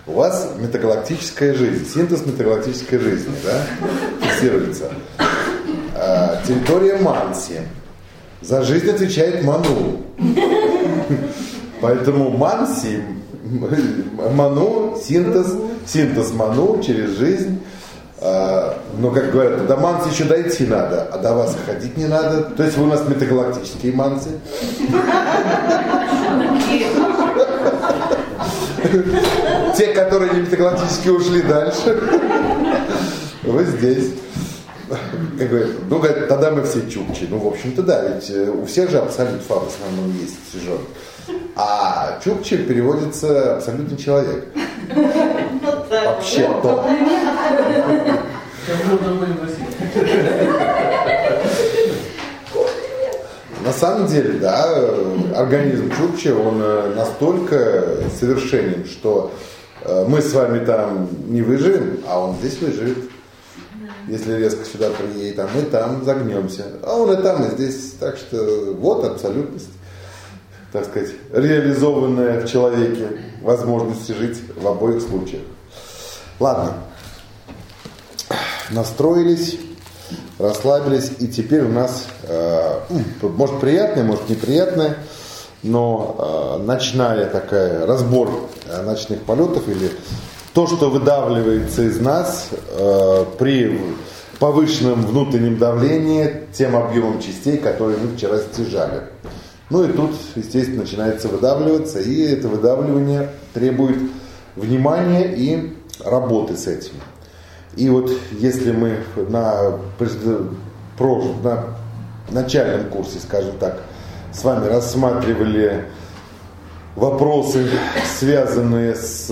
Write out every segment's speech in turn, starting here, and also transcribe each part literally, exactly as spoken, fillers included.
У вас метагалактическая жизнь, синтез метагалактической жизни, да, фиксируется. А, территория Манси. За жизнь отвечает Ману. Поэтому Манси, Ману, синтез, синтез Ману через жизнь. А, но, как говорят, до Манси еще дойти надо, а до вас ходить не надо. То есть вы у нас метагалактические Манси. Те, которые не метагалактически ушли дальше, вы здесь. Как говорят, ну, говорят, тогда мы все чукчи. Ну, в общем-то, да, ведь у всех же абсолют фа в основном есть сижен. А чукчи переводится абсолютный человек. Вообще-то. На самом деле, да, организм чукчи, он настолько совершенен, что мы с вами там не выживем, а он здесь выживет. Если резко сюда приедет, а мы там загнемся. А он и там, и здесь. Так что вот абсолютность, так сказать, реализованная в человеке возможность жить в обоих случаях. Ладно. Настроились, расслабились, и теперь у нас, э, может приятное, может неприятное, но э, ночная такая, разбор э, ночных полетов или то, что выдавливается из нас э, при повышенном внутреннем давлении тем объемом частей, которые мы вчера стяжали. Ну и тут, естественно, начинается выдавливаться, и это выдавливание требует внимания и работы с этим. И вот если мы на, на начальном курсе, скажем так, с вами рассматривали вопросы, связанные с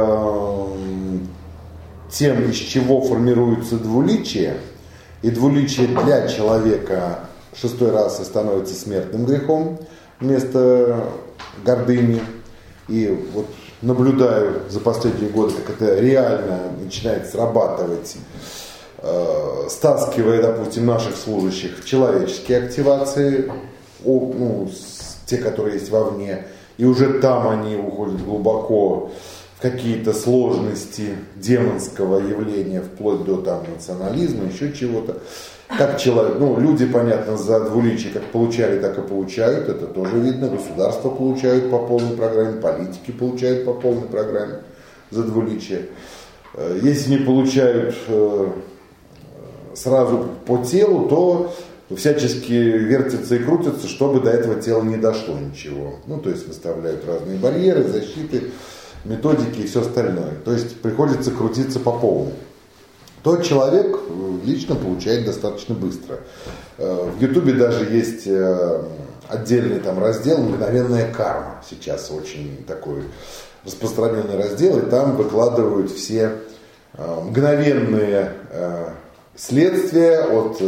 тем, из чего формируется двуличие, и двуличие для человека шестой расы становится смертным грехом вместо гордыни. И вот наблюдаю за последние годы, как это реально начинает срабатывать, э, стаскивая, допустим, наших служащих в человеческие активации, о, ну, с, те, которые есть вовне, и уже там они уходят глубоко в какие-то сложности демонского явления, вплоть до там национализма, еще чего-то. Как человек, ну, люди, понятно, за двуличие как получали, так и получают, это тоже видно, государства получают по полной программе, политики получают по полной программе за двуличие. Если не получают сразу по телу, то всячески вертятся и крутятся, чтобы до этого тела не дошло ничего. Ну, то есть выставляют разные барьеры, защиты, методики и все остальное. То есть приходится крутиться по полной. Тот человек лично получает достаточно быстро. В Ютубе даже есть отдельный там раздел «Мгновенная карма». Сейчас очень такой распространенный раздел, и там выкладывают все мгновенные следствия от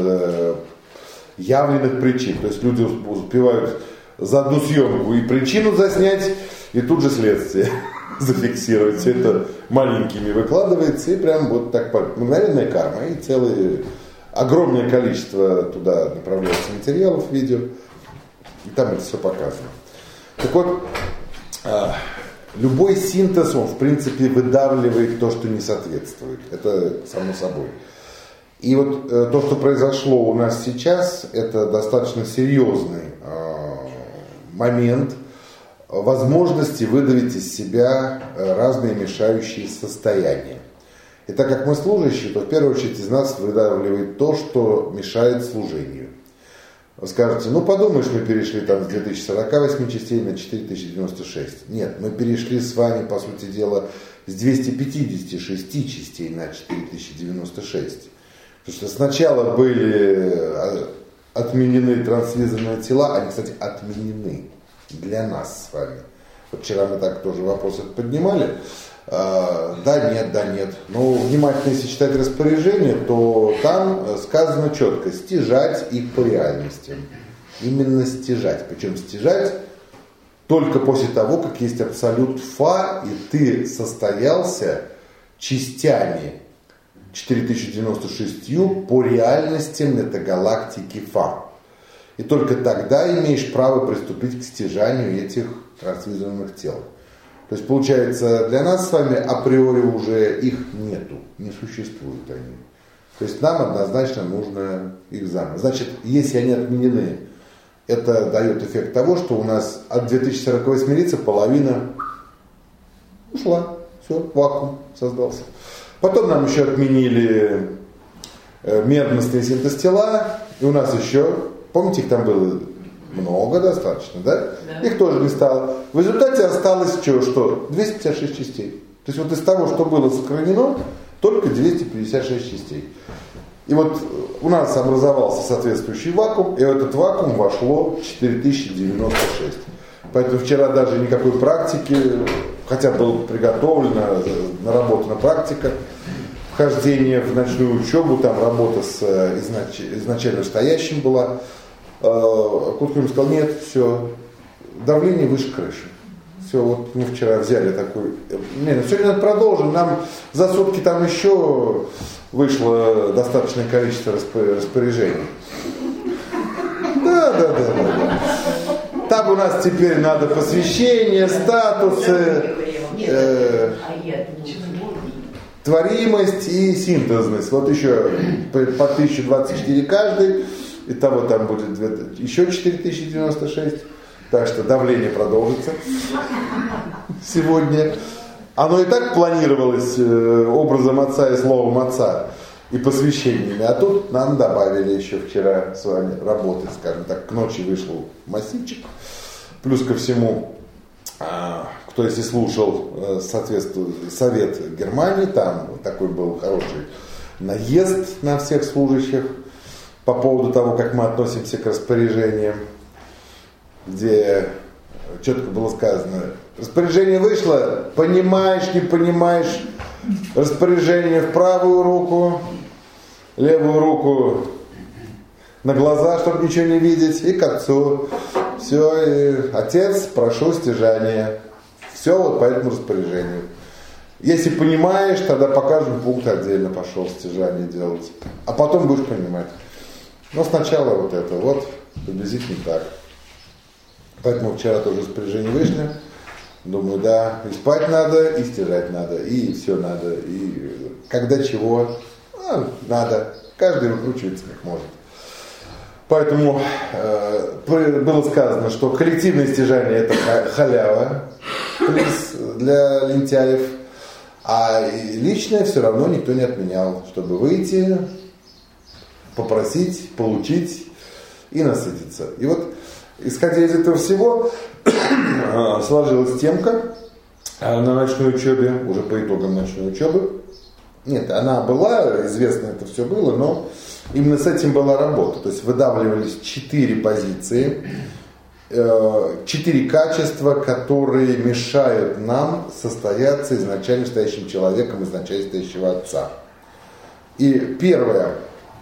явленных причин. То есть люди успевают за одну съемку и причину заснять, и тут же следствие зафиксировать. Все это маленькими выкладывается, и прям вот так мгновенная карма, и целое огромное количество туда направляется материалов, видео, и там это все показано. Так вот, любой синтез, он в принципе выдавливает то, что не соответствует. Это само собой. И вот то, что произошло у нас сейчас, это достаточно серьезный момент возможности выдавить из себя разные мешающие состояния. И так как мы служащие, то в первую очередь из нас выдавливает то, что мешает служению. Вы скажете, ну подумаешь, мы перешли там с две тысячи сорока восьми частей на четыре тысячи девяносто шесть. Нет, мы перешли с вами, по сути дела, с двухсот пятидесяти шести частей на четыре тысячи девяносто шесть. Потому что сначала были отменены трансвизорные тела, они, кстати, отменены для нас с вами. Вот вчера мы так тоже вопрос поднимали. А, да, нет, да, нет. Но внимательно, если читать распоряжение, то там сказано четко: стяжать их по реальности. Именно стяжать. Причем стяжать только после того, как есть абсолют фа, и ты состоялся частями четыре тысячи девяносто шесть по реальностям метагалактики фа. И только тогда имеешь право приступить к стяжанию этих трансвизорных тел. То есть, получается, для нас с вами априори уже их нету, не существуют они. То есть нам однозначно нужно их заново. Значит, если они отменены, это дает эффект того, что у нас от две тысячи сорок восемь лица половина ушла. Все, вакуум создался. Потом нам еще отменили мерностные синтез-тела, и у нас еще, помните, их там было много достаточно, да? Да. Их тоже не стало. В результате осталось что? что? двести пятьдесят шесть частей. То есть вот из того, что было сохранено, только двести пятьдесят шесть частей. И вот у нас образовался соответствующий вакуум, и в этот вакуум вошло четыре тысячи девяносто шесть. Поэтому вчера даже никакой практики, хотя была приготовлена, наработана практика, вхождение в ночную учебу, там работа с изнач... изначально стоящим была. Куркин сказал, нет, все, давление выше крыши. Все, вот мы вчера взяли такой... Нет, сегодня надо продолжим, нам за сутки там еще вышло достаточное количество распоряжений. Да, да, да, да, да. Там у нас теперь надо посвящение, статусы, э, творимость и синтезность. Вот еще по тысяча двадцать четыре каждый. Итого там будет еще четыре тысячи девяносто шесть. Так что давление продолжится сегодня. Оно и так планировалось образом отца и словом отца и посвящениями. А тут нам добавили еще вчера с вами работы, скажем так, к ночи вышел массивчик. Плюс ко всему, кто если слушал соответственно, совет Германии, там такой был хороший наезд на всех служащих по поводу того, как мы относимся к распоряжениям, где четко было сказано, распоряжение вышло, понимаешь, не понимаешь, распоряжение в правую руку, левую руку на глаза, чтобы ничего не видеть, и к отцу. Все, и отец, прошу стяжания. Все вот по этому распоряжению. Если понимаешь, тогда покажем пункт отдельно, пошел стяжание делать. А потом будешь понимать. Но сначала вот это, вот, приблизительно так. Поэтому вчера тоже распоряжение вышли. Думаю, да, и спать надо, и стирать надо, и все надо. И когда чего, а, надо. Каждый выкручивается как может. Поэтому э, было сказано, что коллективное стяжание это халява для лентяев, а личное все равно никто не отменял, чтобы выйти, попросить, получить и насытиться. И вот, исходя из этого всего, сложилась темка на ночной учебе, уже по итогам ночной учебы. Нет, она была, известно это все было, но именно с этим была работа. То есть выдавливались четыре позиции, четыре качества, которые мешают нам состояться изначально стоящим человеком, изначально стоящего отца. И первая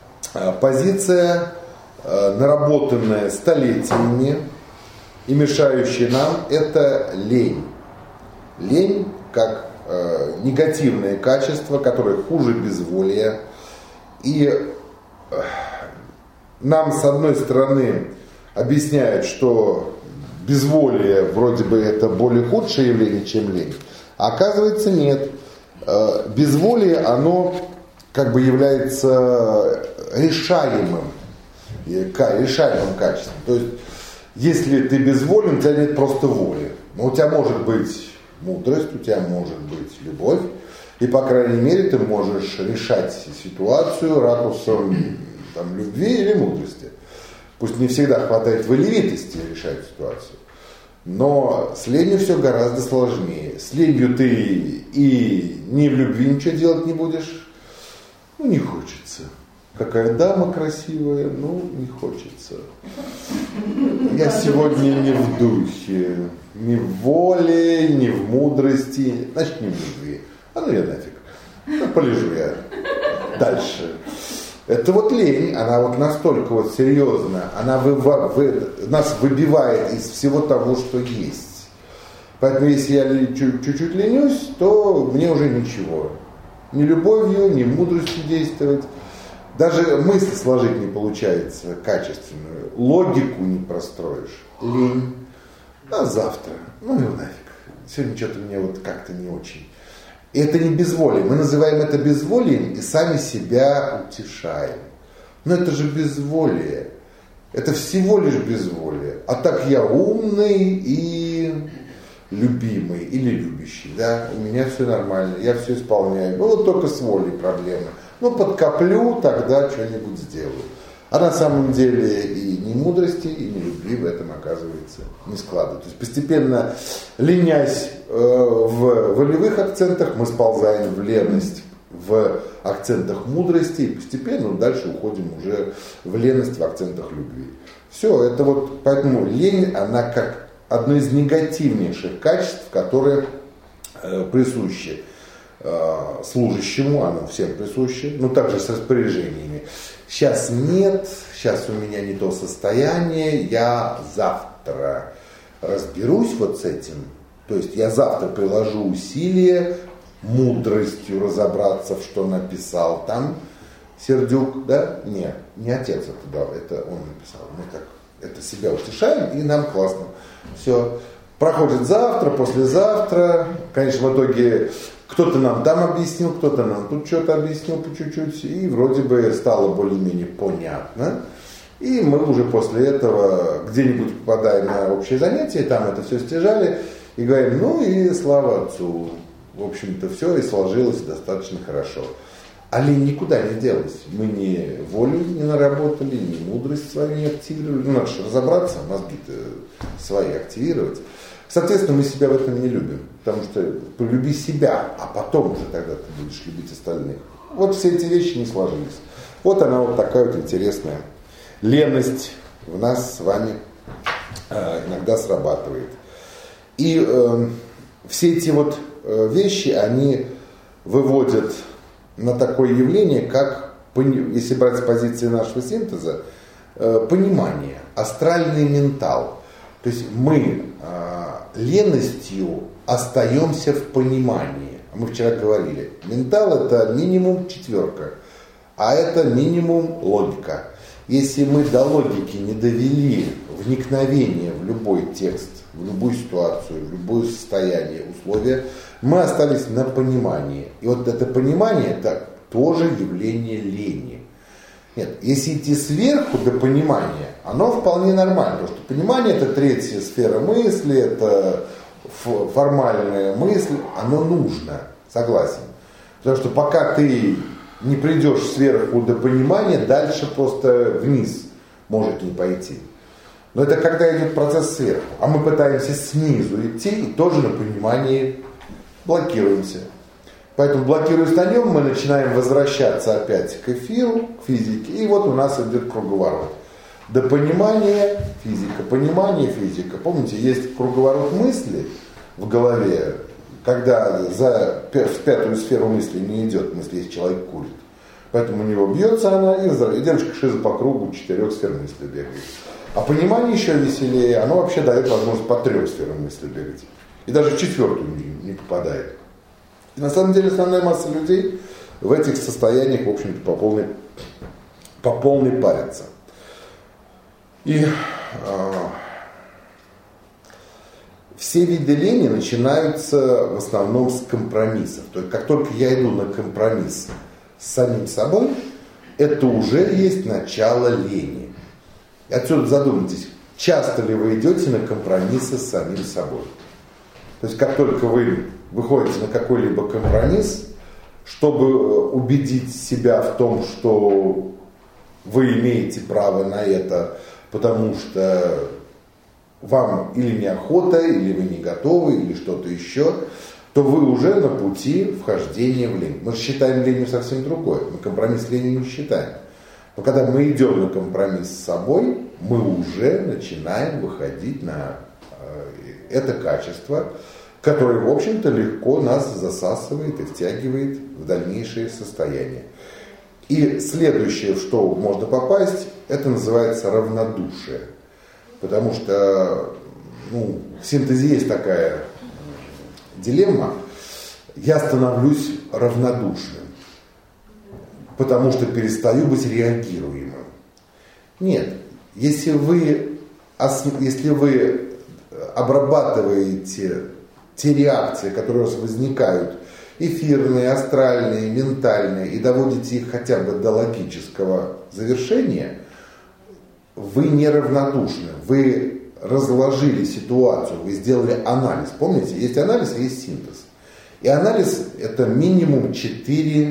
позиция, наработанная столетиями и мешающая нам, это лень. Лень как э, негативное качество, которое хуже безволия. И э, нам, с одной стороны, объясняют, что безволие вроде бы это более худшее явление, чем лень. А оказывается нет. Э, безволие, оно как бы является решаемым, решаемым качеством. То есть, если ты безволен, у тебя нет просто воли. Но у тебя может быть мудрость, у тебя может быть любовь. И, по крайней мере, ты можешь решать ситуацию ракурсом там, любви или мудрости. Пусть не всегда хватает волевитости решать ситуацию. Но с ленью все гораздо сложнее. С ленью ты и ни в любви ничего делать не будешь, ну не хочется. Какая дама красивая, ну не хочется. Я сегодня не в духе, ни в воле, ни в мудрости, значит не в любви. А ну я нафиг, ну, полежу я дальше. Это вот лень, она вот настолько вот серьезная, она вы, вы, нас выбивает из всего того, что есть. Поэтому если я чуть-чуть ленюсь, то мне уже ничего. Ни любовью, ни мудростью действовать. Даже мысль сложить не получается качественную. Логику не простроишь. Лень. А завтра. Ну и нафиг. сегодня что-то мне вот как-то не очень. И это не безволие. Мы называем это безволием и сами себя утешаем. Но это же безволие. Это всего лишь безволие. А так я умный и любимый или любящий. Да? У меня все нормально, я все исполняю. Ну вот только с волей проблемы. Ну подкоплю, тогда что-нибудь сделаю. А на самом деле и ни мудрости, и ни любви в этом, оказывается, не складывается. То есть постепенно, ленясь э, в волевых акцентах, мы сползаем в леность в акцентах мудрости, и постепенно дальше уходим уже в леность в акцентах любви. Все, это вот, поэтому лень, она как одно из негативнейших качеств, которые э, присущи э, служащему, оно всем присуще, но также с распоряжениями. Сейчас нет, сейчас у меня не то состояние, я завтра разберусь вот с этим. То есть я завтра приложу усилия мудростью разобраться, в что написал там Сердюк, да? Нет, не отец это дал, это он написал. Мы так это себя утешаем, и нам классно. Все. Проходит завтра, послезавтра. Конечно, в итоге кто-то нам там объяснил, кто-то нам тут что-то объяснил по чуть-чуть, и вроде бы стало более-менее понятно. И мы уже после этого где-нибудь попадаем на общее занятие, там это все стяжали, и говорим, ну и слава Отцу. В общем-то, все и сложилось достаточно хорошо. А лень никуда не делась. Мы ни волю не наработали, ни мудрость свою не активировали. Ну, надо же разобраться, мозги-то свои активировать. Соответственно, мы себя в этом не любим. Потому что полюби себя, а потом уже тогда ты будешь любить остальных. Вот все эти вещи не сложились. Вот она вот такая вот интересная леность в нас с вами э, иногда срабатывает. И э, все эти вот э, вещи, они выводят на такое явление, как, если брать с позиции нашего синтеза, понимание, астральный ментал. То есть мы леностью остаемся в понимании. Мы вчера говорили, ментал это минимум четверка, а это минимум логика. Если мы до логики не довели вникновение в любой текст, в любую ситуацию, в любое состояние, условия, мы остались на понимании. И вот это понимание, это тоже явление лени. Нет, если идти сверху до понимания, оно вполне нормально, потому что понимание это третья сфера мысли, это формальная мысль, оно нужно, согласен. Потому что пока ты не придешь сверху до понимания, дальше просто вниз может не пойти. Но это когда идет процесс сверху. А мы пытаемся снизу идти и тоже на понимании блокируемся. Поэтому, блокируясь на нем, мы начинаем возвращаться опять к эфиру, к физике. И вот у нас идет круговорот. До понимания физика, понимание физика. Помните, есть круговорот мысли в голове, когда за, в пятую сферу мысли не идет мысли, если человек курит. Поэтому у него бьется она, и, и девушка шиза по кругу четырех сфер мысли бегает. А понимание еще веселее, оно вообще дает возможность по трем сферам мысли бегать. И даже в четвертую не, не попадает. И на самом деле основная масса людей в этих состояниях, в общем-то, по полной, по полной парятся. И э, все виды лени начинаются в основном с компромиссов. То есть как только я иду на компромисс с самим собой, это уже есть начало лени. И отсюда задумайтесь, часто ли вы идете на компромиссы с самим собой. То есть как только вы выходите на какой-либо компромисс, чтобы убедить себя в том, что вы имеете право на это, потому что вам или неохота, или вы не готовы, или что-то еще, то вы уже на пути вхождения в лень. Мы считаем ленью совсем другое. Мы компромисс ленью не считаем. Но когда мы идем на компромисс с собой, мы уже начинаем выходить на это качество, которое, в общем-то, легко нас засасывает и втягивает в дальнейшее состояние. И следующее, в что можно попасть, это называется равнодушие. Потому что ну, в синтезе есть такая дилемма. Я становлюсь равнодушным, потому что перестаю быть реагируемым. Нет, если вы, если вы обрабатываете те реакции, которые у вас возникают, эфирные, астральные, ментальные, и доводите их хотя бы до логического завершения, вы неравнодушны, вы разложили ситуацию, вы сделали анализ. Помните, есть анализ, а есть синтез. И анализ – это минимум четыре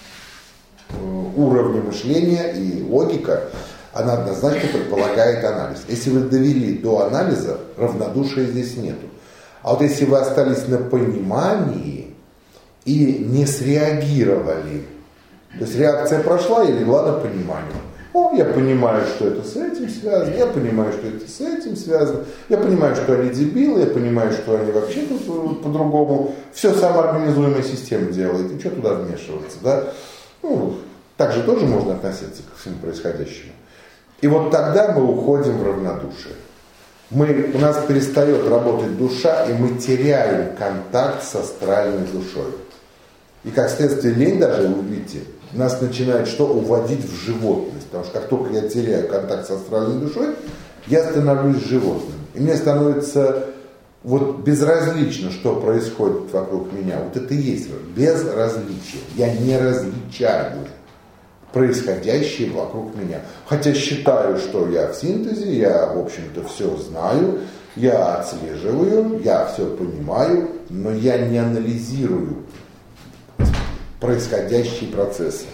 уровня мышления, и логика, она однозначно предполагает анализ. Если вы довели до анализа, равнодушия здесь нету. А вот если вы остались на понимании и не среагировали, то есть реакция прошла и легла на понимание. О, я понимаю, что это с этим связано, я понимаю, что это с этим связано, я понимаю, что они дебилы, я понимаю, что они вообще тут по-другому. Все самоорганизуемая система делает, и что туда вмешиваться, да? Ну, так же тоже можно относиться ко всему происходящему. И вот тогда мы уходим в равнодушие. Мы, у нас перестает работать душа, и мы теряем контакт с астральной душой. И как следствие лень даже, вы видите, нас начинает что? Уводить в животность. Потому что как только я теряю контакт с астральной душой, я становлюсь животным. И мне становится вот безразлично, что происходит вокруг меня. Вот это и есть безразличие. Я не различаю происходящее вокруг меня. Хотя считаю, что я в синтезе, я, в общем-то, все знаю, я отслеживаю, я все понимаю, но я не анализирую происходящие процессы.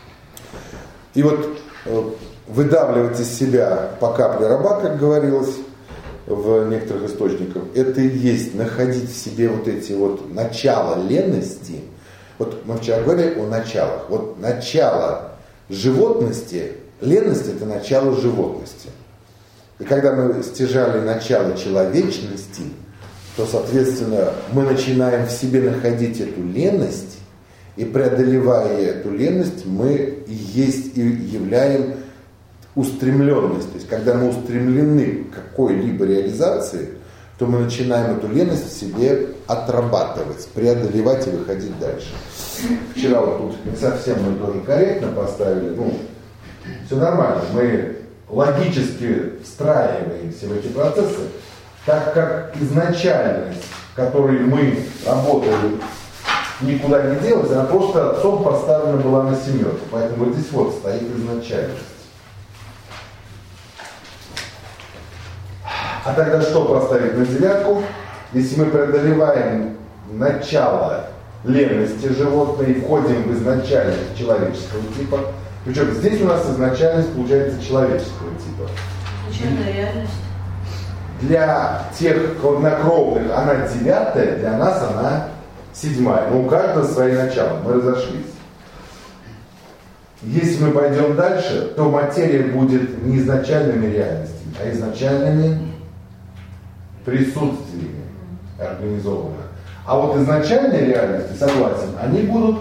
И вот выдавливать из себя по капле раба, как говорилось в некоторых источниках, это и есть находить в себе вот эти вот начала ленности. Вот мы вчера говорили о началах. Вот начало животности, ленность – это начало животности. И когда мы стяжали начало человечности, то, соответственно, мы начинаем в себе находить эту ленность, и преодолевая эту ленность, мы и есть и являем устремленность. То есть, когда мы устремлены к какой-либо реализации, то мы начинаем эту ленность в себе отрабатывать, преодолевать и выходить дальше. Вчера вот тут не совсем мы тоже корректно поставили, ну, все нормально, мы логически встраиваемся в эти процессы, так как изначальность, которой мы работали, никуда не делась, она просто отцом поставлена была на семерку. Поэтому вот здесь вот стоит изначальность. А тогда что поставить на девятку? Если мы преодолеваем начало ленности животной и входим в изначальность человеческого типа, причем здесь у нас изначальность получается человеческого типа. Изначальная реальность. Для тех хладнокровных она девятая, для нас она седьмая. Но у каждого свои начала. Мы разошлись. Если мы пойдем дальше, то материя будет не изначальными реальностями, а изначальными присутствиями организованы. А вот изначальные реальности, согласен, они будут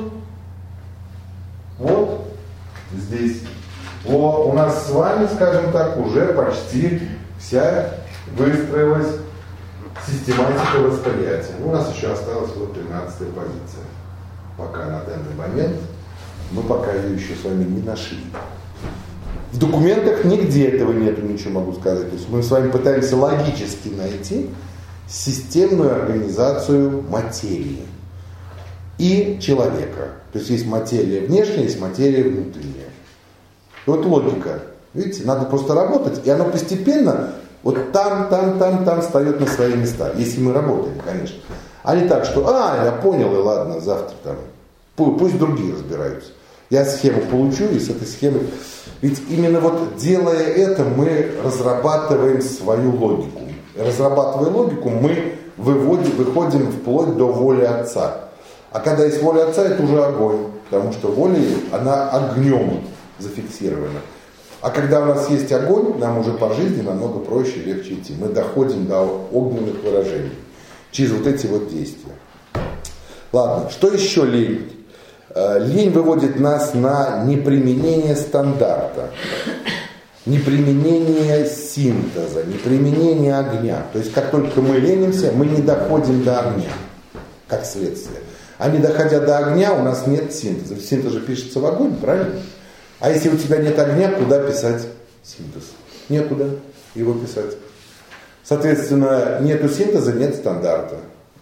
вот здесь. Вот у нас с вами, скажем так, уже почти вся выстроилась систематика восприятия. У нас еще осталась вот тринадцатая позиция. Пока на данный момент мы пока ее еще с вами не нашли. В документах нигде этого нету, ничего могу сказать. То есть мы с вами пытаемся логически найти системную организацию материи и человека. То есть есть материя внешняя, есть материя внутренняя. И вот логика. Видите, надо просто работать, и оно постепенно вот там, там, там, там встает на свои места. Если мы работаем, конечно. А не так, что, а, я понял, и ладно, завтра там. Пусть другие разбираются. Я схему получу, и с этой схемой... Ведь именно вот делая это, мы разрабатываем свою логику. Разрабатывая логику, мы выводим, выходим вплоть до воли Отца. А когда есть воля Отца, это уже огонь. Потому что воля, она огнем зафиксирована. А когда у нас есть огонь, нам уже по жизни намного проще и легче идти. Мы доходим до огненных выражений. Через вот эти вот действия. Ладно, что еще лень? Лень выводит нас на неприменение стандарта, неприменение синтеза, неприменение огня. То есть как только мы ленимся, мы не доходим до огня, как следствие. А не доходя до огня, у нас нет синтеза. Синтез же пишется в огонь, правильно? А если у тебя нет огня, куда писать синтез? Некуда его писать. Соответственно, нету синтеза, нет стандарта.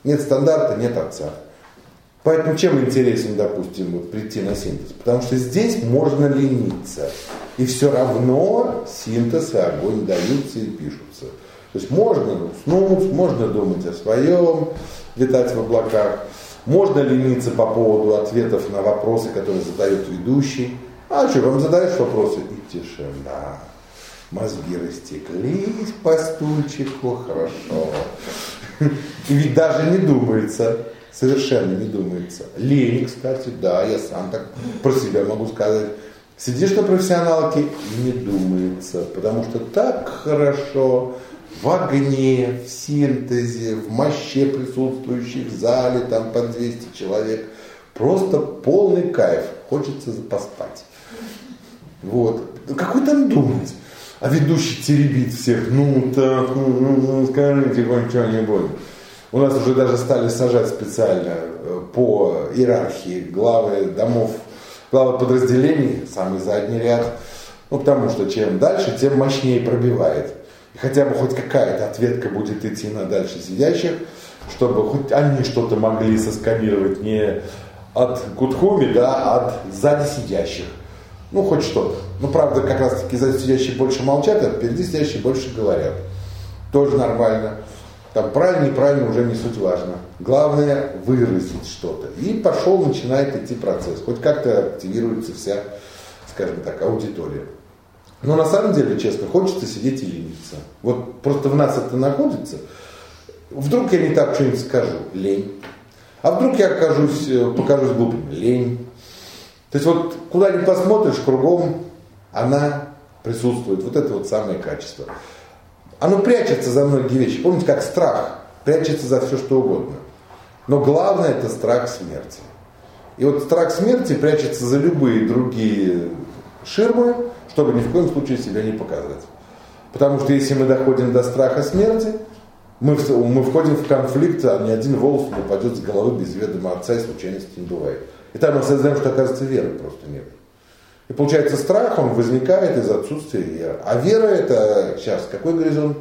Нет стандарта, нет отца. Поэтому чем интересен, допустим, вот прийти на синтез? Потому что здесь можно лениться. И все равно синтез и огонь даются и пишутся. То есть можно уснуть, можно думать о своем, летать в облаках. Можно лениться по поводу ответов на вопросы, которые задает ведущий. А что, вам задаешь вопросы? И тишина. Мозги растеклись по стульчику, хорошо. И ведь даже не думается. Совершенно не думается. Лень, кстати, да, я сам так про себя могу сказать. Сидишь на профессионалке и не думается, потому что так хорошо в огне, в синтезе, в мощи присутствующих в зале, там по двести человек. Просто полный кайф. Хочется поспать. Вот. Какой там думать? А ведущий теребит всех. Ну так, ну, скажите хоть что-нибудь. У нас уже даже стали сажать специально по иерархии главы домов, главы подразделений, самый задний ряд. Ну, потому что чем дальше, тем мощнее пробивает. И хотя бы хоть какая-то ответка будет идти на дальше сидящих, чтобы хоть они что-то могли сосканировать не от Гудхуми, да, а от сзади сидящих. Ну, хоть что-то. Ну, правда, как раз таки сзади сидящие больше молчат, а впереди сидящие больше говорят. Тоже нормально. Там правильно, неправильно уже не суть важно. Главное выразить что-то. И пошел, начинает идти процесс. Хоть как-то активируется вся, скажем так, аудитория. Но на самом деле, честно, хочется сидеть и лениться. Вот просто в нас это находится. Вдруг я не так что-нибудь скажу. Лень. А вдруг я окажусь, покажусь глупым. Лень. То есть вот куда ни посмотришь, кругом она присутствует. Вот это вот самое качество. Оно прячется за многие вещи. Помните, как страх прячется за все, что угодно. Но главное – это страх смерти. И вот страх смерти прячется за любые другие ширмы, чтобы ни в коем случае себя не показать. Потому что если мы доходим до страха смерти, мы, мы входим в конфликт, а ни один волос не упадет с головы без ведома отца, и случайности не бывает. И там мы осознаем, что, оказывается, веры просто нет. И получается, страх, он возникает из отсутствия веры. А вера это, сейчас, какой горизонт?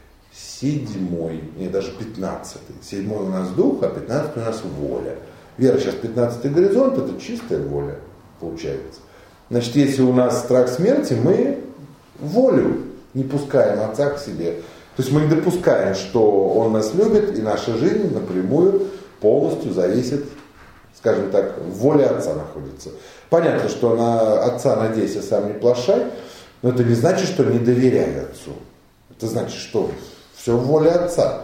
Седьмой, не, даже пятнадцатый. Седьмой у нас дух, а пятнадцатый у нас воля. Вера сейчас пятнадцатый горизонт, это чистая воля, получается. Значит, если у нас страх смерти, мы волю не пускаем отца к себе. То есть мы не допускаем, что он нас любит, и наша жизнь напрямую полностью зависит, скажем так, в воле отца находится. Понятно, что на отца надейся, сам не плашай, но это не значит, что не доверяй отцу. Это значит, что все в воле отца.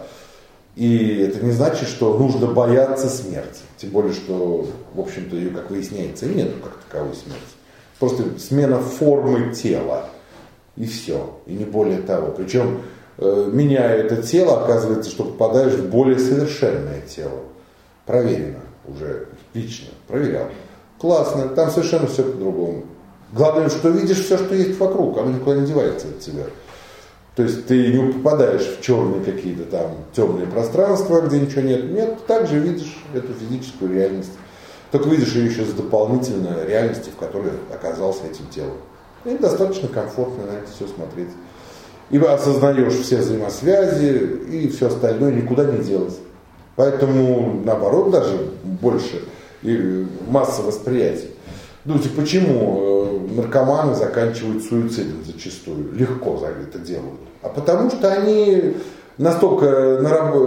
И это не значит, что нужно бояться смерти. Тем более, что, в общем-то, ее, как выясняется, и нету как таковой смерти. Просто смена формы тела. И все. И не более того. Причем, э, меняя это тело, оказывается, что попадаешь в более совершенное тело. Проверено уже лично. Проверял. Классно, там совершенно все по-другому. Главное, что видишь все, что есть вокруг, оно никуда не девается от тебя. То есть ты не попадаешь в черные какие-то там темные пространства, где ничего нет. Нет, ты также видишь эту физическую реальность. Только видишь ее еще с дополнительной реальностью, в которой оказался этим телом. И достаточно комфортно на это все смотреть. И осознаешь все взаимосвязи, и все остальное никуда не делось. Поэтому, наоборот, даже больше и масса восприятий. Думаете, почему наркоманы заканчивают суицидом зачастую? Легко это делают. А потому что они настолько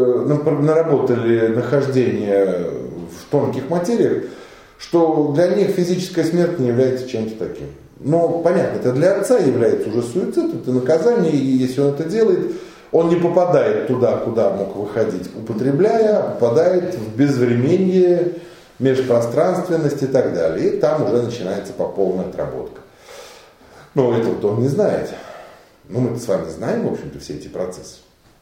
наработали нахождение в тонких материях, что для них физическая смерть не является чем-то таким. Но, понятно, это для отца является уже суицид, это наказание, и если он это делает, он не попадает туда, куда мог выходить, употребляя, а попадает в безвременье, межпространственность и так далее. И там уже начинается по полной отработка. Но этого-то он не знает. Но мы с вами знаем, в общем-то, все эти процессы.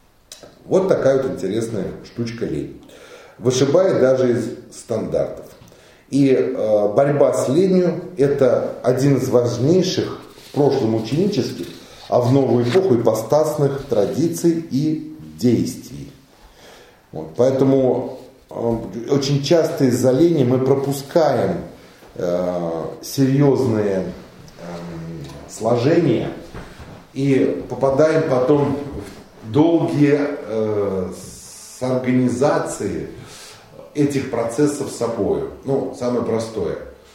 Вот такая вот интересная штучка лень. Вышибает даже из стандартов. И э, борьба с ленью – это один из важнейших в прошлом ученических, а в новую эпоху ипостасных традиций и действий. Вот, поэтому очень часто из-за лени мы пропускаем э, серьезные э, сложения и попадаем потом в долгие э, с организации этих процессов с собой. Ну, самое простое.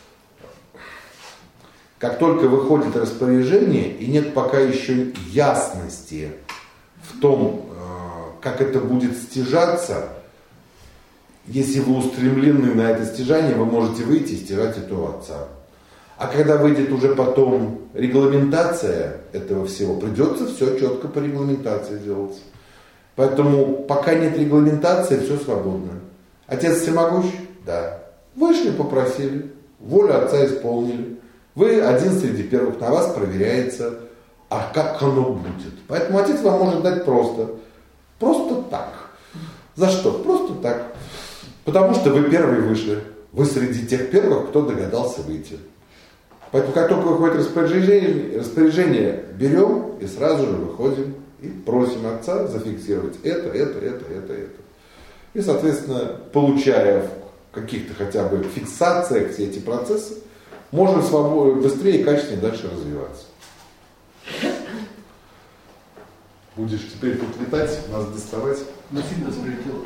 Как только выходит распоряжение, и нет пока еще ясности в том, как это будет стяжаться, если вы устремлены на это стяжание, вы можете выйти и стяжать это у отца. А когда выйдет уже потом регламентация этого всего, придется все четко по регламентации делать. Поэтому пока нет регламентации, все свободно. Отец всемогущ? Да. Вышли, попросили, волю отца исполнили. Вы один среди первых, на вас проверяется, а как оно будет. Поэтому отец вам может дать просто. Просто так. За что? Просто так. Потому что вы первые вышли. Вы среди тех первых, кто догадался выйти. Поэтому как только выходит распоряжение, распоряжение берем и сразу же выходим и просим отца зафиксировать это, это, это, это, это. И, соответственно, получая в каких-то хотя бы фиксациях все эти процессы, можем свободно, быстрее и качественнее дальше развиваться. Будешь теперь тут летать, нас доставать. Насильно прилетело.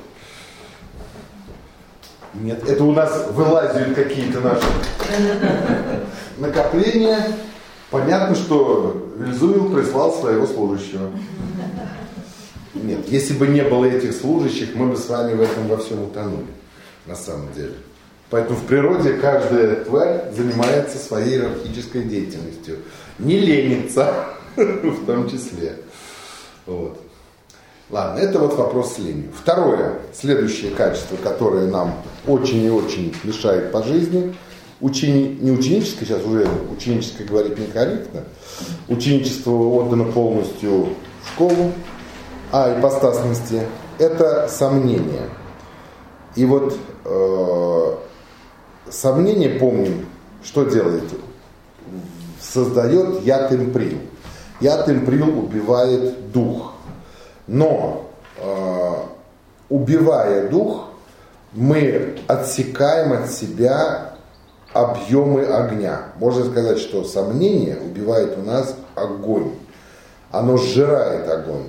Нет, это у нас вылазят какие-то наши накопления. Понятно, что Вельзувил прислал своего служащего. Нет, если бы не было этих служащих, мы бы с вами в этом во всем утонули, на самом деле. Поэтому в природе каждая тварь занимается своей иерархической деятельностью. Не ленится, в том числе. Вот. Ладно, это вот вопрос с ленью. Второе, следующее качество, которое нам очень и очень мешает по жизни, учени, не ученическое, сейчас уже ученическое говорить некорректно, ученичество отдано полностью в школу, а ипостасности, это сомнение. И вот э, сомнение, помним, что делает? Создает яд-имприл. Яд-имприл убивает дух. Но, э, убивая дух, мы отсекаем от себя объемы огня. Можно сказать, что сомнение убивает у нас огонь. Оно сжирает огонь.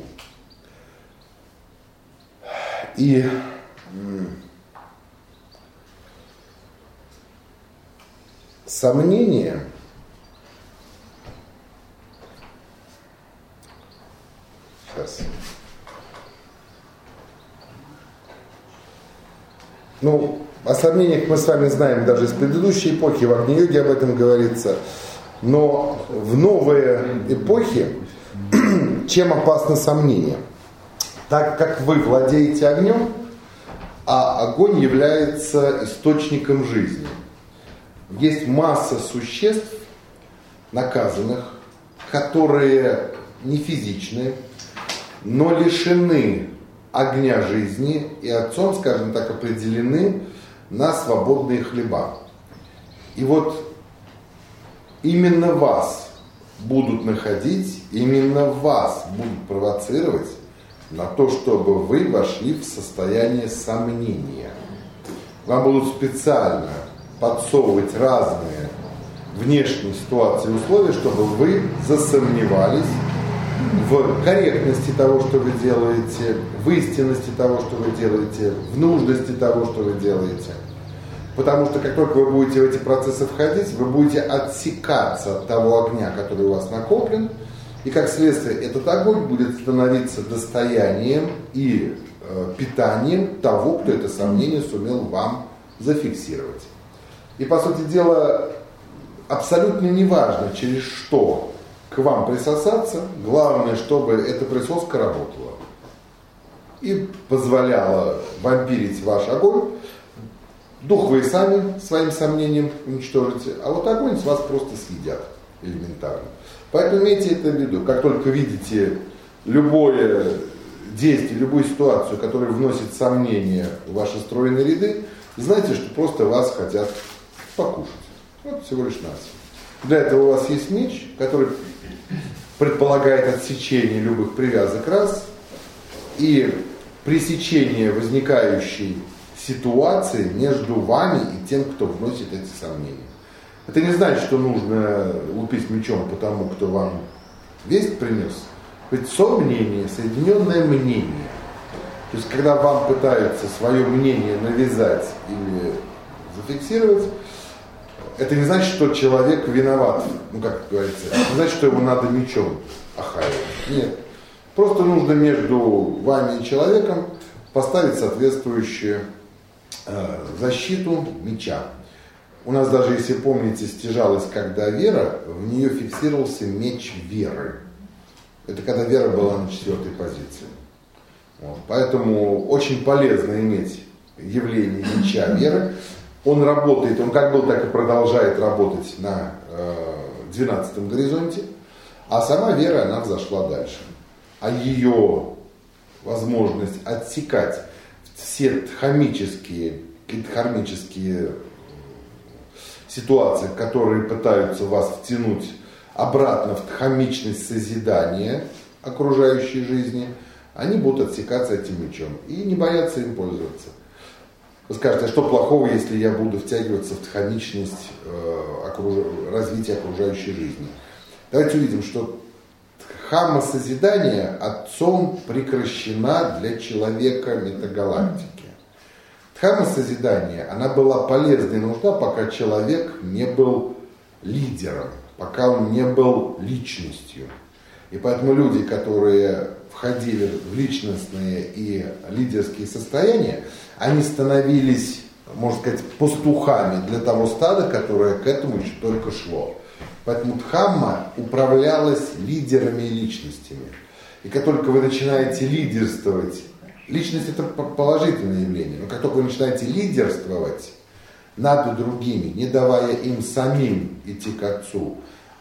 И м- сомнение сейчас. Ну, о сомнениях мы с вами знаем даже из предыдущей эпохи, в Агни-йоге об этом говорится. Но в новые эпохи чем опасно сомнение? Так как вы владеете огнем, а огонь является источником жизни. Есть масса существ, наказанных, которые не физичны, но лишены огня жизни и отцом, скажем так, определены на свободные хлеба. И вот именно вас будут находить, именно вас будут провоцировать на то, чтобы вы вошли в состояние сомнения. Вам будут специально подсовывать разные внешние ситуации и условия, чтобы вы засомневались в корректности того, что вы делаете, в истинности того, что вы делаете, в нужности того, что вы делаете. Потому что как только вы будете в эти процессы входить, вы будете отсекаться от того огня, который у вас накоплен, и как следствие этот огонь будет становиться достоянием и э, питанием того, кто это сомнение сумел вам зафиксировать. И по сути дела, абсолютно неважно, через что к вам присосаться, главное, чтобы эта присоска работала и позволяла вампирить ваш огонь. Дух вы и сами своим сомнением уничтожите, а вот огонь с вас просто съедят элементарно. Поэтому имейте это в виду. Как только видите любое действие, любую ситуацию, которая вносит сомнения в ваши стройные ряды, знайте, что просто вас хотят покушать. Вот всего лишь нас. Для этого у вас есть меч, который предполагает отсечение любых привязок раз и пресечение возникающей ситуации между вами и тем, кто вносит эти сомнения. Это не значит, что нужно лупить мечом по тому, кто вам весть принес. Ведь сомнение, соединенное мнение. То есть, когда вам пытаются свое мнение навязать или зафиксировать, это не значит, что человек виноват, ну, как говорится, это не значит, что его надо мечом охаивать. Нет. Просто нужно между вами и человеком поставить соответствующую э, защиту меча. У нас даже, если помните, стяжалась когда вера, в нее фиксировался меч веры. Это когда вера была на четвертой позиции. Вот. Поэтому очень полезно иметь явление меча веры. Он работает, он как был, так и продолжает работать на двенадцатом горизонте, а сама вера, она взошла дальше. А ее возможность отсекать все дхармические, дхармические ситуации, которые пытаются вас втянуть обратно в дхармичность созидания окружающей жизни, они будут отсекаться этим мечом и не боятся им пользоваться. Вы скажете, а что плохого, если я буду втягиваться в дхармичность э, окруж... развития окружающей жизни? Давайте увидим, что дхарма созидания Отцом прекращена для человека метагалактики. Дхарма созидания, она была полезна и нужна, пока человек не был лидером, пока он не был личностью. И поэтому люди, которые входили в личностные и лидерские состояния, они становились, можно сказать, пастухами для того стада, которое к этому еще только шло. Поэтому дхамма управлялась лидерами и личностями. И как только вы начинаете лидерствовать, личность это положительное явление, но как только вы начинаете лидерствовать над другими, не давая им самим идти к Отцу,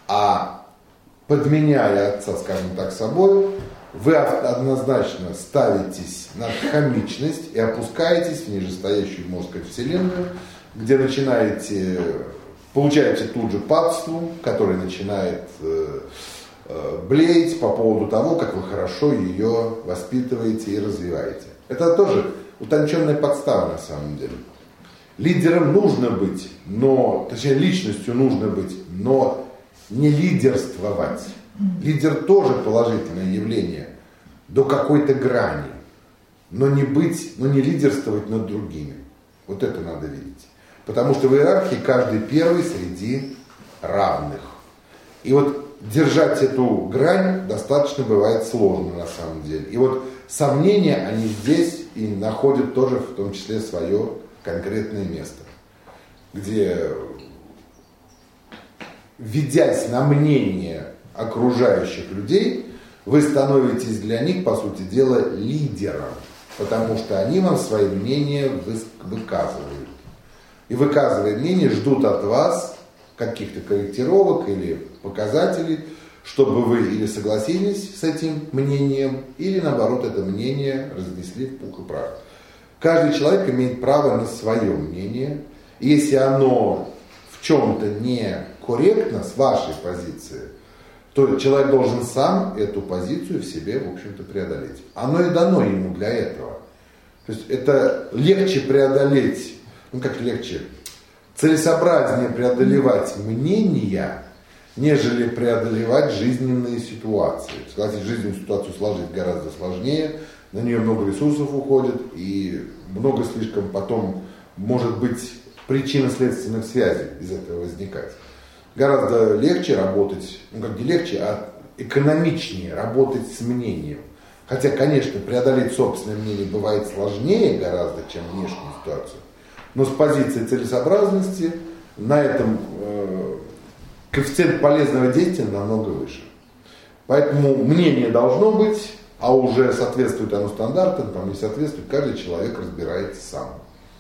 а подменяя Отца, скажем так, собой, вы однозначно ставитесь на дхамичность и опускаетесь в нижестоящую, можно сказать, вселенную, где начинаете, получаете тут же падству, которое начинает э, э, блеять по поводу того, как вы хорошо ее воспитываете и развиваете. Это тоже утонченная подстава на самом деле. Лидером нужно быть, но, точнее, личностью нужно быть, но не лидерствовать. Лидер тоже положительное явление до какой-то грани, но не быть, но не лидерствовать над другими. Вот это надо видеть. Потому что в иерархии каждый первый среди равных. И вот держать эту грань достаточно бывает сложно на самом деле. И вот сомнения, они здесь и находят тоже в том числе свое конкретное место, где, ведясь на мнение окружающих людей, вы становитесь для них, по сути дела, лидером, потому что они вам свои мнения выказывают. И выказывая мнение, ждут от вас каких-то корректировок или показателей, чтобы вы или согласились с этим мнением, или наоборот это мнение разнесли в пух и прах. Каждый человек имеет право на свое мнение, и если оно в чем-то не корректно с вашей позиции, то человек должен сам эту позицию в себе, в общем-то, преодолеть. Оно и дано ему для этого. То есть это легче преодолеть, ну как легче, целесообразнее преодолевать мнения, нежели преодолевать жизненные ситуации. Согласитесь, жизненную ситуацию сложить гораздо сложнее, на нее много ресурсов уходит, и много слишком потом может быть причинно-следственных связей из этого возникать. Гораздо легче работать, ну как не легче, а экономичнее работать с мнением. Хотя, конечно, преодолеть собственное мнение бывает сложнее гораздо, чем внешнюю ситуацию. Но с позиции целесообразности на этом э, коэффициент полезного действия намного выше. Поэтому мнение должно быть, а уже соответствует оно стандартам, там не соответствует, каждый человек разбирается сам.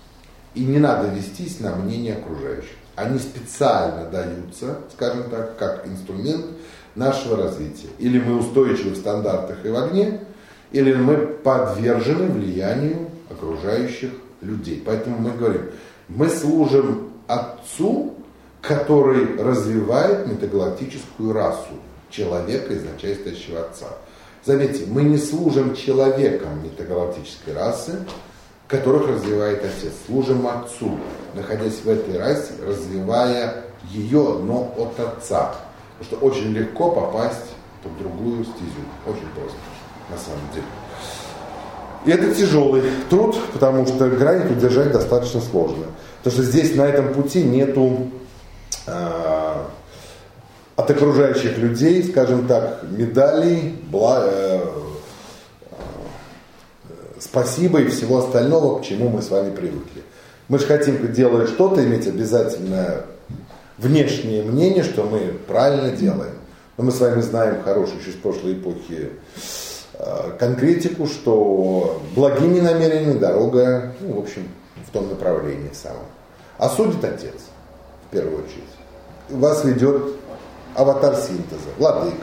И не надо вестись на мнение окружающих. Они специально даются, скажем так, как инструмент нашего развития. Или мы устойчивы в стандартах и в огне, или мы подвержены влиянию окружающих людей. Поэтому мы говорим, мы служим Отцу, который развивает метагалактическую расу человека, изначально стоящего Отца. Заметьте, мы не служим человеком метагалактической расы, которых развивает Отец. Служим Отцу, находясь в этой расе, развивая ее, но от Отца. Потому что очень легко попасть в другую стезю. Очень просто, на самом деле. И это тяжелый труд, потому что грань удержать достаточно сложно. Потому что здесь на этом пути нету э, от окружающих людей, скажем так, медалей, бла, э, э, спасибо и всего остального, к чему мы с вами привыкли. Мы же хотим, делая что-то, иметь обязательно внешнее мнение, что мы правильно делаем. Но мы с вами знаем хорошую еще с прошлой эпохи э, конкретику, что благими намерениями дорога, ну, в общем, в том направлении самом. А судит Отец, в первую очередь. Вас ведет аватар синтеза, владыка.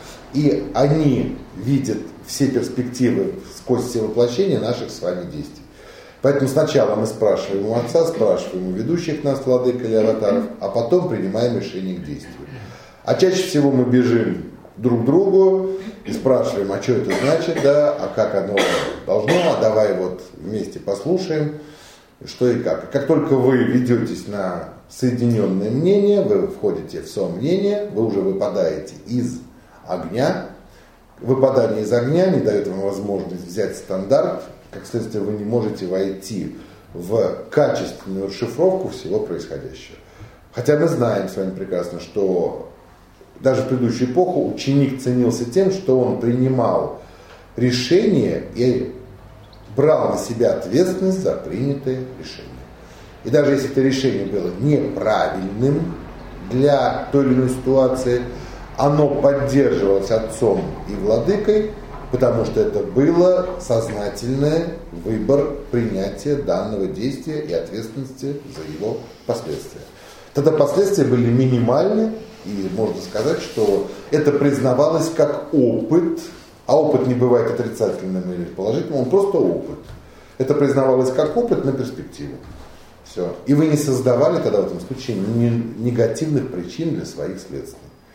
И они видят все перспективы сквозь все воплощения наших с вами действий. Поэтому сначала мы спрашиваем у Отца, спрашиваем у ведущих нас владык или аватаров, а потом принимаем решение к действию. А чаще всего мы бежим друг к другу и спрашиваем, а что это значит, да, а как оно должно, а давай вот вместе послушаем, что и как. Как только вы ведетесь на соединенное мнение, вы входите в сомнение, вы уже выпадаете из огня. Выпадание из огня не дает вам возможность взять стандарт, как следствие вы не можете войти в качественную расшифровку всего происходящего. Хотя мы знаем с вами прекрасно, что даже в предыдущую эпоху ученик ценился тем, что он принимал решения и брал на себя ответственность за принятые решения. И даже если это решение было неправильным для той или иной ситуации, оно поддерживалось отцом и владыкой, потому что это было сознательный выбор принятия данного действия и ответственности за его последствия. Тогда последствия были минимальны, и можно сказать, что это признавалось как опыт, а опыт не бывает отрицательным или положительным, он просто опыт. Это признавалось как опыт на перспективу. Все. И вы не создавали тогда в этом случае ни негативных причин для своих следствий.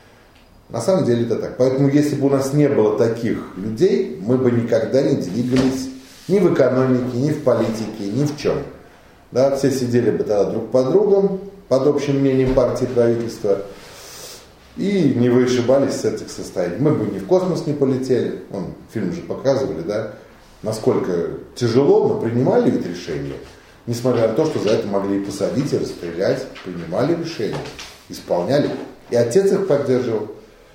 На самом деле это так. Поэтому если бы у нас не было таких людей, мы бы никогда не двигались ни в экономике, ни в политике, ни в чем. Да, все сидели бы тогда друг под другом, под общим мнением партии и правительства, и не вышибались с этих состояний. Мы бы ни в космос не полетели. Вон, фильм же показывали, да, насколько тяжело, но принимали ведь решения. Несмотря на то, что за это могли и посадить, и расстрелять, принимали решения, исполняли. И Отец их поддерживал.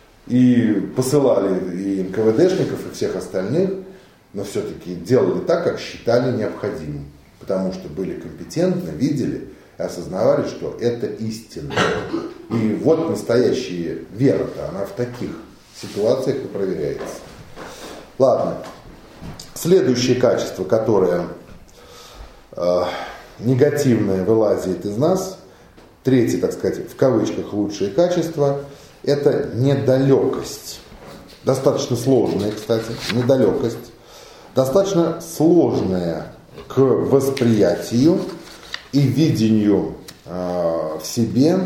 И посылали и эн ка вэ дэшников, и всех остальных, но все-таки делали так, как считали необходимым. Потому что были компетентны, видели и осознавали, что это истина. И вот настоящая вера-то, она в таких ситуациях и проверяется. Ладно. Следующее качество, которое э, негативное вылазит из нас, третье, так сказать, в кавычках лучшее качество, это недалекость. Достаточно сложная, кстати, недалекость. Достаточно сложная к восприятию и видению э, в себе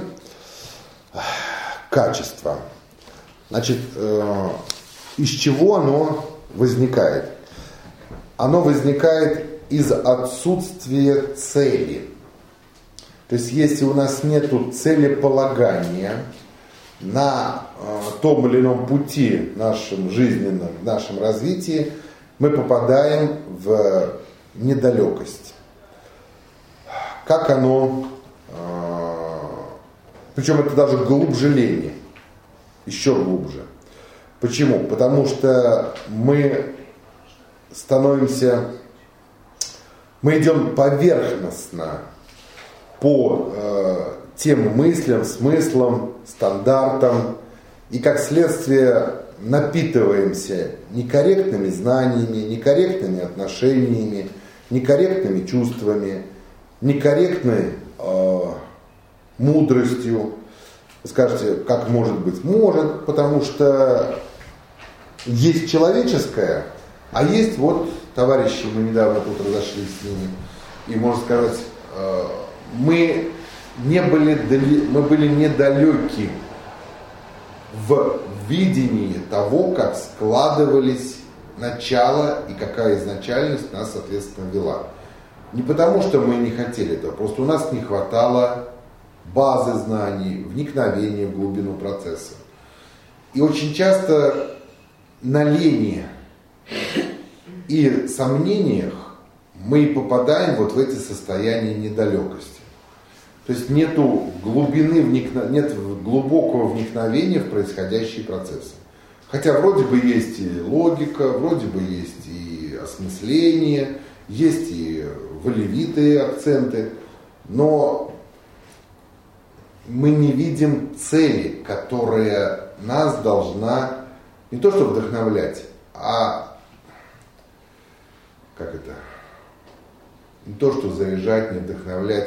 качество. Значит, э, из чего оно возникает? Оно возникает из отсутствия цели. То есть, если у нас нет целеполагания на э, том или ином пути нашем жизненном, в нашем развитии, мы попадаем в недалекость. Как оно, э, причем это даже глубже лени, еще глубже. Почему? Потому что мы становимся, мы идем поверхностно по э, тем мыслям, смыслам, стандартам, и как следствие напитываемся некорректными знаниями, некорректными отношениями, некорректными чувствами, некорректной э, мудростью. Вы скажете, как может быть? Может, потому что есть человеческое, а есть вот товарищи, мы недавно тут разошлись с ними, и можно сказать, э, мы не были, мы были недалеки в видении того, как складывались начало и какая изначальность нас, соответственно, вела. Не потому, что мы не хотели этого, просто у нас не хватало базы знаний, вникновения в глубину процесса. И очень часто на лени и сомнениях мы попадаем вот в эти состояния недалекости. То есть нету глубины, вникно... нет глубокого вникновения в происходящие процессы. Хотя вроде бы есть и логика, вроде бы есть и осмысление, есть и волевитые акценты, но мы не видим цели, которая нас должна не то что вдохновлять, а как это? Не то что заряжать, не вдохновлять.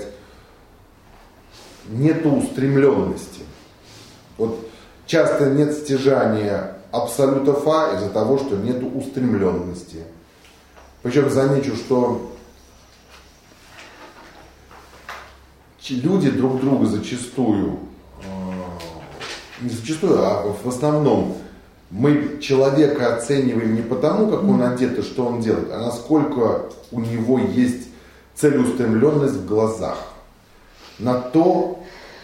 Нету устремленности. Вот часто нет стяжания абсолютов А из-за того, что нету устремленности. Причем замечу, что люди друг друга зачастую, не зачастую, а в основном, мы человека оцениваем не потому, как он одет и что он делает, а насколько у него есть целеустремленность в глазах. На то,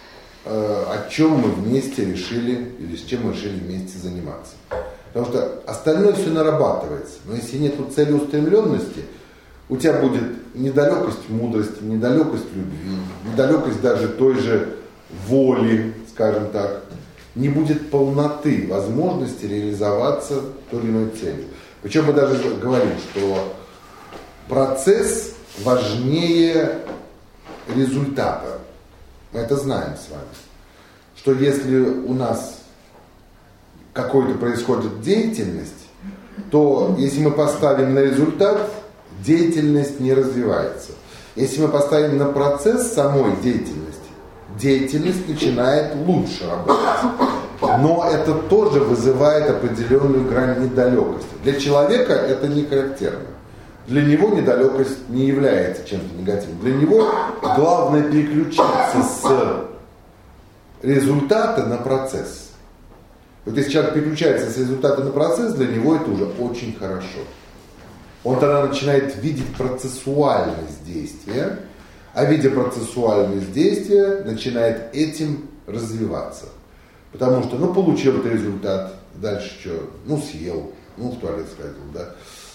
о чем мы вместе решили, или с чем мы решили вместе заниматься. Потому что остальное все нарабатывается. Но если нет целеустремленности, у тебя будет недалекость мудрости, недалекость любви, недалекость даже той же воли, скажем так. Не будет полноты возможности реализоваться той или иной целью. Причем мы даже говорим, что процесс важнее результата. Мы это знаем с вами. Что если у нас какой-то происходит деятельность, то если мы поставим на результат, деятельность не развивается. Если мы поставим на процесс самой деятельности, деятельность начинает лучше работать. Но это тоже вызывает определенную грань недалекости. Для человека это не характерно. Для него недалекость не является чем-то негативным. Для него главное переключиться с результата на процесс. Вот если человек переключается с результата на процесс, для него это уже очень хорошо. Он тогда начинает видеть процессуальность действия, а видя процессуальность действия, начинает этим развиваться. Потому что, ну, получил ты результат, дальше что? Ну, съел, ну, в туалет сходил, да.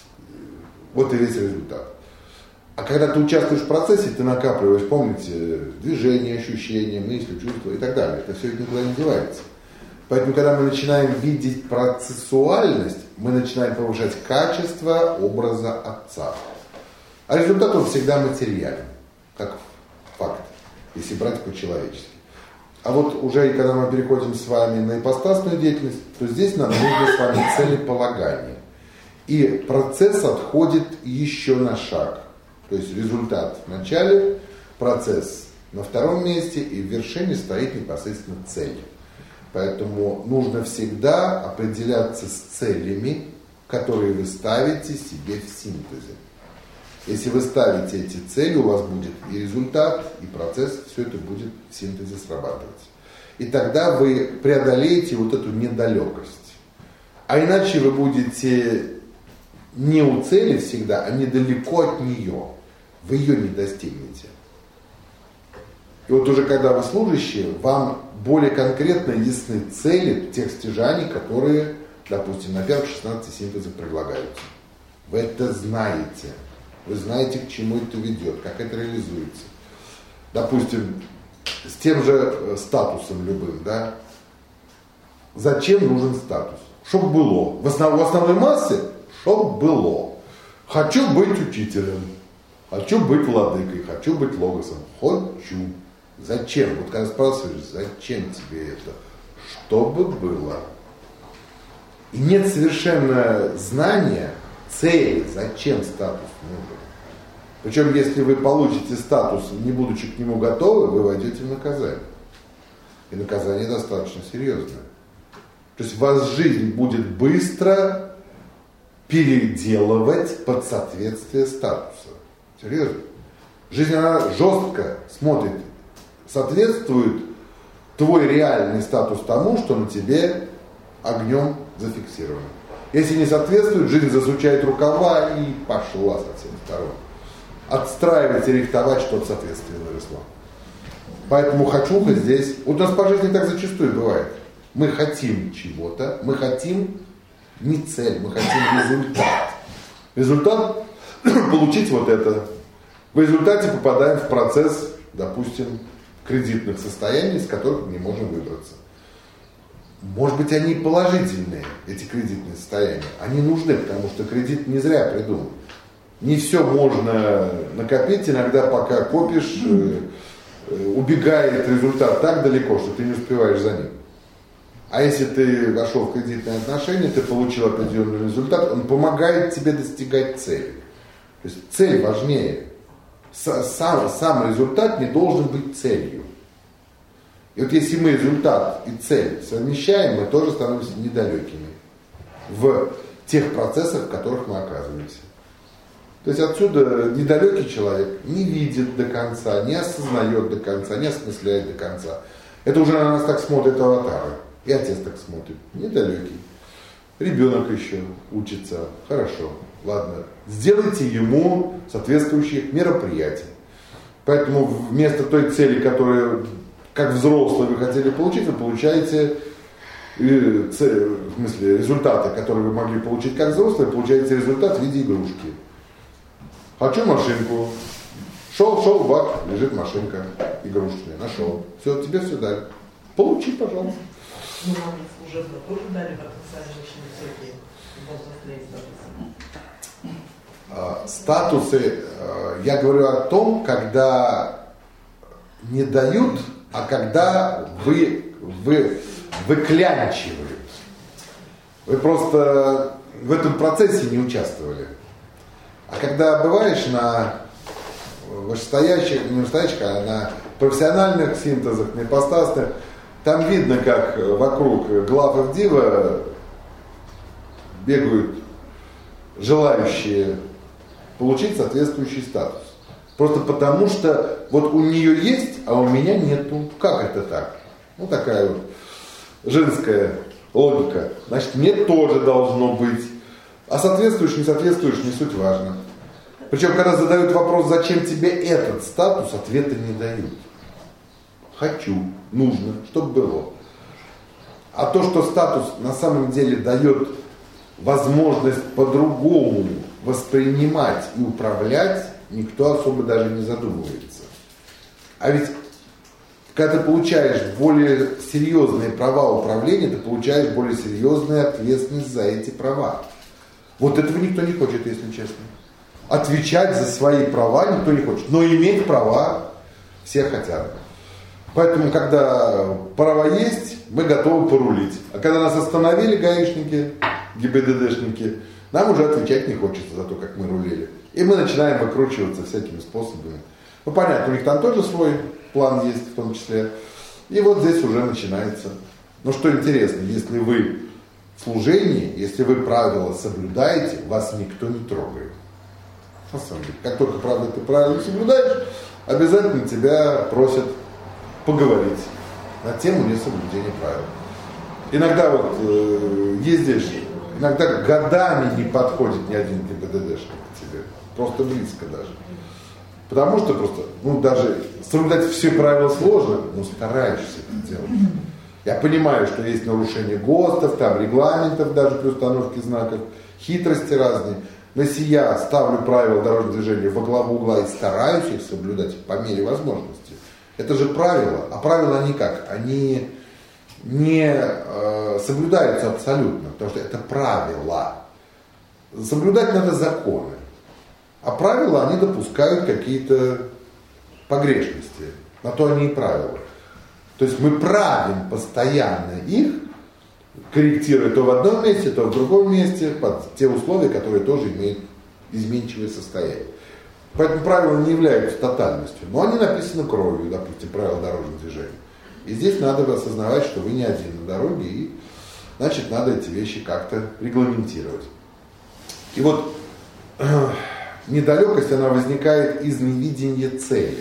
Вот и весь результат. А когда ты участвуешь в процессе, ты накапливаешь, помните, движения, ощущения, мысли, чувства и так далее. Это все никуда не девается. Поэтому, когда мы начинаем видеть процессуальность, мы начинаем повышать качество образа Отца. А результат он всегда материален, как факт, если брать по-человечески. А вот уже и когда мы переходим с вами на ипостасную деятельность, то здесь нам нужно с вами целеполагание. И процесс отходит еще на шаг. То есть результат в начале, процесс на втором месте, и в вершине стоит непосредственно цель. Поэтому нужно всегда определяться с целями, которые вы ставите себе в синтезе. Если вы ставите эти цели, у вас будет и результат, и процесс, все это будет в синтезе срабатывать. И тогда вы преодолеете вот эту недалекость. А иначе вы будете не у цели всегда, а недалеко от нее. Вы ее не достигнете. И вот уже когда вы служащие, вам более конкретно ясны цели тех стяжаний, которые, допустим, на первых шестнадцати синтезах предлагаются. Вы это знаете. Вы знаете, к чему это ведет, как это реализуется. Допустим, с тем же статусом любым, да? Зачем нужен статус? Чтоб было. В, основ, в основной массе, чтоб было. Хочу быть учителем, хочу быть владыкой, хочу быть логосом. Хочу. Зачем? Вот когда спрашиваешь, зачем тебе это? Чтобы было. И нет совершенно знания цели, зачем статус нужен. Причем, если вы получите статус, не будучи к нему готовы, вы войдете в наказание. И наказание достаточно серьезное. То есть вас жизнь будет быстро переделывать под соответствие статуса. Серьезно. Жизнь, она жестко смотрит. Соответствует твой реальный статус тому, что на тебе огнем зафиксировано. Если не соответствует, жизнь засучает рукава и пошла со всех сторон. Отстраивать и рихтовать, чтобы соответствие выросло. Поэтому хочуха здесь... Вот у нас по жизни так зачастую бывает. Мы хотим чего-то, мы хотим не цель, мы хотим результат. Результат получить вот это. В результате попадаем в процесс, допустим, кредитных состояний, из которых мы не можем выбраться. Может быть, они положительные, эти кредитные состояния. Они нужны, потому что кредит не зря придуман. Не все можно накопить, иногда пока копишь, э, э, убегает результат так далеко, что ты не успеваешь за ним. А если ты вошел в кредитные отношения, ты получил определенный результат, он помогает тебе достигать цели. То есть цель важнее. Сам, сам результат не должен быть целью. И вот если мы результат и цель совмещаем, мы тоже становимся недалекими в тех процессах, в которых мы оказываемся. То есть отсюда недалекий человек не видит до конца, не осознает до конца, не осмысляет до конца. Это уже на нас так смотрят аватары. И отец так смотрит. Недалекий. Ребенок еще учится. Хорошо. Ладно. Сделайте ему соответствующие мероприятия. Поэтому вместо той цели, которую как взрослые вы хотели получить, вы получаете в смысле результаты, которые вы могли получить как взрослые, получаете результат в виде игрушки. Хочу машинку. Шел, шел, бак, лежит машинка игрушечная. Нашел. Все, тебе все дали. Получи, пожалуйста. Ну, нам служебно тоже дали потенциальные всякие возрастные статусы. Статусы, я говорю о том, когда не дают, а когда вы, вы выклянчивают. Вы просто в этом процессе не участвовали. А когда бываешь на вышестоящих, не вышестоящих, а на профессиональных синтезах, на ипостасных, там видно, как вокруг глав и дива бегают желающие получить соответствующий статус. Просто потому что вот у нее есть, а у меня нету. Как это так? Ну такая вот женская логика. Значит, мне тоже должно быть. А соответствуешь, не соответствуешь, не суть важно. Причем, когда задают вопрос, зачем тебе этот статус, ответа не дают. Хочу, нужно, чтобы было. А то, что статус на самом деле дает возможность по-другому воспринимать и управлять, никто особо даже не задумывается. А ведь, когда ты получаешь более серьезные права управления, ты получаешь более серьезную ответственность за эти права. Вот этого никто не хочет, если честно. Отвечать за свои права никто не хочет. Но иметь права все хотят. Поэтому, когда права есть, мы готовы порулить. А когда нас остановили гаишники, ГИБДДшники, нам уже отвечать не хочется за то, как мы рулили. И мы начинаем выкручиваться всякими способами. Ну, понятно, у них там тоже свой план есть в том числе. И вот здесь уже начинается. Но что интересно, если вы в служении, если вы правила соблюдаете, вас никто не трогает. На самом деле, как только правила ты правила соблюдаешь, обязательно тебя просят поговорить на тему несоблюдения правил. Иногда вот э, ездишь, иногда годами не подходит ни один ГИБДДшник к тебе. Просто близко даже. Потому что просто, ну даже соблюдать все правила сложно, но стараешься это делать. Я понимаю, что есть нарушение ГОСТов, там регламентов даже при установке знаков, хитрости разные. Но если я ставлю правила дорожного движения во главу угла и стараюсь их соблюдать по мере возможности, это же правила. А правила они как? Они не э, соблюдаются абсолютно, потому что это правила. Соблюдать надо законы. А правила, они допускают какие-то погрешности. На то они и правила. То есть мы правим постоянно их, корректируя то в одном месте, то в другом месте, под те условия, которые тоже имеют изменчивое состояние. Поэтому правила не являются тотальностью, но они написаны кровью, допустим, правила дорожного движения. И здесь надо осознавать, что вы не один на дороге, и значит надо эти вещи как-то регламентировать. И вот э, недалекость, она возникает из невидения цели.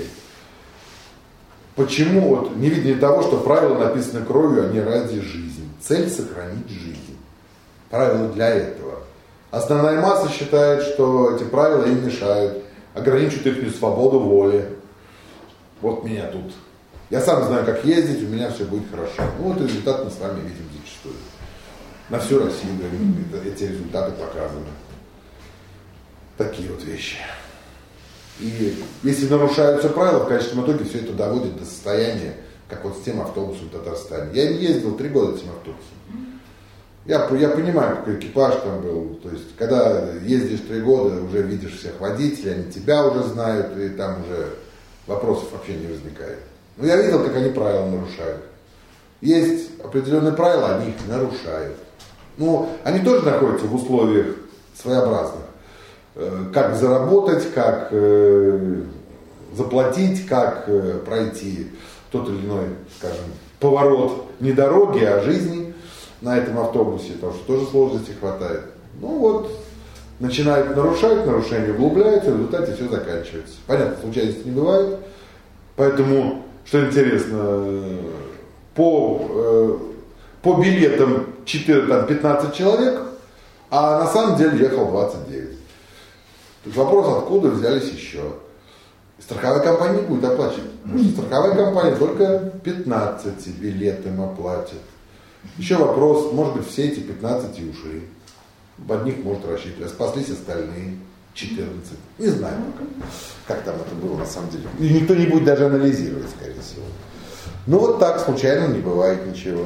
Почему вот невидение того, что правила написаны кровью, а не ради жизни? Цель — сохранить жизнь. Правила для этого. Основная масса считает, что эти правила им мешают, ограничивают их свободу воли. Вот меня тут. Я сам знаю, как ездить, у меня все будет хорошо. Ну вот результат мы с вами видим зачастую. На всю Россию эти результаты показаны. Такие вот вещи. И если нарушаются правила, в конечном итоге все это доводит до состояния, как вот с тем автобусом в Татарстане. Я не ездил три года этим автобусом. Я, я понимаю, какой экипаж там был. То есть, когда ездишь три года, уже видишь всех водителей, они тебя уже знают, и там уже вопросов вообще не возникает. Но я видел, как они правила нарушают. Есть определенные правила, они их нарушают. Ну, они тоже находятся в условиях своеобразных. Как заработать, как э, заплатить, как э, пройти тот или иной, скажем, поворот не дороги, а жизни на этом автобусе, потому что тоже сложностей хватает. Ну вот, начинают нарушать, нарушения углубляются, в результате все заканчивается. Понятно, случайностей не бывает, поэтому, что интересно, по, э, по билетам четыре, там, пятнадцать человек, а на самом деле ехал двадцать девять. Тут вопрос, откуда взялись еще. Страховая компания не будет оплачивать. Потому что страховая компания только пятнадцать билетам оплатит. Еще вопрос, может быть, все эти пятнадцать и ушли. Под них может рассчитывать. А спаслись остальные четырнадцать. Не знаю пока, как там это было на самом деле. И никто не будет даже анализировать, скорее всего. Ну вот так, случайно не бывает ничего.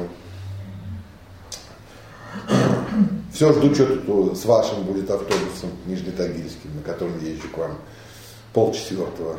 Все жду, что тут с вашим будет автобусом нижнетагильским, на котором езжу к вам полчетвертого.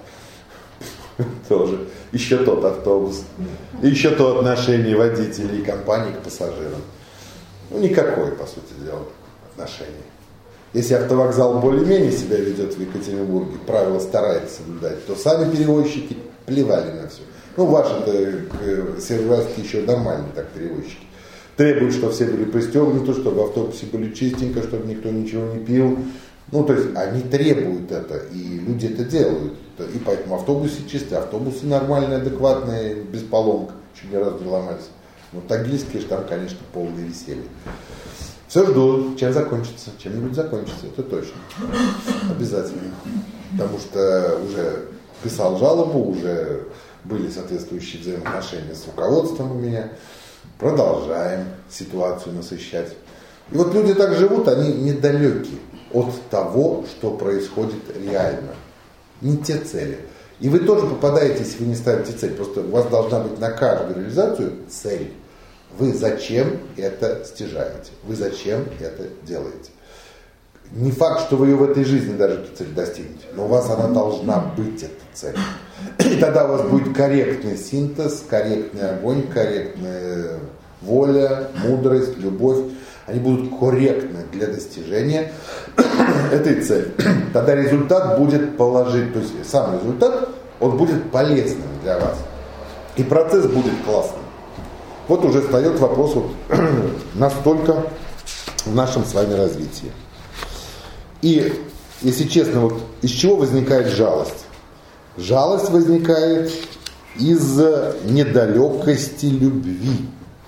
Тоже. Еще тот автобус. И еще то отношение водителей и компании к пассажирам. Ну, никакое, по сути дела, отношение. Если автовокзал более-менее себя ведет в Екатеринбурге, правила старается соблюдать, то сами перевозчики плевали на все. Ну, ваши-то североазийские еще нормальные так перевозчики. Требуют, чтобы все были пристегнуты, чтобы в автобусе были чистенько, чтобы никто ничего не пил. Ну, то есть они требуют это, и люди это делают. И поэтому автобусы чистые, автобусы нормальные, адекватные, без поломок, чуть ни разу не ломались. Но тагильские же там, конечно, полное веселье. Все жду, чем закончится, чем-нибудь закончится, это точно. Обязательно. Потому что уже писал жалобу, уже были соответствующие взаимоотношения с руководством у меня. Продолжаем ситуацию насыщать. И вот люди так живут, они недалеки от того, что происходит реально. Не те цели. И вы тоже попадаете, если вы не ставите цель. Просто у вас должна быть на каждую реализацию цель. Вы зачем это стяжаете? Вы зачем это делаете? Не факт, что вы ее в этой жизни даже эту цель достигнете, но у вас она должна быть, эта цель. И тогда у вас будет корректный синтез, корректный огонь, корректная воля, мудрость, любовь. Они будут корректны для достижения этой цели. Тогда результат будет положительный, то есть сам результат, он будет полезным для вас. И процесс будет классным. Вот уже встает вопрос вот настолько в нашем с вами развитии. И, если честно, вот из чего возникает жалость? Жалость возникает из недалекости любви.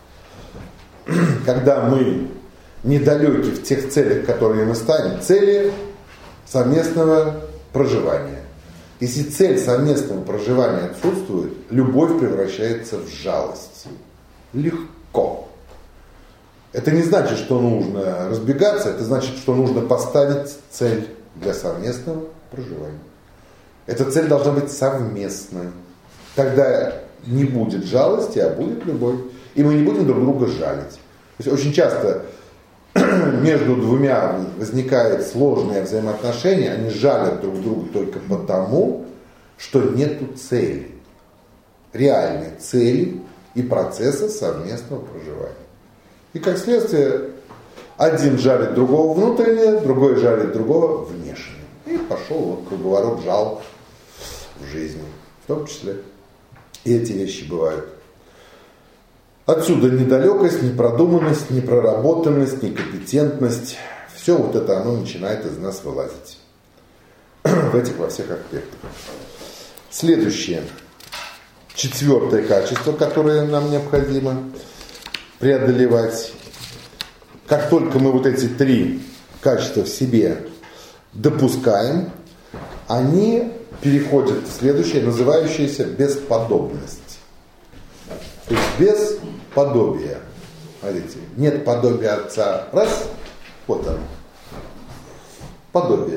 Когда мы недалеки в тех целях, которые мы ставим, цели совместного проживания. Если цель совместного проживания отсутствует, любовь превращается в жалость. Легко. Это не значит, что нужно разбегаться, это значит, что нужно поставить цель для совместного проживания. Эта цель должна быть совместной. Тогда не будет жалости, а будет любовь. И мы не будем друг друга жалить. То есть очень часто между двумя возникает сложное взаимоотношение, они жалят друг друга только потому, что нету цели. Реальной цели и процесса совместного проживания. И как следствие, один жалит другого внутренне, другой жалит другого внешне. И пошел вот круговорот жалоб в жизни. В том числе и эти вещи бывают. Отсюда недалекость, непродуманность, непроработанность, некомпетентность. Все вот это оно начинает из нас вылазить. В этих во всех аспектах. Следующее. Четвертое качество, которое нам необходимо преодолевать. Как только мы вот эти три качества в себе допускаем, они переходят в следующее, называющееся бесподобность. То есть без подобия. Смотрите, нет подобия Отца. Раз, вот оно. Подобие.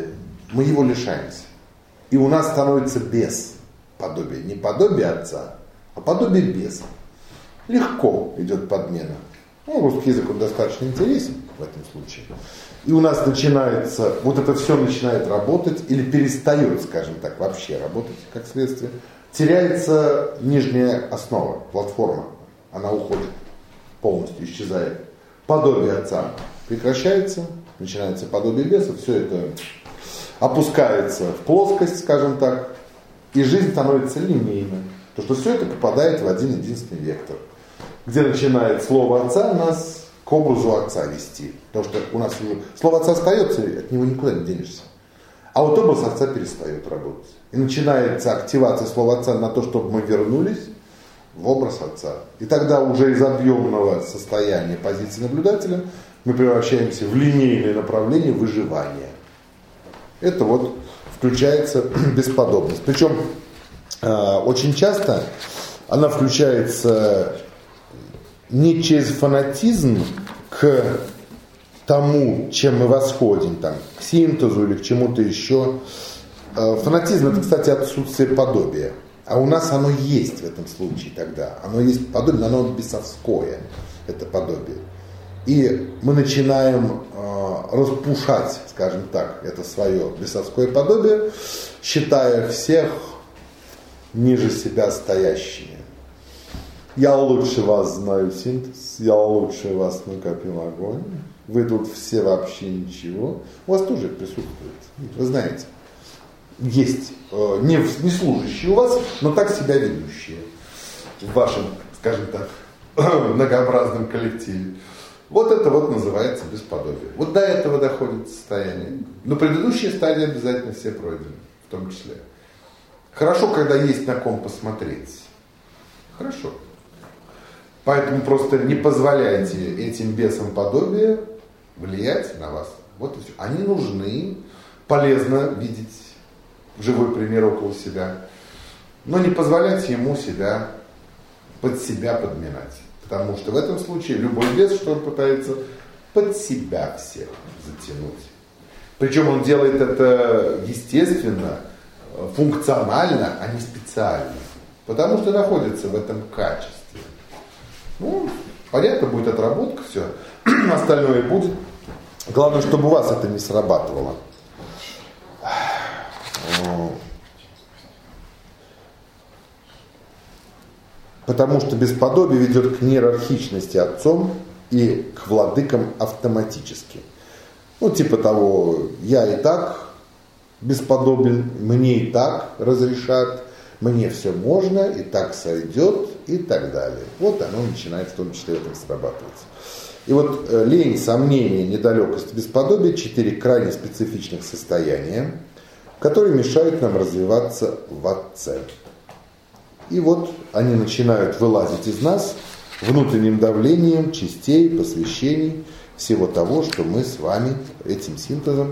мы его лишаемся. И у нас становится бес подобие. Не подобие отца, а подобие беса. Легко идет подмена. Ну, русский язык он достаточно интересен в этом случае. И у нас начинается, вот это все начинает работать, или перестает, скажем так, вообще работать, как следствие. Теряется нижняя основа, платформа. Она уходит, полностью исчезает. Подобие отца прекращается, начинается подобие беса, все это опускается в плоскость, скажем так, и жизнь становится линейной. Потому что все это попадает в один единственный вектор, где начинает слово отца нас к образу отца вести. Потому что у нас слово отца остается, от него никуда не денешься. А вот образ отца перестает работать. И начинается активация слова отца на то, чтобы мы вернулись в образ отца. И тогда уже из объемного состояния позиции наблюдателя мы превращаемся в линейное направление выживания. Это вот включается бесподобность. Причем э, очень часто она включается не через фанатизм к тому, чем мы восходим, там, к синтезу или к чему-то еще. Фанатизм — это, кстати, отсутствие подобия. А у нас оно есть в этом случае тогда. Оно есть подобие, но оно бесовское, это подобие. И мы начинаем э, распушать, скажем так, это свое бесовское подобие, считая всех ниже себя стоящими. Я лучше вас знаю синтез, я лучше вас накопил огонь, вы тут все вообще ничего. У вас тоже присутствует, вы знаете. Есть э, не, не служащие у вас, но так себя ведущие в вашем, скажем так, многообразном коллективе. Вот это вот называется бесподобие. Вот до этого доходит состояние. Но предыдущие стадии обязательно все пройдены, в том числе. Хорошо, когда есть на ком посмотреть. Хорошо. Поэтому просто не позволяйте этим бесам подобия влиять на вас. Вот и все. Они нужны, полезно видеть живой пример около себя, но не позволяйте ему себя под себя подминать. Потому что в этом случае любой бес, что он пытается, под себя всех затянуть. Причем он делает это естественно, функционально, а не специально. Потому что находится в этом качестве. Ну, понятно, будет отработка, все. Остальное будет. Главное, чтобы у вас это не срабатывало. Потому что бесподобие ведет к неиерархичности отцом и к владыкам автоматически. Ну, типа того, я и так бесподобен, мне и так разрешат, мне все можно, и так сойдет, и так далее. Вот оно начинает в том числе в этом срабатываться. И вот лень, сомнение, недалекость, бесподобие – четыре крайне специфичных состояния, которые мешают нам развиваться в отце. И вот они начинают вылазить из нас внутренним давлением частей, посвящений, всего того, что мы с вами этим синтезом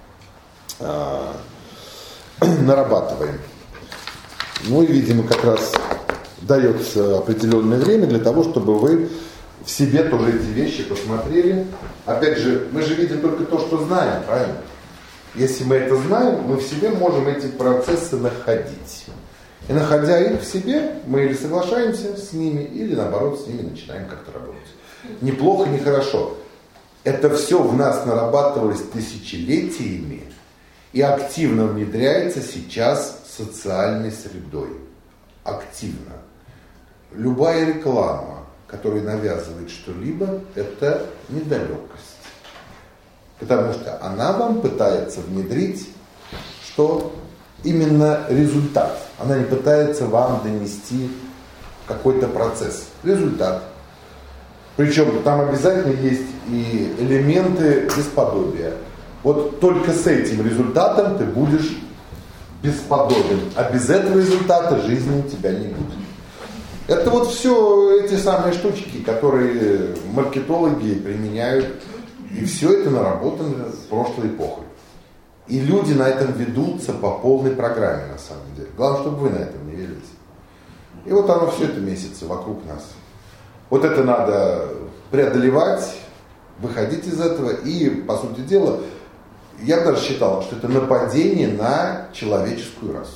э, нарабатываем. Ну и, видимо, как раз дается определенное время для того, чтобы вы в себе тоже эти вещи посмотрели. Опять же, мы же видим только то, что знаем, правильно? Если мы это знаем, мы в себе можем эти процессы находить. И находя их в себе, мы или соглашаемся с ними, или наоборот с ними начинаем как-то работать. Неплохо, не хорошо. Это все в нас нарабатывалось тысячелетиями и активно внедряется сейчас социальной средой. Активно. Любая реклама, которая навязывает что-либо, это недалекость. Потому что она вам пытается внедрить, что именно результат. Она не пытается вам донести какой-то процесс. Результат. Причем там обязательно есть и элементы бесподобия. Вот только с этим результатом ты будешь бесподобен. А без этого результата жизни у тебя не будет. Это вот все эти самые штучки, которые маркетологи применяют. И все это наработано прошлой эпохой. И люди на этом ведутся по полной программе, на самом деле. Главное, чтобы вы на этом не велись. И вот оно все это месяца вокруг нас. Вот это надо преодолевать, выходить из этого и, по сути дела, я бы даже считал, что это нападение на человеческую расу.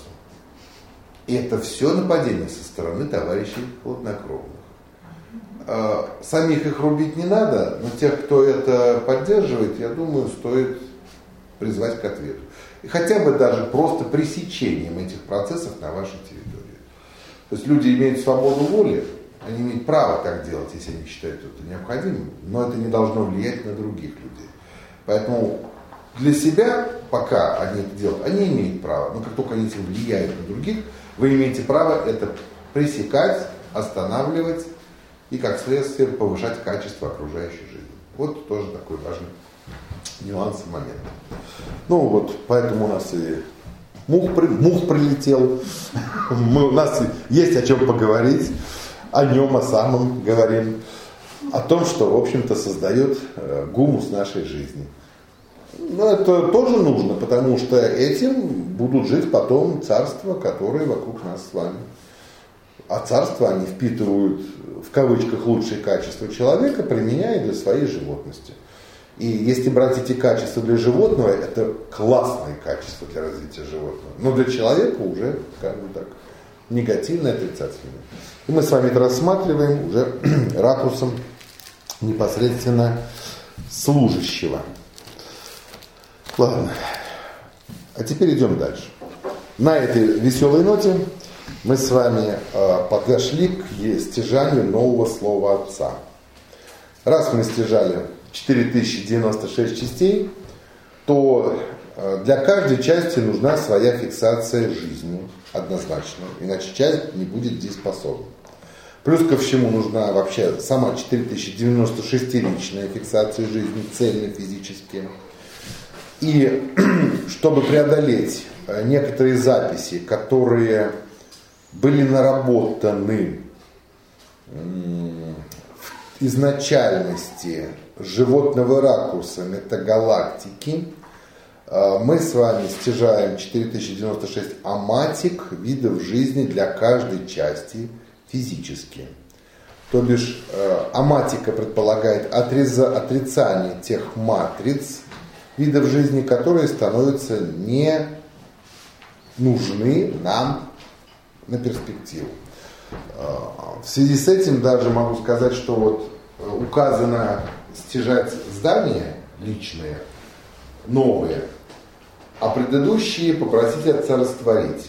И это все нападение со стороны товарищей хладнокровных. Самих их рубить не надо, но тех, кто это поддерживает, я думаю, стоит призвать к ответу. И хотя бы даже просто пресечением этих процессов на вашей территории. То есть люди имеют свободу воли, они имеют право так делать, если они считают это необходимым, но это не должно влиять на других людей. Поэтому для себя, пока они это делают, они имеют право, но как только они этим влияют на других, вы имеете право это пресекать, останавливать и, как следствие, повышать качество окружающей жизни. Вот тоже такой важный нюанс и момент. Ну вот, поэтому у нас и мух, мух прилетел, Мы, у нас есть о чем поговорить, о нем, о самом говорим, о том, что, в общем-то, создает гумус нашей жизни. Но это тоже нужно, потому что этим будут жить потом царства, которые вокруг нас с вами. А царства они впитывают, в кавычках, лучшие качества человека, применяя для своей животности. И если брать эти качества для животного, это классные качества для развития животного. Но для человека уже, как бы так, негативные, отрицательные. И мы с вами это рассматриваем уже ракурсом непосредственно служащего. Ладно. А теперь идем дальше. На этой веселой ноте мы с вами э, подошли к стяжанию нового слова Отца. Раз мы стяжали четыре тысячи девяносто шесть частей, то э, для каждой части нужна своя фиксация жизни, однозначно, иначе часть не будет дееспособна. Плюс ко всему нужна вообще сама четыре тысячи девяносто шестиричная фиксация жизни, цельно физически. И чтобы преодолеть некоторые записи, которые были наработаны в изначальности животного ракурса метагалактики, мы с вами стяжаем четыре тысячи девяносто шесть аматик видов жизни для каждой части физически. То бишь аматика предполагает отреза, отрицание тех матриц видов жизни, которые становятся не нужны нам на перспективу. В связи с этим даже могу сказать, что вот указано стяжать здания личные, новые, а предыдущие попросить Отца растворить,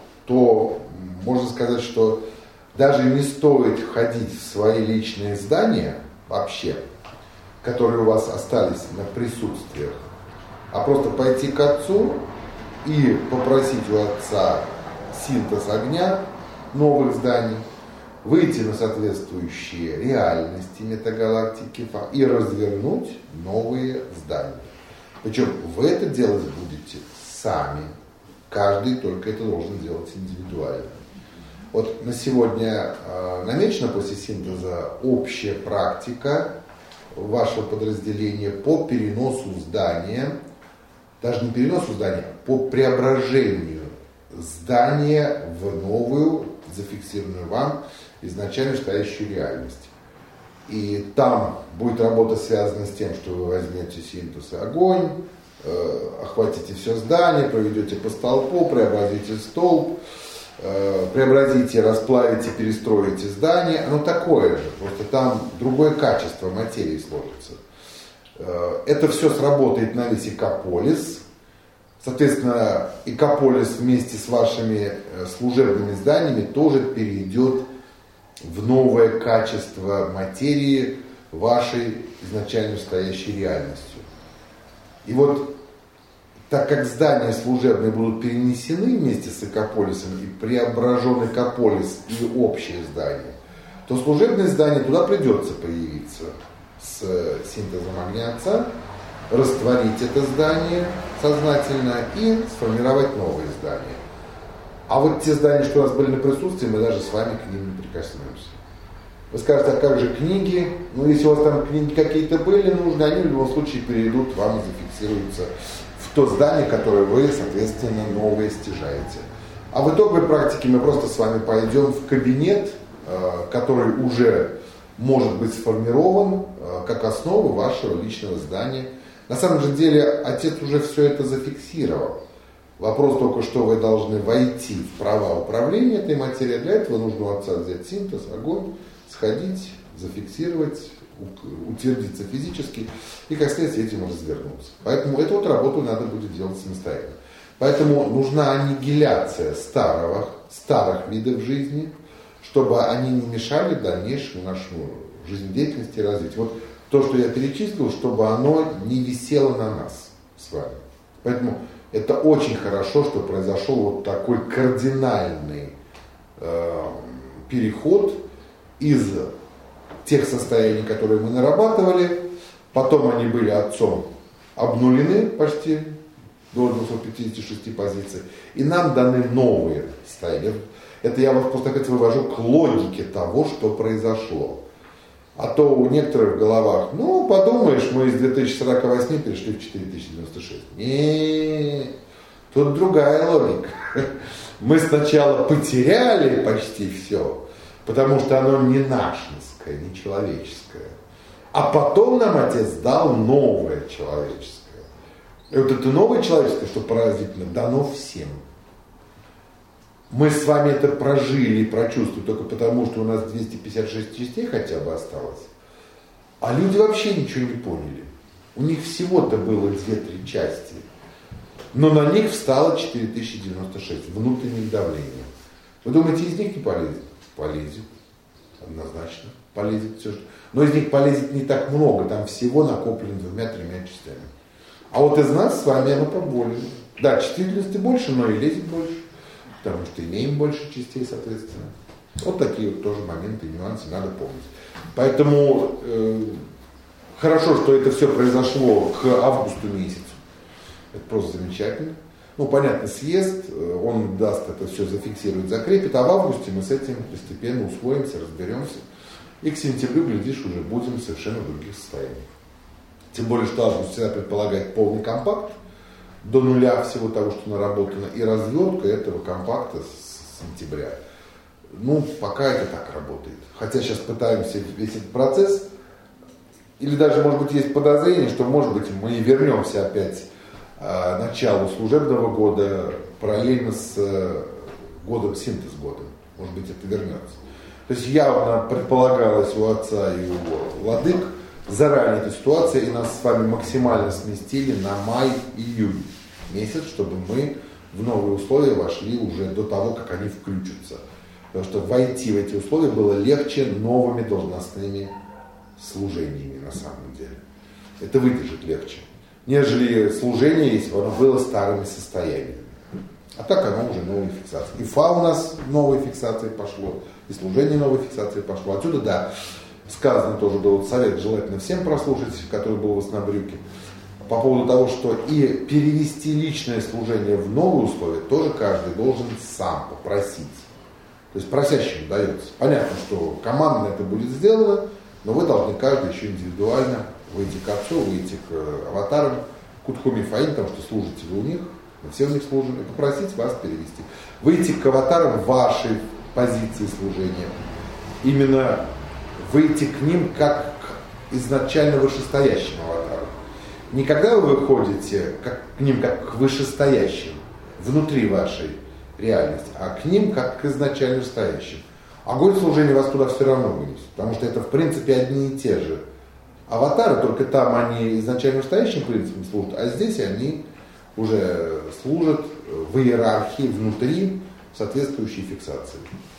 то можно сказать, что даже не стоит входить в свои личные здания вообще, которые у вас остались на присутствиях, а просто пойти к Отцу и попросить у Отца синтез огня новых зданий, выйти на соответствующие реальности метагалактики и развернуть новые здания. Причем вы это делать будете сами. Каждый только это должен делать индивидуально. Вот на сегодня э, намечена после синтеза общая практика вашего подразделения по переносу здания, даже не переносу здания, по преображению здания в новую, зафиксированную вам, изначально стоящую реальность. И там будет работа связана с тем, что вы возьмете синтез и огонь, э, охватите все здание, проведете по столпу, преобразите столб, э, преобразите, расплавите, перестроите здание. Оно такое же, просто там другое качество материи сложится. Э, это все сработает на весь Экополис. Соответственно, Экополис вместе с вашими служебными зданиями тоже перейдет в новое качество материи вашей изначально стоящей реальностью. И вот так как здания служебные будут перенесены вместе с Экополисом и преображен Экополис и общее здание, то служебное здание туда придется появиться с синтезом огня Отца, растворить это здание сознательно и сформировать новые здания. А вот те здания, что у нас были на присутствии, мы даже с вами к ним не прикоснемся. Вы скажете, а как же книги? Ну, если у вас там книги какие-то были нужны, они в любом случае перейдут вам и зафиксируются в то здание, которое вы, соответственно, новое стяжаете. А в итоговой практике мы просто с вами пойдем в кабинет, который уже может быть сформирован как основа вашего личного здания На самом же деле отец уже все это зафиксировал. Вопрос только, что вы должны войти в права управления этой материей. Для этого нужно у отца взять синтез, огонь, сходить, зафиксировать, утвердиться физически и, как следствие, этим развернуться. Поэтому эту вот работу надо будет делать самостоятельно. Поэтому нужна аннигиляция старого, старых видов жизни, чтобы они не мешали дальнейшему нашему жизнедеятельности и развитию. Вот то, что я перечислил, чтобы оно не висело на нас с вами. Поэтому это очень хорошо, что произошел вот такой кардинальный э, переход из тех состояний, которые мы нарабатывали, потом они были отцом обнулены почти до двухсот пятидесяти шести позиций, и нам даны новые состояния. Это я вас просто опять вывожу к логике того, что произошло. А то у некоторых в головах, ну, подумаешь, мы из две тысячи сорока восьми перешли в четыре тысячи девяносто шесть. Нет, тут другая логика. Мы сначала потеряли почти все, потому что оно не нашинское, не человеческое. А потом нам Отец дал новое человеческое. И вот это новое человеческое, что поразительно, дано всем. Мы с вами это прожили, прочувствовали только потому, что у нас двести пятьдесят шесть частей хотя бы осталось. А люди вообще ничего не поняли. У них всего-то было две-три части. Но на них встало четыре тысячи девяносто шесть внутренних давлений. Вы думаете, из них не полезет? Полезет. Однозначно. Полезет все, что... Но из них полезет не так много. Там всего накоплено двумя-тремя частями. А вот из нас с вами оно поболее. Да, численности больше, но и лезет больше. Потому что имеем больше частей, соответственно. Вот такие вот тоже моменты и нюансы надо помнить. Поэтому э, хорошо, что это все произошло к августу месяцу. Это просто замечательно. Ну, понятно, съезд, он даст это все, зафиксирует, закрепит, а в августе мы с этим постепенно усвоимся, разберемся. И к сентябрю, глядишь, уже будем в совершенно других состояниях. Тем более, что август всегда предполагает полный компакт, до нуля всего того, что наработано, и развертка этого компакта с сентября. Ну, пока это так работает. Хотя сейчас пытаемся весь этот процесс, или даже, может быть, есть подозрение, что, может быть, мы и вернемся опять к началу служебного года, параллельно с годом, синтез годом. Может быть, это вернется. То есть явно предполагалось у отца и у владык заранее эта ситуация, и нас с вами максимально сместили на май-июнь месяц, чтобы мы в новые условия вошли уже до того, как они включатся. Потому что войти в эти условия было легче новыми должностными служениями на самом деле. Это выдержать легче, нежели служение, если бы оно было старыми состояниями. А так оно уже новая фиксация. И фа у нас новой фиксации пошло, и служение новой фиксации пошло. Отсюда, да, сказано тоже, да, вот совет желательно всем прослушать, который был в Оснобрюке, по поводу того, что и перевести личное служение в новые условия тоже каждый должен сам попросить. То есть просящему дается. Понятно, что командно это будет сделано, но вы должны каждый еще индивидуально выйти к отцу, выйти к аватарам, к Утхуми Фаин, потому что служите вы у них, мы все у них служим, и попросить вас перевести. Выйти к аватарам вашей позиции служения. Именно выйти к ним как к изначально вышестоящим аватарам. Не когда вы выходите как, к ним как к вышестоящим, внутри вашей реальности, а к ним как к изначально стоящим. Огонь служения вас туда все равно вынесет, потому что это в принципе одни и те же аватары, только там они изначально стоящим принципом служат, а здесь они уже служат в иерархии внутри соответствующей фиксации.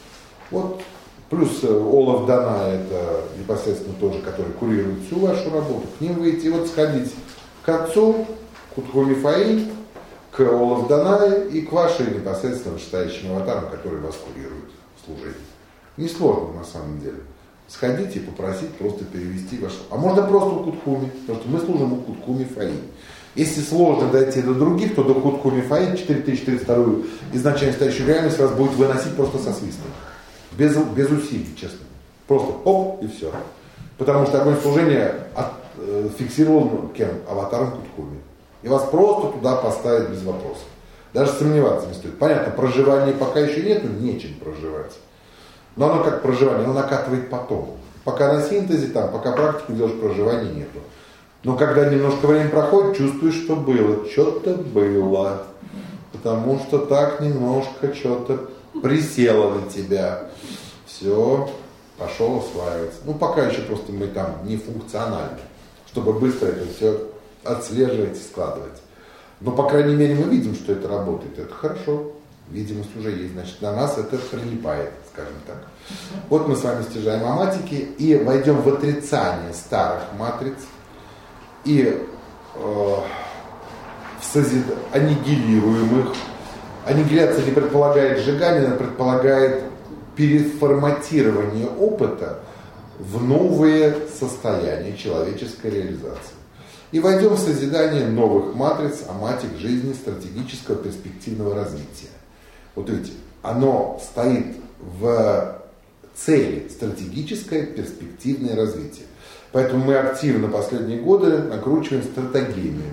Вот. Плюс Олаф Дана, это непосредственно тоже, который курирует всю вашу работу, к ним выйти, и вот сходить к отцу, к Утхуми Фаин, к Олаф Данае и к вашей непосредственно вышестоящим аватарам, которые вас курируют в служении. Несложно на самом деле. Сходите и попросить просто перевести ваш... А можно просто у Кутхуми, потому что мы служим у Кутхуми Фаин. Если сложно дойти до других, то до Кутхуми Фаин четыре тысячи тридцать вторую изначально стоящую реальность вас будет выносить просто со свистом. Без, без усилий, честно. Просто оп и все. Потому что огонь служения от, э, фиксировал кем? Аватаром Кутхуми. И вас просто туда поставить без вопросов. Даже сомневаться не стоит. Понятно, проживания пока еще нет, но нечем проживать. Но оно как проживание, оно накатывает потом. Пока на синтезе, там, пока практику делаешь, проживания нету. Но когда немножко времени проходит, чувствуешь, что было, что-то было. Потому что так немножко что-то присело на тебя. Все, пошел осваиваться. Ну, пока еще просто мы там не функциональны, чтобы быстро это все отслеживать и складывать. Но, по крайней мере, мы видим, что это работает. Это хорошо. Видимость уже есть. Значит, на нас это прилипает, скажем так. Вот мы с вами стяжаем аматики и войдем в отрицание старых матриц и э, в созид... аннигилируем их. Аннигиляция не предполагает сжигание, она предполагает переформатирование опыта в новые состояния человеческой реализации. И войдем в созидание новых матриц, аматик жизни, стратегического перспективного развития. Вот видите, оно стоит в цели стратегическое перспективное развитие. Поэтому мы активно последние годы накручиваем стратегемию,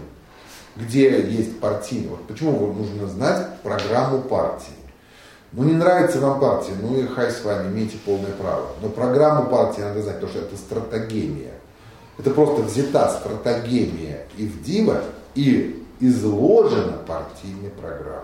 где есть партийные. Вот почему вам нужно знать программу партии. Ну не нравится вам партия, ну и хай с вами, имейте полное право. Но программу партии надо знать, потому что это стратегемия. Это просто взята стратегемия Ивдива и изложена партийной программой.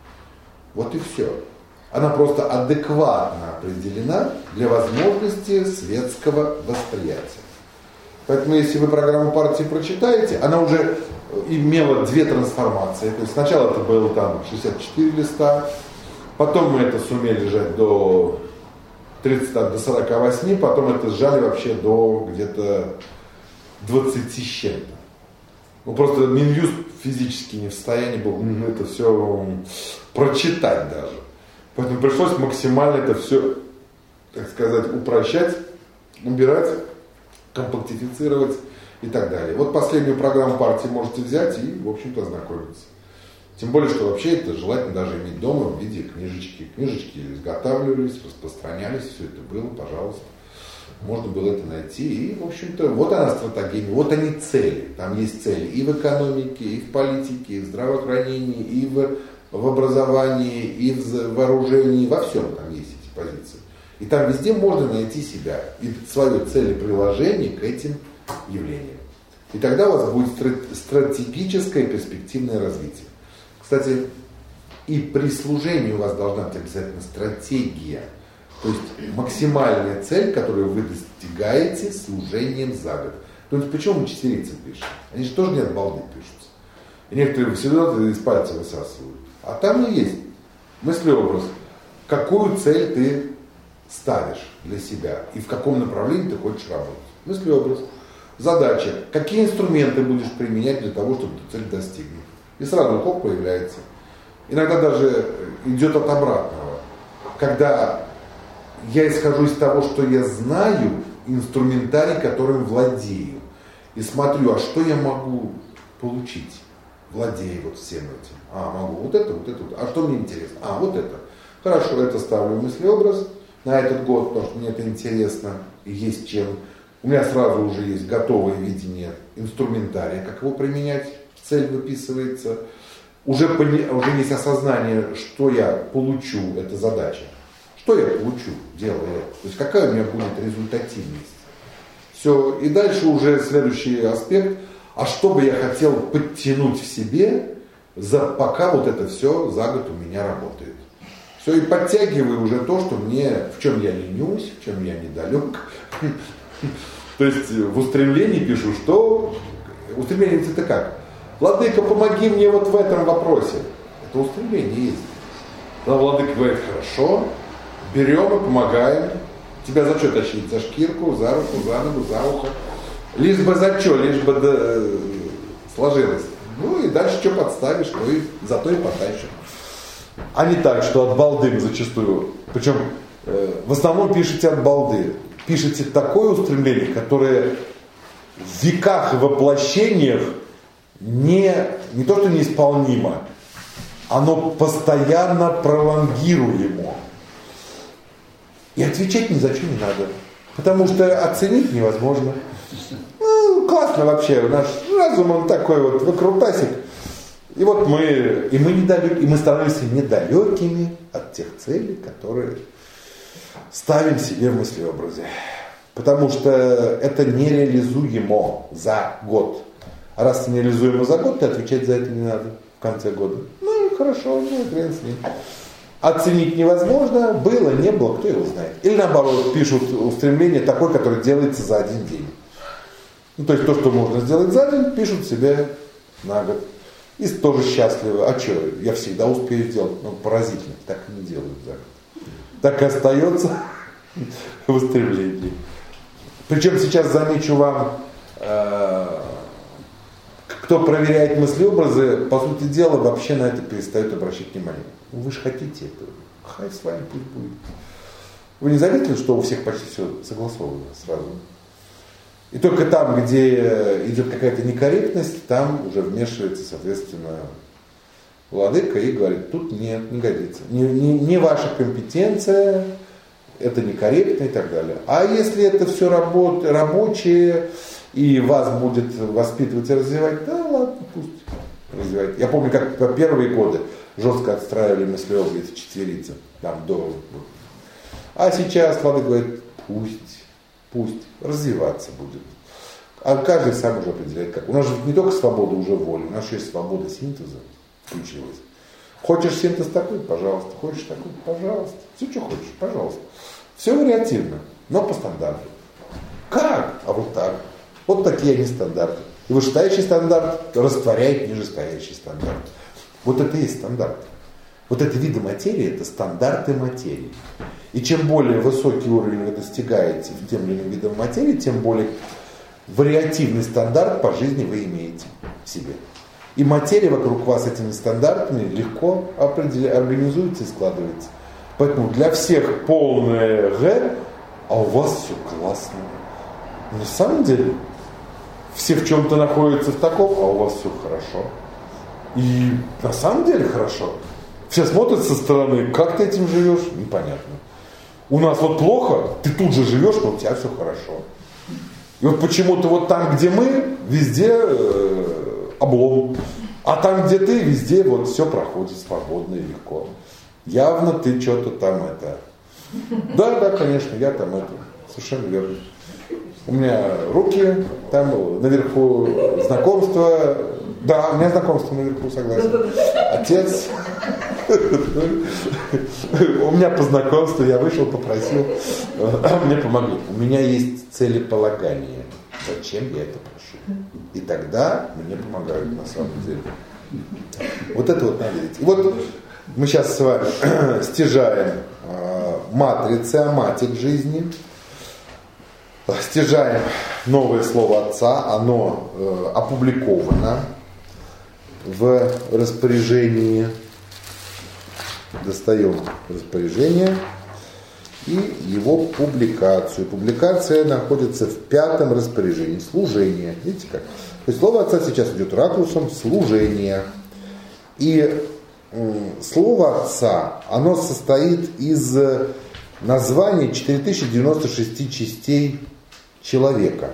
Вот и все. Она просто адекватно определена для возможности светского восприятия. Поэтому если вы программу партии прочитаете, она уже имела две трансформации. То есть сначала это было там шестьдесят четыре листа, потом мы это сумели сжать до тридцати, до сорока восьми, потом это сжали вообще до где-то двадцати с чем-то. Ну просто Минюст физически не в состоянии был ну, это все прочитать даже. Поэтому пришлось максимально это все, так сказать, упрощать, убирать, компактифицировать и так далее. Вот последнюю программу партии можете взять и, в общем-то, ознакомиться. Тем более, что вообще это желательно даже иметь дома в виде книжечки. Книжечки изготавливались, распространялись, все это было, пожалуйста. Можно было это найти. И, в общем-то, вот она стратегия, вот они цели. Там есть цели и в экономике, и в политике, и в здравоохранении, и в, в образовании, и в вооружении. Во всем там есть эти позиции. И там везде можно найти себя и свое целеpriложение к этим явлениям. И тогда у вас будет стратегическое перспективное развитие. Кстати, и при служении у вас должна быть обязательно стратегия. То есть максимальная цель, которую вы достигаете служением за год. То есть почему мы чистерицы пишем? Они же тоже не от балды пишутся. И некоторые всегда из пальца высасывают. А там и есть мыслеобраз. Какую цель ты ставишь для себя и в каком направлении ты хочешь работать. Мыслеобраз. Задача. Какие инструменты будешь применять для того, чтобы эту цель достигнуть. И сразу хоп появляется. Иногда даже идет от обратного. Когда я исхожу из того, что я знаю, инструментарий, которым владею. И смотрю, а что я могу получить, владея вот всем этим. А, могу вот это, вот это, вот. А что мне интересно? А, вот это. Хорошо, это ставлю мыслеобраз на этот год, потому что мне это интересно и есть чем. У меня сразу уже есть готовое видение инструментария, как его применять, цель выписывается. Уже, пони, уже есть осознание, что я получу, это задача. Что я получу, делая это? То есть какая у меня будет результативность? Все, и дальше уже следующий аспект. А что бы я хотел подтянуть в себе, за, пока вот это все за год у меня работает? Все, и подтягиваю уже то, что мне, в чем я ленюсь, в чем я недалек. То есть в устремлении пишу, что... Устремление это как? Владыка, помоги мне вот в этом вопросе. Это устремление есть. Тогда владыка говорит, хорошо, берем и помогаем. Тебя за что тащить? За шкирку, за руку, за ногу, за ухо. Лишь бы за что, лишь бы да, сложилось. Ну и дальше что подставишь, то и зато и потащим. А не так, что от балды зачастую. Причем э, в основном пишете от балды. Пишете такое устремление, которое в веках и воплощениях не, не то что неисполнимо, оно постоянно пролонгируемо. И отвечать ни за что не надо. Потому что оценить невозможно. Ну, классно вообще. Наш разум, он такой вот выкрутасик. И вот мы, и мы недалеки, и мы становимся недалекими от тех целей, которые ставим себе в мыслеобразе. Потому что это нереализуемо за год. А раз ты не реализуемо за год, ты отвечать за это не надо в конце года. Ну, хорошо, ну, хрен с ним. Оценить невозможно, было, не было, кто его знает. Или наоборот, пишут устремление такое, которое делается за один день. Ну, то есть то, что можно сделать за день, пишут себе на год. И тоже счастливы. А что, я всегда успею сделать. Ну, поразительно, так и не делают за год. Так и остается в устремлении. Причем сейчас замечу вам, кто проверяет мыслеобразы, по сути дела, вообще на это перестает обращать внимание. Вы же хотите этого. Хай с вами пусть будет. Вы не заметили, что у всех почти все согласовано сразу? И только там, где идет какая-то некорректность, там уже вмешивается, соответственно, владыка и говорит, тут нет, не годится. Не, не, не ваша компетенция, это некорректно и так далее. А если это все работ, рабочее, и вас будет воспитывать и развивать, да ладно, пусть развивает. Я помню, как по первые годы жестко отстраивали мыслеобразы четверицы, там до... А сейчас владыка говорит, пусть. Пусть развиваться будет. А каждый сам уже определяет, как. У нас же не только свобода уже воли, у нас еще есть свобода синтеза включилась. Хочешь синтез такой? Пожалуйста. Хочешь такой? Пожалуйста. Все, что хочешь, пожалуйста. Все вариативно, но по стандарту. Как? А вот так. Вот такие они стандарты. И вышестоящий стандарт растворяет нижестоящий стандарт. Вот это и есть стандарт. Вот эти виды материи, это стандарты материи. И чем более высокий уровень вы достигаете в тем или ином виде материи, тем более вариативный стандарт по жизни вы имеете в себе. И материя вокруг вас этими стандартами легко организуется и складывается. Поэтому для всех полное Г, а у вас все классно. На самом деле, все в чем-то находятся в таком, а у вас все хорошо. И на самом деле хорошо. Все смотрят со стороны, как ты этим живешь, непонятно. У нас вот плохо, ты тут же живешь, но у тебя все хорошо. И вот почему-то вот там, где мы, везде э, облом. А там, где ты, везде вот все проходит свободно и легко. Явно ты что-то там это... Да, да, конечно, я там это. Совершенно верно. У меня руки, там наверху знакомство. Да, у меня знакомство наверху, согласен. Отец. У меня по знакомству, я вышел, попросил. Мне помогли. У меня есть целеполагание. Зачем я это прошу? И тогда мне помогают на самом деле. Вот это вот надо видеть. И вот мы сейчас с вами стяжаем матрицы, аматик жизни. Стяжаем новое слово Отца, оно э, опубликовано в распоряжении, достаем распоряжение и его публикацию. Публикация находится в пятом распоряжении, служение. Видите как? То есть слово Отца сейчас идет ракурсом служения. И э, слово Отца, оно состоит из названия четыре тысячи девяносто шесть частей человека.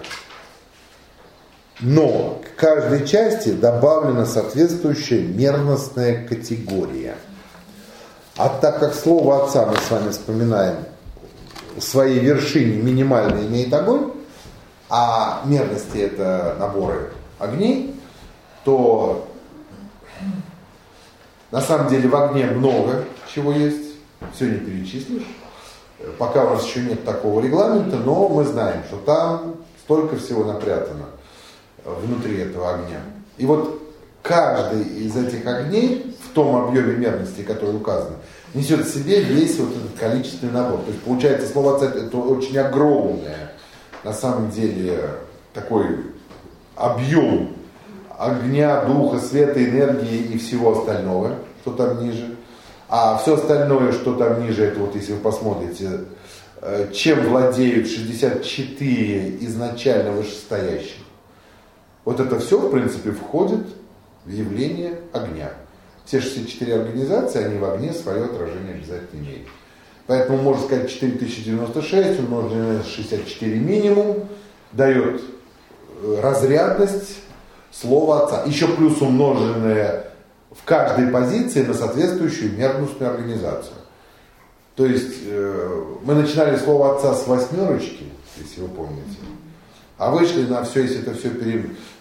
Но к каждой части добавлена соответствующая мерностная категория. А так как слово Отца мы с вами вспоминаем в своей вершине минимально имеет огонь, а мерности это наборы огней, то на самом деле в огне много чего есть, все не перечислишь. Пока у нас еще нет такого регламента, но мы знаем, что там столько всего напрятано внутри этого огня. И вот каждый из этих огней в том объеме мерности, который указан, несет в себе весь вот этот количественный набор. То есть получается, слово Отца это очень огромное, на самом деле, такой объем огня, духа, света, энергии и всего остального, что там ниже. А все остальное, что там ниже, это вот если вы посмотрите, чем владеют шестьдесят четыре изначально вышестоящих. Вот это все, в принципе, входит в явление огня. Все шестьдесят четыре организации, они в огне свое отражение обязательно имеют. Поэтому можно сказать четыре тысячи девяносто шесть умноженное на шестьдесят четыре минимум дает разрядность слова Отца. Еще плюс умноженное в каждой позиции на соответствующую мерностную организацию. То есть э, мы начинали слово Отца с восьмерочки, если вы помните, а вышли на все, если это все пере,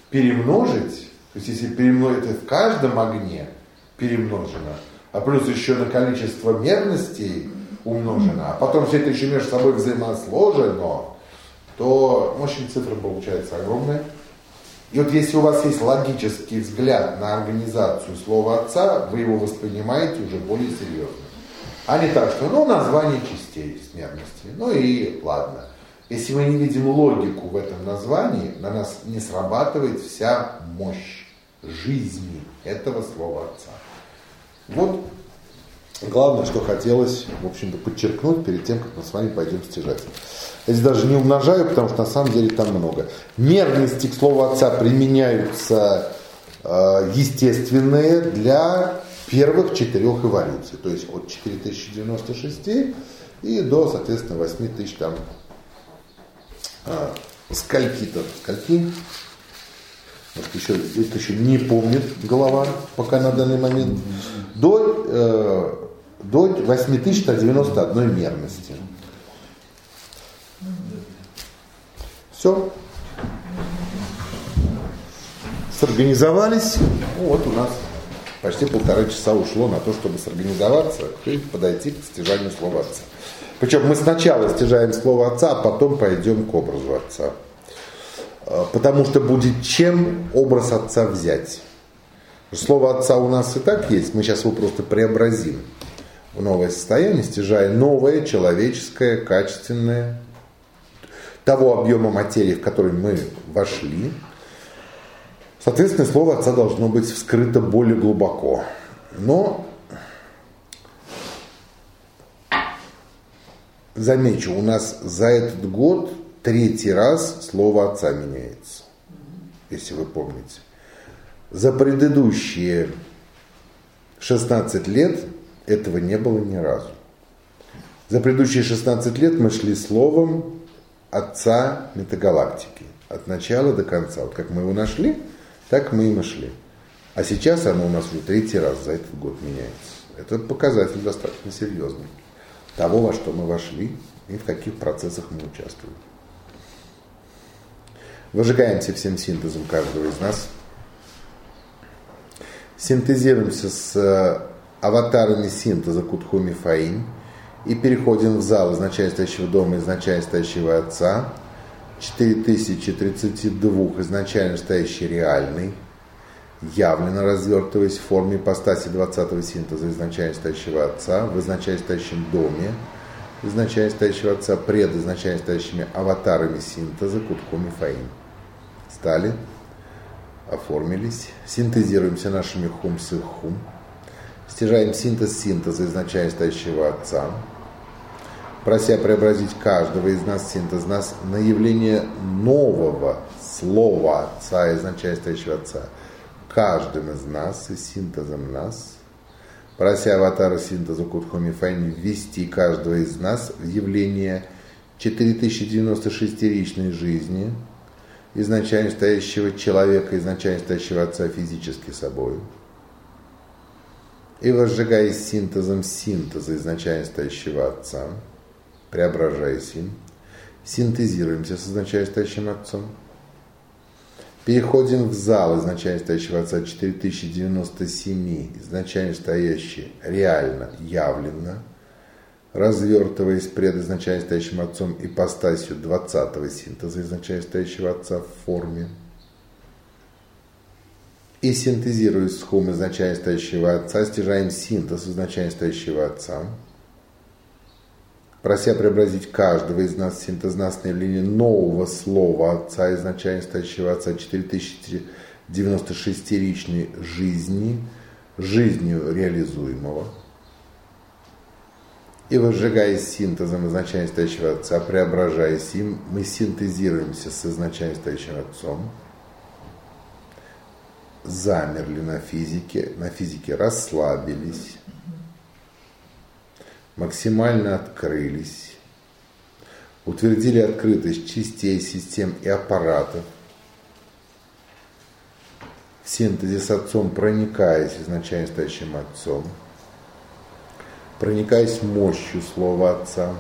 перемножить, то есть если перемножить это в каждом огне перемножено, а плюс еще на количество мерностей умножено, а потом все это еще между собой взаимосложено, то мощность цифры получается огромная. И вот если у вас есть логический взгляд на организацию слова отца, вы его воспринимаете уже более серьезно. А не так, что ну название частей с мерностью, ну и ладно. Если мы не видим логику в этом названии, на нас не срабатывает вся мощь жизни этого слова отца. Вот главное, что хотелось, в общем-то, подчеркнуть перед тем, как мы с вами пойдем стяжать. Я здесь даже не умножаю, потому что на самом деле там много. Мерности к слову отца применяются э, естественные для первых четырех эволюций. То есть от четыре тысячи девяносто шесть и до, соответственно, восемь тысяч там э, скольки-то, скольки. Может, еще, это еще не помнит голова пока на данный момент. До, э, до восемь тысяч девяносто одной мерности. Все. Сорганизовались. Ну, вот у нас почти полтора часа ушло на то, чтобы сорганизоваться и подойти к стяжанию слова отца. Причем мы сначала стяжаем слово отца, а потом пойдем к образу отца. Потому что будет чем образ отца взять. Слово отца у нас и так есть, мы сейчас его просто преобразим в новое состояние, стяжая новое, человеческое, качественное, того объема материи, в который мы вошли. Соответственно, слово отца должно быть вскрыто более глубоко. Но замечу, у нас за этот год третий раз слово отца меняется, если вы помните. За предыдущие шестнадцать лет этого не было ни разу. За предыдущие шестнадцать лет мы шли словом отца метагалактики. От начала до конца. Вот как мы его нашли, так мы и шли. А сейчас оно у нас уже третий раз за этот год меняется. Это показатель достаточно серьезный того, во что мы вошли и в каких процессах мы участвуем. Выжигаемся всем синтезом каждого из нас. Синтезируемся с аватарами синтеза Кутхуми Фаин и переходим в зал изначально стоящего дома, изначально стоящего отца, четыре тысячи тридцать два изначально стоящий реальный, явленно развертываясь в форме ипостаси двадцатого синтеза изначально стоящего отца, в изначально стоящем доме, изначально стоящего отца, пред изначально стоящими аватарами синтеза Кутхуми Фаин. Стали, оформились, синтезируемся нашими хум с их хум, стяжаем синтез синтеза изначально стоящего отца, прося преобразить каждого из нас, синтез нас, на явление нового слова отца изначально стоящего отца, каждым из нас и синтезом нас, прося аватара синтеза Кутхуми Фаин ввести каждого из нас в явление четыре тысячи девяносто шестиричной жизни, изначально стоящего человека, изначально стоящего отца физически собой. И возжигаясь синтезом синтеза изначально стоящего отца, преображаясь им, синтезируемся с изначально стоящим отцом. Переходим в зал изначально стоящего отца четыре тысячи девяносто семь, изначально стоящий реально, явленно, развертываясь пред изначально стоящим отцом ипостасью двадцатого синтеза изначально стоящего отца в форме. И синтезируясь с хум изначально стоящего отца, стяжаем синтез изначально стоящего отца, прося преобразить каждого из нас синтез нас на явление нового слова отца изначально стоящего отца четыре тысячи девяносто шестиричной жизни, жизнью реализуемого. И возжигаясь синтезом изначально стоящего отца, преображаясь им, мы синтезируемся с изначально стоящим отцом, замерли на физике, на физике расслабились, максимально открылись, утвердили открытость частей, систем и аппаратов, в синтезе с отцом проникаясь изначально стоящим отцом, проникаясь мощью слова отца,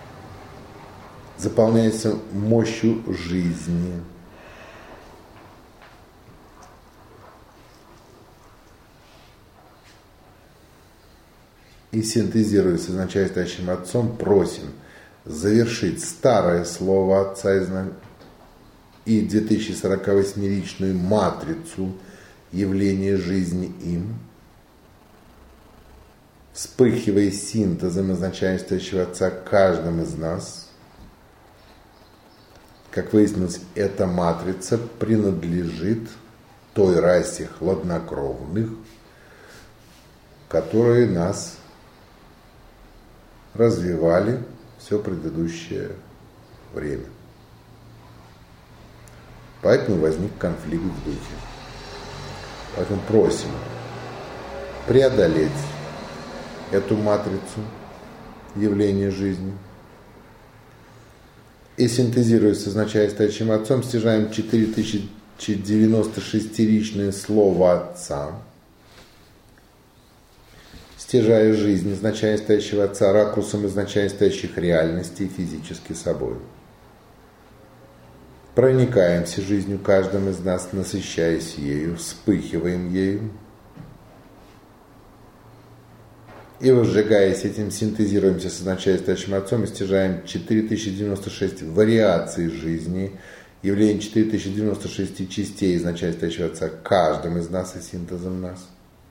заполняясь мощью жизни, и синтезируя с изначальствующим Отцом, просим завершить старое слово Отца и две тысячи сорок восьмеричную матрицу явления жизни им, вспыхивая синтезом изначальствующего Отца каждым из нас. Как выяснилось, эта матрица принадлежит той расе хладнокровных, которые нас развивали все предыдущее время. Поэтому возник конфликт в духе. Поэтому просим преодолеть эту матрицу явления жизни и, синтезируя с изначальствующим Отцом, стяжаем четыре тысячи девяносто шестиричное слово Отца, стяжая жизнь изначальствующего Отца ракурсом изначальствующих реальностей физически собой. Проникаемся жизнью каждым из нас, насыщаясь ею, вспыхиваем ею, и, возжигаясь этим, синтезируемся с изначальствующим Отцом и стяжаем четыре тысячи девяносто шесть вариаций жизни, явление четыре тысячи девяносто шесть частей изначальствующего Отца каждым из нас и синтезом нас.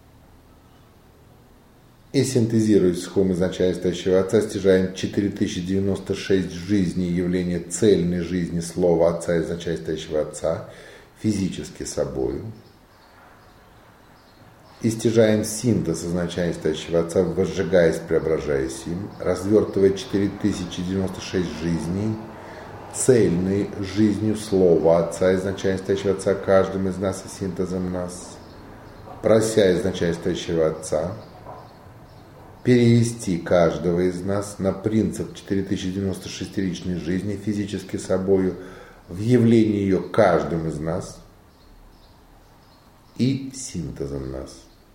И, синтезируясь с хом изначальствующего Отца, стяжаем четыре тысячи девяносто шесть жизней, явление цельной жизни слова Отца изначальствующего Отца физически собою. И стяжаем синтез изначальствующего Отца, возжигаясь, преображаясь им, развертывая четыре тысячи девяносто шесть жизней, цельной жизнью слова Отца изначальствующего Отца каждым из нас и синтезом нас, прося изначальствующего Отца перевести каждого из нас на принцип четыре тысячи девяносто шестиричной жизни физически собою в явление ее каждым из нас и синтезом нас.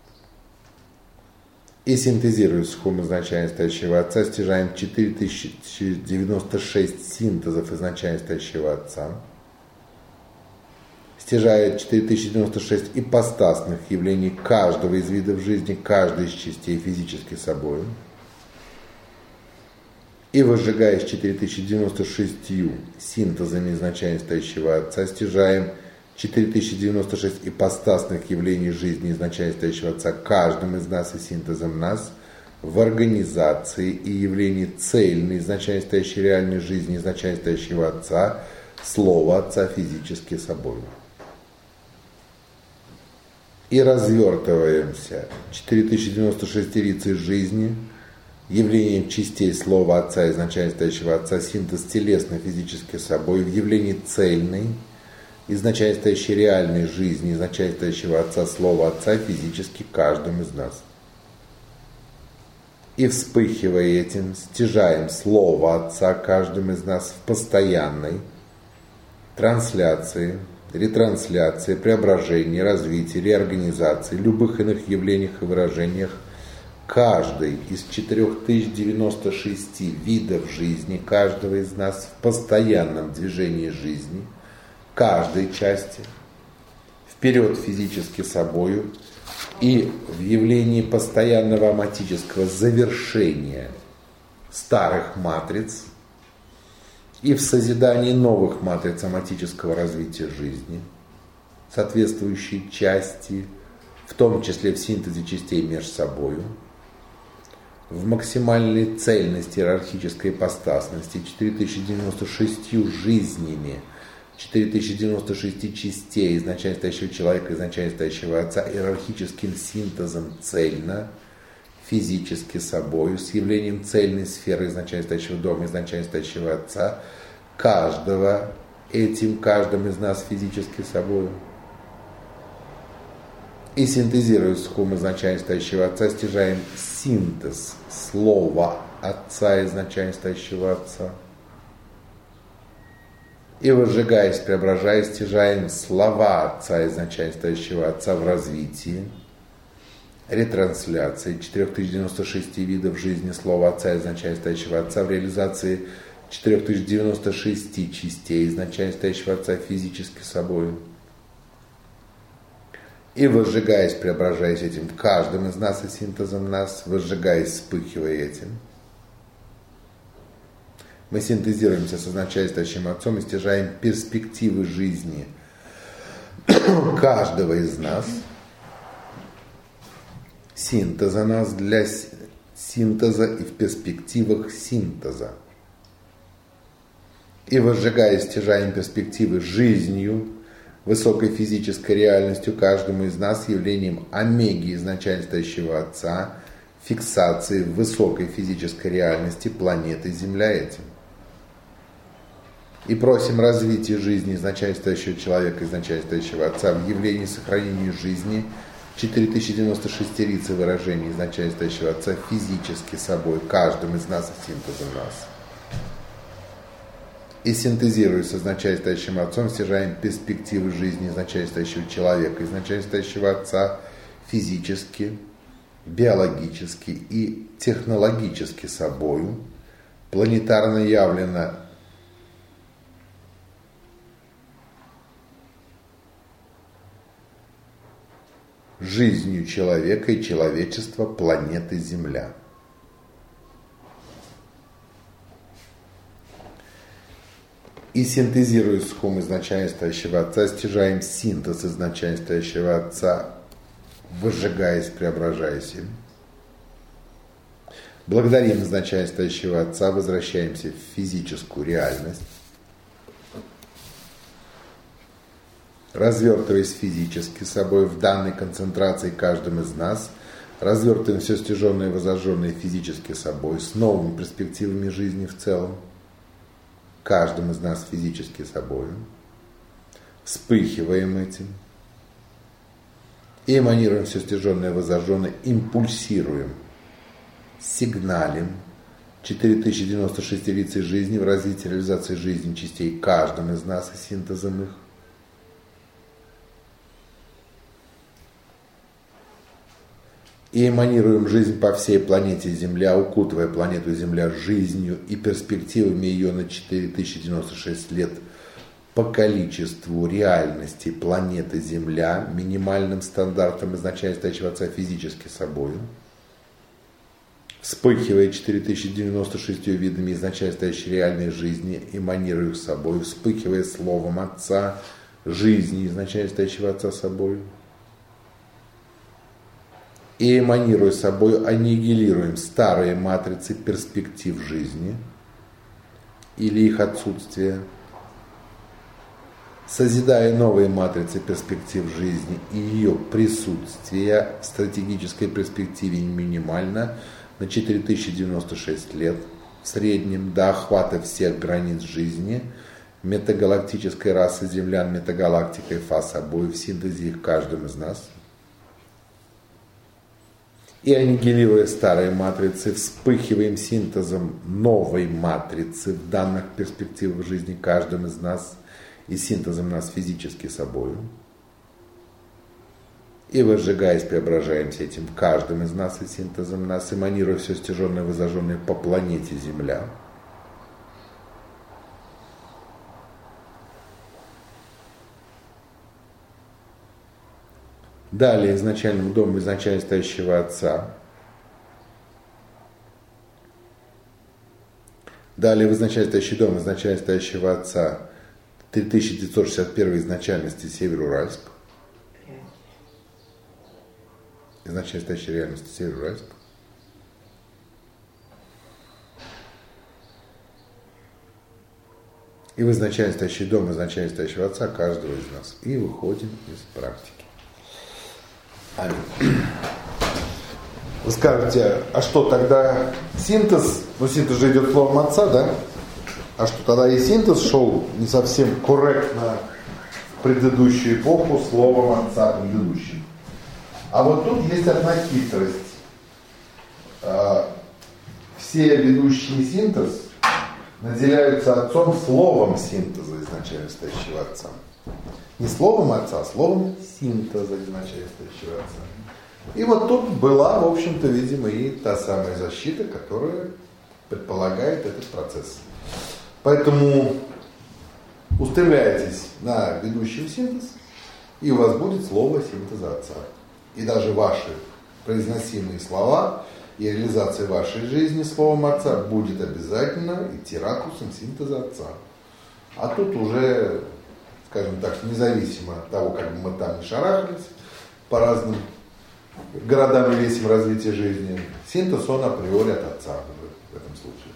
И, синтезируя с хом изначальствующего Отца, стяжаем четыре тысячи девяносто шесть синтезов изначальствующего Отца, стяжая четыре тысячи девяносто шесть ипостасных явлений каждого из видов жизни, каждой из частей физически собой, и, возжигаясь четыре тысячи девяносто шесть синтезами изначальствующего Отца, стяжаем четыре тысячи девяносто шесть ипостасных явлений жизни изначальствующего Отца каждым из нас и синтезом нас в организации и явлении цельной изначальствующей реальной жизни изначальствующего Отца, слова Отца физически собой. И развертываемся четыре тысячи девяносто шестирицей жизни, явлением частей слова Отца изначальствующего Отца, синтез телесно физически собой в явлении цельной изначальствующей реальной жизни изначальствующего Отца, слова Отца физически каждым из нас. И, вспыхивая этим, стяжаем слово Отца каждым из нас в постоянной трансляции, ретрансляции, преображении, развитии, реорганизации, любых иных явлениях и выражениях каждой из четырех тысяч девяноста шести видов жизни каждого из нас в постоянном движении жизни, каждой части, вперед физически собою и в явлении постоянного оматического завершения старых матриц и в созидании новых матриц оматического развития жизни, соответствующие части, в том числе в синтезе частей между собою, в максимальной цельности иерархической ипостасности четыре тысячи девяносто шесть жизнями, четыре тысячи девяносто шесть частей изначальствующего человека, изначальствующего Отца, иерархическим синтезом цельно, физически собою, с явлением цельной сферы изначальствующего дома, изначальствующего Отца, каждого, этим каждым из нас физически собою. И, синтезируя с хум изначальствующего Отца, стяжаем синтез слова Отца изначальствующего Отца. И, возжигаясь, преображаясь, стяжаем слова Отца изначальствующего Отца в развитии, ретрансляции четыре тысячи девяносто шесть видов жизни слова Отца изначальствующего Отца в реализации четыре тысячи девяносто шесть частей изначальствующего Отца физически собой. И возжигаясь, преображаясь этим в каждом из нас и синтезом нас, возжигаясь, вспыхивая этим, мы синтезируемся с начальствующим Отцом и стяжаем перспективы жизни каждого из нас, синтеза нас для синтеза и в перспективах синтеза. И возжигая, стяжаем перспективы жизнью, высокой физической реальностью каждому из нас, явлением омеги изначально стоящего Отца, фиксации высокой физической реальности планеты Земля этим. И просим развития жизни изначально стоящего человека, изначально стоящего Отца в явлении сохранения жизни четыре тысячи девяносто шестерицы выражений изначально стоящего Отца физически собой, каждым из нас и синтезом нас. И синтезируя с изначально стоящим Отцом, стяжаем перспективы жизни изначально стоящего человека, изначально стоящего Отца физически, биологически и технологически собою, планетарно явлено жизнью человека и человечества планеты Земля. И синтезируя с хом изначально стоящего Отца, стяжаем синтез изначально стоящего Отца, возжигаясь, преображаясь им. Благодарим изначально стоящего Отца, возвращаемся в физическую реальность. Развертываясь физически собой в данной концентрации каждым из нас, развертываем все стяженное и возожженное физически собой с новыми перспективами жизни в целом, каждым из нас физически собой, вспыхиваем этим, и эманируем все стяженное и возожженное, импульсируем, сигналим четыре тысячи девяносто шестерицы жизни в развитии реализации жизни частей каждым из нас и синтезом их. И эманируем жизнь по всей планете Земля, укутывая планету Земля жизнью и перспективами ее на четыре тысячи девяносто шесть лет по количеству реальности планеты Земля, минимальным стандартом изначально стоящего Отца физически собою, вспыхивая четыре тысячи девяносто шесть видами изначально стоящей реальной жизни, эманируя их собой, вспыхивая словом Отца жизни изначально стоящего Отца собою, и эманируя собой, аннигилируем старые матрицы перспектив жизни или их отсутствие, созидая новые матрицы перспектив жизни и ее присутствие в стратегической перспективе минимально на четыре тысячи девяносто шесть лет, в среднем до охвата всех границ жизни, метагалактической расы землян, метагалактикой фаз обоих, в синтезе их каждым из нас. И аннигилируя старые матрицы, вспыхиваем синтезом новой матрицы в данных перспективах жизни каждым из нас и синтезом нас физически собою. И возжигаясь, преображаемся этим в каждом из нас и синтезом нас, эманируя все стяженное и возожженное по планете Земля. Далее изначальному дому изначально стоящего Отца. Далее в изначально стоящий дом изначально стоящего Отца три тысячи девятьсот шестьдесят первой изначальности Североуральск. Изначально стоящей реальности Североуральск. И в изначально стоящий дом изначально стоящего Отца каждого из нас. И выходим из практики. Аминь. Вы скажете, а что тогда синтез? Ну, синтез же идет словом Отца, да? А что тогда и синтез шел не совсем корректно в предыдущую эпоху словом Отца предыдущим? А вот тут есть одна хитрость. Все ведущие синтез наделяются Отцом словом синтеза изначально стоящего Отца. Не словом Отца, а словом синтеза изначально стоящего Отца. И вот тут была, в общем-то, видимо, и та самая защита, которая предполагает этот процесс. Поэтому устремляйтесь на ведущий синтез и у вас будет слово синтеза Отца. И даже ваши произносимые слова и реализация вашей жизни словом Отца будет обязательно идти ракурсом синтеза Отца. А тут уже, скажем так, независимо от того, как бы мы там ни шарахались по разным городам и весям развития жизни, синтез он априори от Отца в этом случае.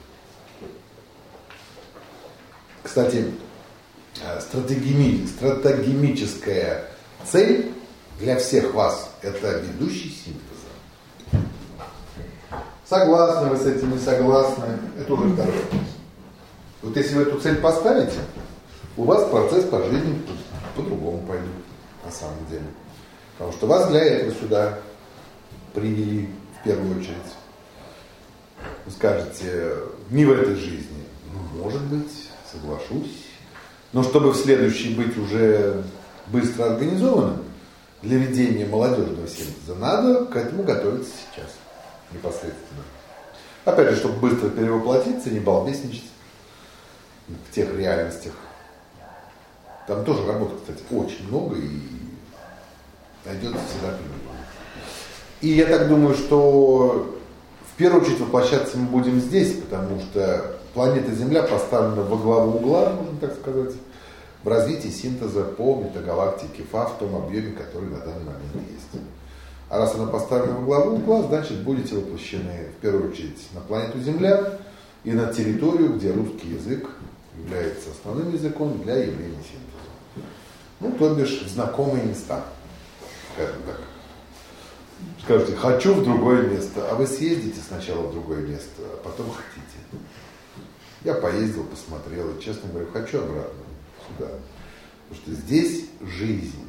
Кстати, стратегеми, стратегемическая цель для всех вас – это ведущий синтеза. Согласны вы с этим, не согласны? Это уже второй вопрос. Вот если вы эту цель поставите, у вас процесс по жизни по-другому пойдет, на самом деле. Потому что вас для этого сюда привели в первую очередь. Вы скажете, не в этой жизни. Ну, может быть, соглашусь. Но чтобы в следующей быть уже быстро организованным для ведения молодежного синтеза, надо к этому готовиться сейчас, непосредственно. Опять же, чтобы быстро перевоплотиться, не балбесничать в тех реальностях. Там тоже работы, кстати, очень много и найдется всегда применение. И я так думаю, что в первую очередь воплощаться мы будем здесь, потому что планета Земля поставлена во главу угла, можно так сказать, в развитии синтеза по метагалактике Фа в том объеме, который на данный момент есть. А раз она поставлена во главу угла, значит будете воплощены в первую очередь на планету Земля и на территорию, где русский язык является основным языком для явления синтеза. Ну, то бишь, в знакомые места, скажем так. Скажете, хочу в другое место, а вы съездите сначала в другое место, а потом хотите. Я поездил, посмотрел, и, честно говоря, хочу обратно сюда. Потому что здесь жизнь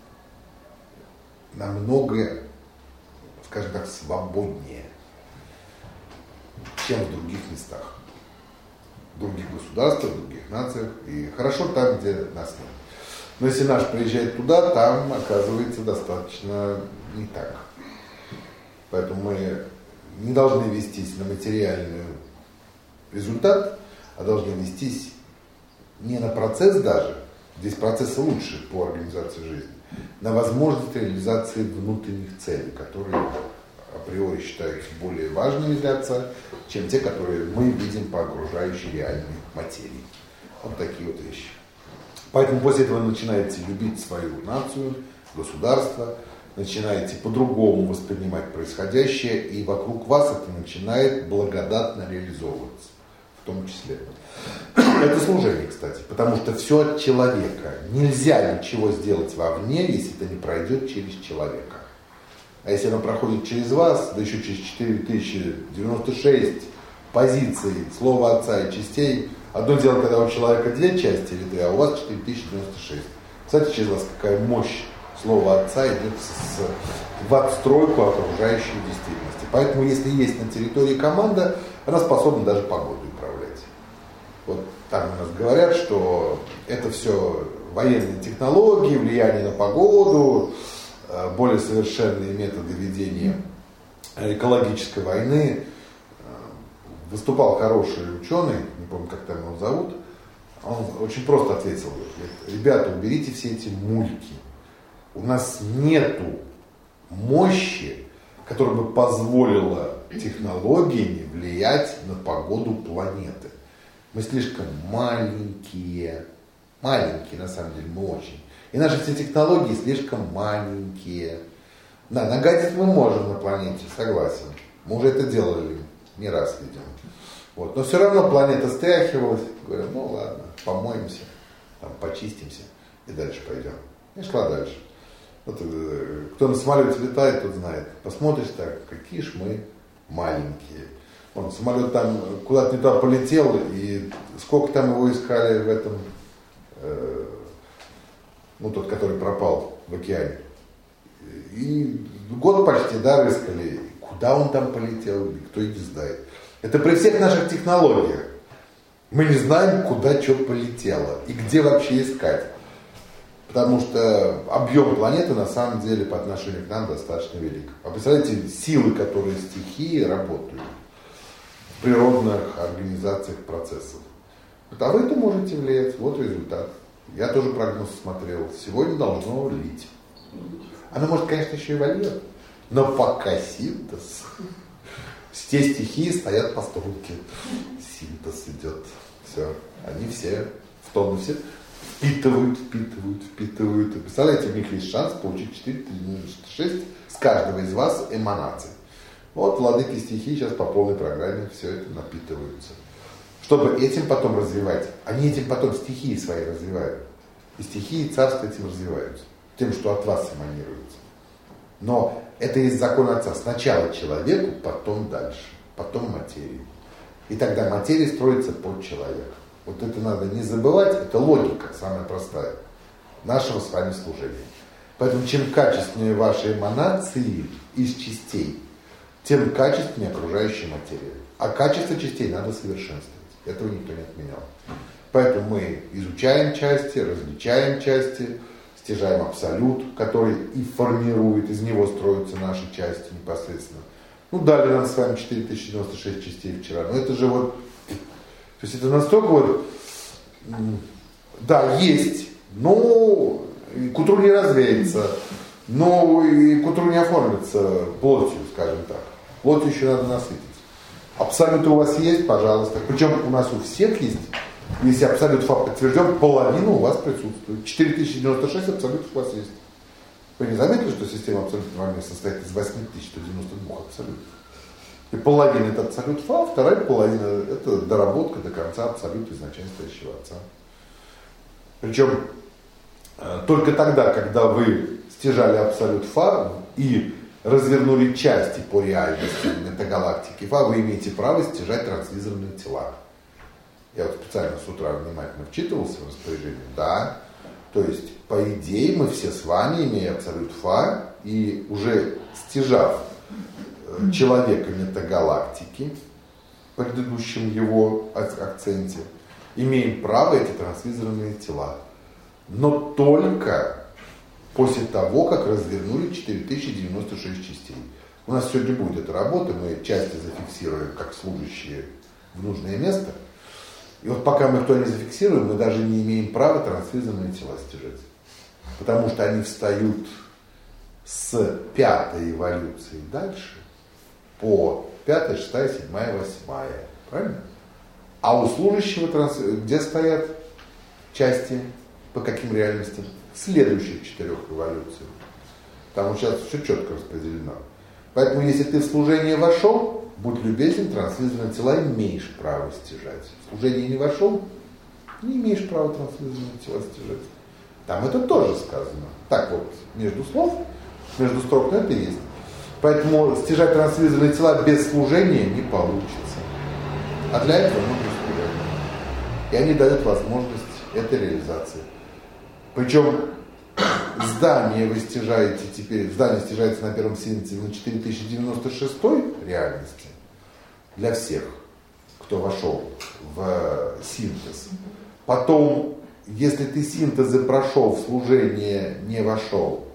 намного, скажем так, свободнее, чем в других местах. В других государствах, в других нациях. И хорошо там, где нас нет. Но если наш приезжает туда, там оказывается достаточно не так. Поэтому мы не должны вестись на материальный результат, а должны вестись не на процесс даже, здесь процессы лучше по организации жизни, на возможность реализации внутренних целей, которые априори считаются более важными для Отца, чем те, которые мы видим по окружающей реальной материи. Вот такие вот вещи. Поэтому после этого вы начинаете любить свою нацию, государство, начинаете по-другому воспринимать происходящее, и вокруг вас это начинает благодатно реализовываться, в том числе. Это служение, кстати, потому что все от человека. Нельзя ничего сделать вовне, если это не пройдет через человека. А если оно проходит через вас, да еще через четыре тысячи девяносто шесть позиций слова Отца и частей, одно дело, когда у человека две части или три, а у вас четыре тысячи девяносто шесть. Кстати, через вас какая мощь слова Отца идет с, с, в отстройку окружающей действительности. Поэтому, если есть на территории команда, она способна даже погоду управлять. Вот там у нас говорят, что это все военные технологии, влияние на погоду, более совершенные методы ведения экологической войны. Выступал хороший ученый, не помню, как там его зовут, он очень просто ответил: ребята, уберите все эти мульки. У нас нету мощи, которая бы позволила технологиями влиять на погоду планеты. Мы слишком маленькие. Маленькие, на самом деле, мы очень. И наши все технологии слишком маленькие. Да, нагадить мы можем на планете, согласен. Мы уже это делали не раз, видимо. Вот. Но все равно планета стряхивалась. Говорю, ну ладно, помоемся, там, почистимся и дальше пойдем. И шла дальше. Вот, кто на самолете летает, тот знает. Посмотришь так, какие ж мы маленькие. Вон, самолет там куда-то не туда полетел, и сколько там его искали в этом, э, ну тот, который пропал в океане. И год почти, да, рыскали. Куда он там полетел, кто и не знает. Это при всех наших технологиях. Мы не знаем, куда что полетело и где вообще искать. Потому что объем планеты на самом деле по отношению к нам достаточно велик. А представляете, силы, которые стихии работают в природных организациях процессов. А вы-то можете влиять. Вот результат. Я тоже прогноз смотрел. Сегодня должно лить. Оно может, конечно, еще и вольет. Но пока синтез. Все стихии стоят по струнке. Синтез идет. Все. Они все в тонусе. Впитывают, впитывают, впитывают. И представляете, у них есть шанс получить четыре тысячи девяносто шесть с каждого из вас эманаций. Вот владыки стихий сейчас по полной программе все это напитываются. Чтобы этим потом развивать. Они этим потом стихии свои развивают. И стихии царства этим развиваются. Тем, что от вас эманируется. Но это из закона Отца. Сначала человеку, потом дальше. Потом материи. И тогда материя строится под человека. Вот это надо не забывать. Это логика самая простая. Нашего с вами служения. Поэтому чем качественнее ваши эманации из частей, тем качественнее окружающая материя. А качество частей надо совершенствовать. Этого никто не отменял. Поэтому мы изучаем части, различаем части, стяжаем абсолют, который и формирует, из него строятся наши части непосредственно. Ну, дали нам с вами четыре тысячи девяносто шесть частей вчера. Но это же вот, то есть это настолько вот, да, есть, но к утру не развеется, но и к утру не оформится плотью, скажем так. Плотью еще надо насытить. Абсолют у вас есть, пожалуйста. Причем у нас у всех есть, если абсолют факт подтвержден, половина у вас присутствует. четыре тысячи девяносто шесть абсолютов у вас есть. Вы не заметили, что система абсолютного уравнения состоит из восемь тысяч сто девяносто два абсолютов? И половина это абсолют Фа, вторая половина это доработка до конца абсолюта изначально стоящего Отца. Причем только тогда, когда вы стяжали абсолют Фа и развернули части по реальности метагалактики Фа, вы имеете право стяжать трансвизорные тела. Я вот специально с утра внимательно вчитывался в распоряжение. Да, то есть, по идее, мы все с вами, имея абсолют Фа, и уже стяжав человека метагалактики, в предыдущем его акценте, имеем право эти трансвизорные тела. Но только после того, как развернули четыре тысячи девяносто шесть частей. У нас сегодня будет эта работа, мы части зафиксируем как служащие в нужное место. И вот пока мы кто не зафиксируем, мы даже не имеем права трансвизорные тела стяжать. Потому что они встают с пятой эволюции дальше по пятая, шестая, седьмая, восьмая. Правильно? А у служащего, транс... где стоят части, по каким реальностям? Следующих четырех эволюций. Там сейчас все четко распределено. Поэтому, если ты в служение вошел, будь любезен, трансвизорные тела имеешь право стяжать. В служение не вошел, не имеешь права трансвизорные тела стяжать. Там это тоже сказано. Так вот, между слов, между строк, но это и есть. Поэтому стяжать трансвизорные тела без служения не получится. А для этого нужно служение. И они дают возможность этой реализации. Причем здание вы стяжаете теперь, здание стяжается на первом синтезе на четыре тысячи девяносто шестой реальности для всех, кто вошел в синтез. Потом, если ты синтезы прошел, в служение не вошел,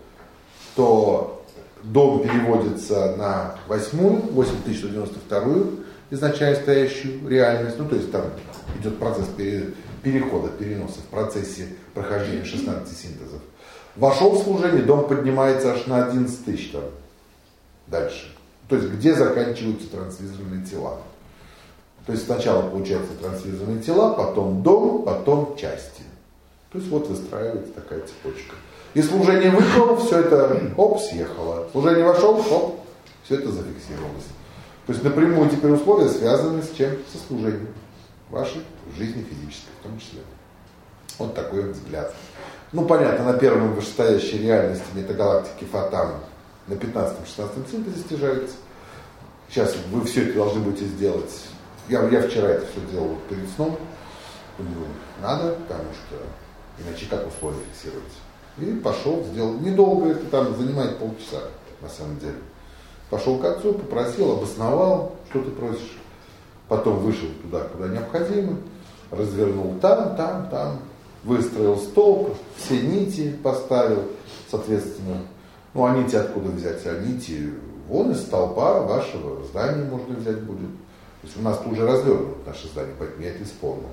то дом переводится на восьмую, восемь тысяч сто девяносто вторую изначально стоящую реальность. Ну, то есть там идет процесс перехода, переноса в процессе прохождения шестнадцати синтезов. Вошел в служение, дом поднимается аж на одиннадцать тысяч там дальше. То есть где заканчиваются трансвизорные тела. То есть сначала получаются трансвизорные тела, потом дом, потом части. То есть вот выстраивается такая цепочка. И служение вышло, все это, оп, съехало. Служение вошел, оп, все это зафиксировалось. То есть напрямую теперь условия связаны с чем? Со служением вашей жизни физической в том числе. Вот такой вот взгляд. Ну, понятно, на первом вышестоящей реальности метагалактики Фатан на пятнадцатом-шестнадцатом синтезе стяжается. Сейчас вы все это должны будете сделать. Я, я вчера это все делал перед сном. Думаю, надо, потому что иначе как условия фиксировать. И пошел, сделал. Недолго это там занимает полчаса, на самом деле. Пошел к отцу, попросил, обосновал, что ты просишь. Потом вышел туда, куда необходимо, развернул там, там, там, выстроил столб, все нити поставил, соответственно. Ну, а нити откуда взять? А нити вон из столба вашего здания можно взять будет. То есть у нас уже развернуто наше здание, поэтому я это исполнил.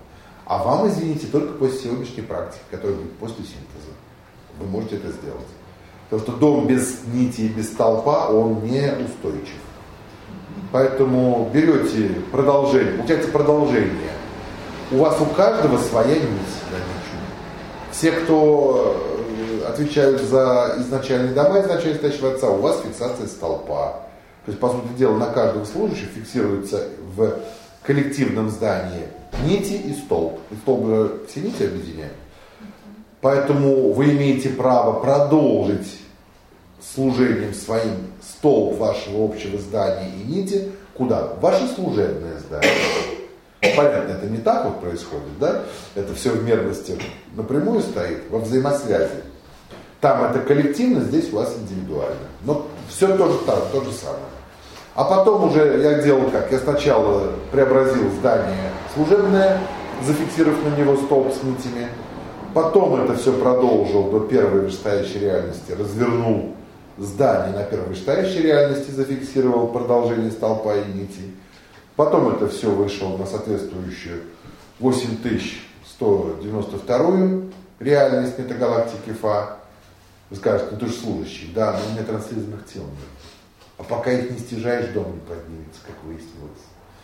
А вам, извините, только после сегодняшней практики, которая будет после синтеза, вы можете это сделать. Потому что дом без нити и без столпа, он не устойчив. Поэтому берете продолжение, получается продолжение. У вас у каждого своя нить на ничу. Все, кто отвечают за изначальные дома, изначально стоящего отца, у вас фиксация столпа. То есть, по сути дела, на каждого служащего фиксируется в коллективном здании нити и столб. И столб же все нити объединяют. Поэтому вы имеете право продолжить служением своим столб вашего общего здания и нити куда? В ваше служебное здание. Понятно, это не так вот происходит, да? Это все в мерности напрямую стоит, во взаимосвязи. Там это коллективно, здесь у вас индивидуально. Но все то же, то, то же самое. А потом уже я делал как? Я сначала преобразил здание служебное, зафиксировав на него столб с нитями. Потом это все продолжил до первой вышестоящей реальности, развернул здание на первой вышестоящей реальности, зафиксировал продолжение столпа и нитей. Потом это все вышло на соответствующую восемь тысяч сто девяносто вторую реальность метагалактики Фа. Вы скажете, ну ты же служащий. Да, но у меня транслизменных тел нет. А пока их не стяжаешь, дом не поднимется, как выяснилось.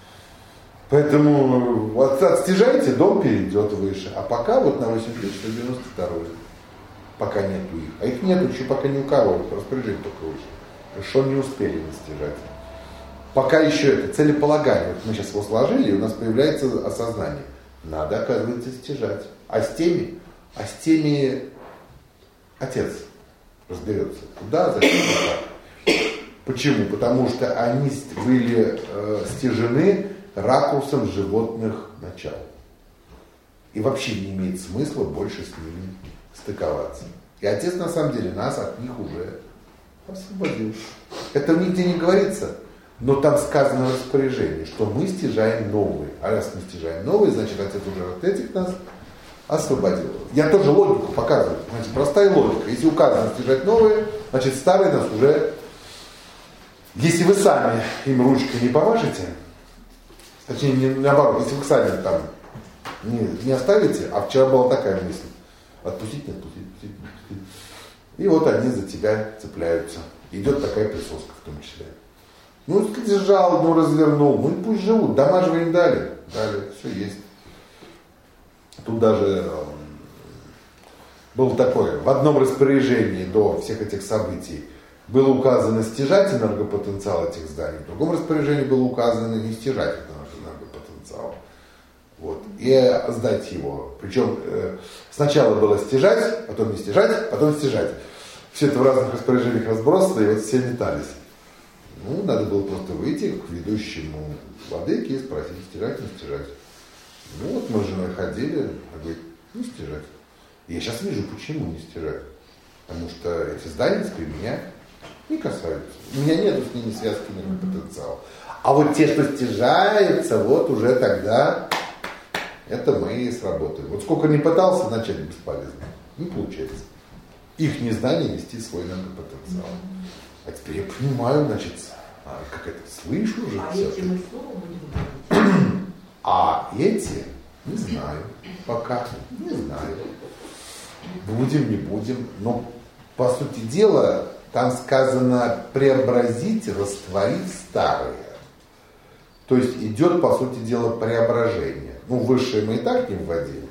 Поэтому вот отстяжаете, дом перейдет выше. А пока вот на восемь тысяч сто девяносто вторую. Пока нету их. А их нету еще пока ни у кого. Распоряжение только выше. Хорошо, не успели настижать. Пока еще это целеполагание. Вот мы сейчас его сложили, и у нас появляется осознание. Надо, оказывается, стяжать. А с теми, а с теми отец разберется. Куда, зачем и как. Почему? Потому что они были э, стяжены ракурсом животных начал. И вообще не имеет смысла больше с ними стыковаться. И отец на самом деле нас от них уже освободил. Это нигде не говорится, но там сказано в распоряжении, что мы стяжаем новые. А раз мы стяжаем новые, значит отец уже от этих нас освободил. Я тоже логику показываю. Значит, простая логика. Если указано стяжать новые, значит старые нас уже... Если вы сами им ручкой не помашете, точнее, не, наоборот, если вы сами там не, не оставите, а вчера была такая мысль, отпустить, не отпустить, отпустить, не отпустить. И вот они за тебя цепляются. Идет такая присоска в том числе. Ну, сжал, ну, развернул, ну, и пусть живут, дома же вы им дали, дали, все есть. Тут даже э, было такое, в одном распоряжении до всех этих событий было указано стяжать энергопотенциал этих зданий, в другом распоряжении было указано не стяжать энергопотенциал. Вот, и сдать его. Причем э, сначала было стяжать, потом не стяжать, потом стяжать. Все это в разных распоряжениях разбросано, и вот все метались. Ну, надо было просто выйти к ведущему владыке и спросить, стяжать, не стяжать. Ну, вот мы с женой ходили, она говорит, не стяжать. И я сейчас вижу, почему не стяжать. Потому что эти здания меня не касаются. У меня нет с ними связки энергопотенциала. А вот те, что стяжаются, вот уже тогда это мы и сработаем. Вот сколько не пытался, начать бесполезно. Не получается. Их не знание нести свой энергопотенциал. А теперь я понимаю, значит, а, как это, слышу уже. А эти мы снова будем? А эти, не знаю, пока, не знаю. Будем, не будем. Но, по сути дела, там сказано преобразить, растворить старое. То есть идет, по сути дела, преображение. Ну, высшее мы и так не вводили.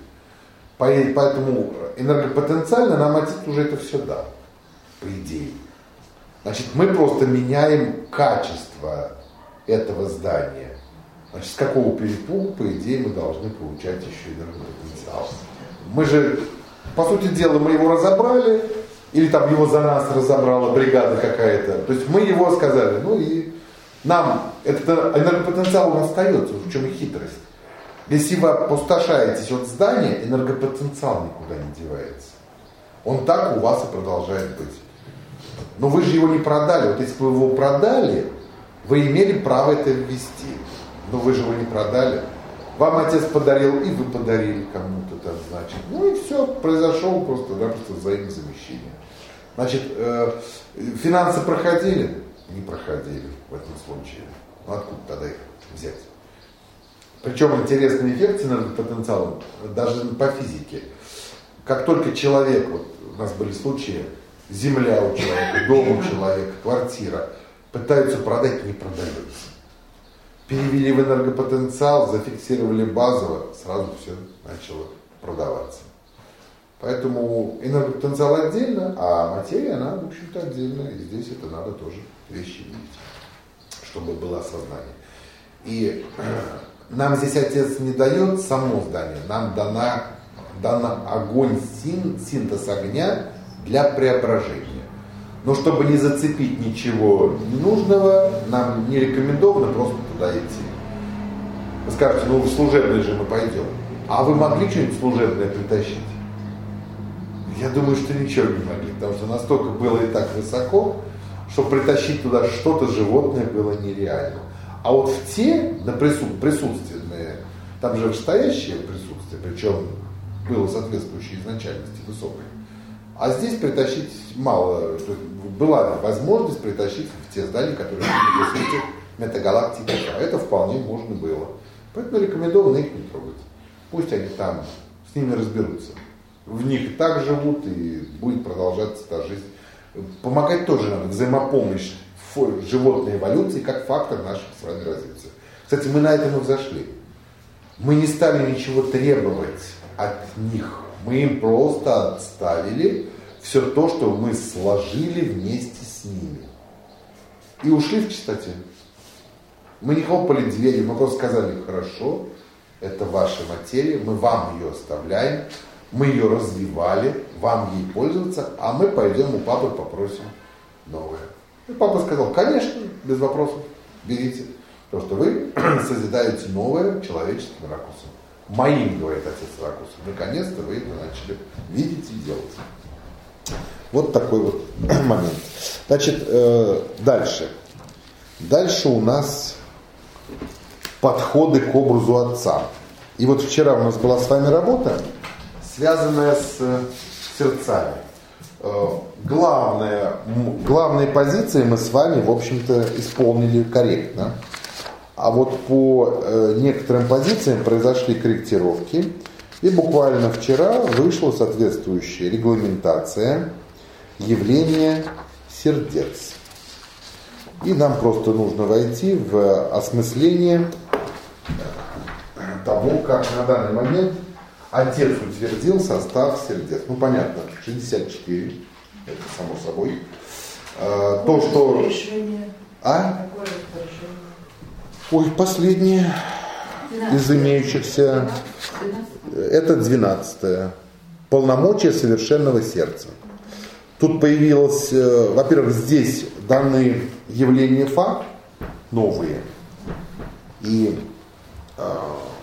Поэтому энергопотенциально нам отец уже это все дал, по идее. Значит, мы просто меняем качество этого здания. Значит, с какого перепугу, по идее, мы должны получать еще энергопотенциал. Мы же, по сути дела, мы его разобрали, или там его за нас разобрала бригада какая-то. То есть мы его сказали, ну и нам, этот энергопотенциал он остается, в чем и хитрость. Если вы опустошаетесь от здания, энергопотенциал никуда не девается. Он так у вас и продолжает быть. Но вы же его не продали. Вот если бы вы его продали, вы имели право это ввести. Но вы же его не продали. Вам отец подарил, и вы подарили кому-то там, значит. Ну и все, произошло просто-напросто взаимозамещение. Значит, э, финансы проходили? Не проходили в этом случае. Ну откуда тогда их взять? Причем интересный эффект с энергопотенциалом, даже по физике. Как только человек, вот у нас были случаи, земля у человека, дом у человека, квартира, пытаются продать, не продается. Перевели в энергопотенциал, зафиксировали базово, сразу все начало продаваться. Поэтому энергопотенциал отдельно, а материя, она, в общем-то, отдельно. И здесь это надо тоже вещи видеть, чтобы было осознание. И нам здесь Отец не дает само здание, нам дана, дана огонь, син, синтез огня для преображения. Но чтобы не зацепить ничего ненужного, нам не рекомендовано просто туда идти. Вы скажете, ну в служебный же мы пойдем. А вы могли что-нибудь служебное притащить? Я думаю, что ничего не могли, потому что настолько было и так высоко, что притащить туда что-то животное было нереально. А вот в те, на присут, присутственные, там же вышестоящее присутствие, причем было соответствующей изначальности высокой. А здесь притащить мало, была возможность притащить в те здания, которые были в свете метагалактики. Это вполне можно было. Поэтому рекомендовано их не трогать. Пусть они там с ними разберутся. В них и так живут, и будет продолжаться та жизнь. Помогать тоже надо, взаимопомощь в животной эволюции как фактор наших с вами развития. Кстати, мы на этом и взошли. Мы не стали ничего требовать от них. Мы им просто отставили все то, что мы сложили вместе с ними. И ушли в чистоте. Мы не хлопали дверью, мы просто сказали, хорошо, это ваша материя, мы вам ее оставляем, мы ее развивали, вам ей пользоваться, а мы пойдем у папы попросим новое. И папа сказал, конечно, без вопросов, берите, потому что вы созидаете новое человеческим ракурсом. Моим, говорит отец ракурсом. Наконец-то вы это начали видеть и делать. Вот такой вот момент. Значит, э, дальше. Дальше у нас подходы к образу отца. И вот вчера у нас была с вами работа, связанная с сердцами. Э, главное, главные позиции мы с вами, в общем-то, исполнили корректно. А вот по э, некоторым позициям произошли корректировки. И буквально вчера вышла соответствующая регламентация явления сердец. И нам просто нужно войти в осмысление того, как на данный момент Отец утвердил состав сердец. Ну, понятно, шестьдесят четыре, это само собой. А, то, что... Решение. А? Какое распоряжение? Ой, последнее из имеющихся. Это двенадцатое. Полномочия совершенного сердца. Тут появилось, во-первых, здесь данные явления Фа новые. И э,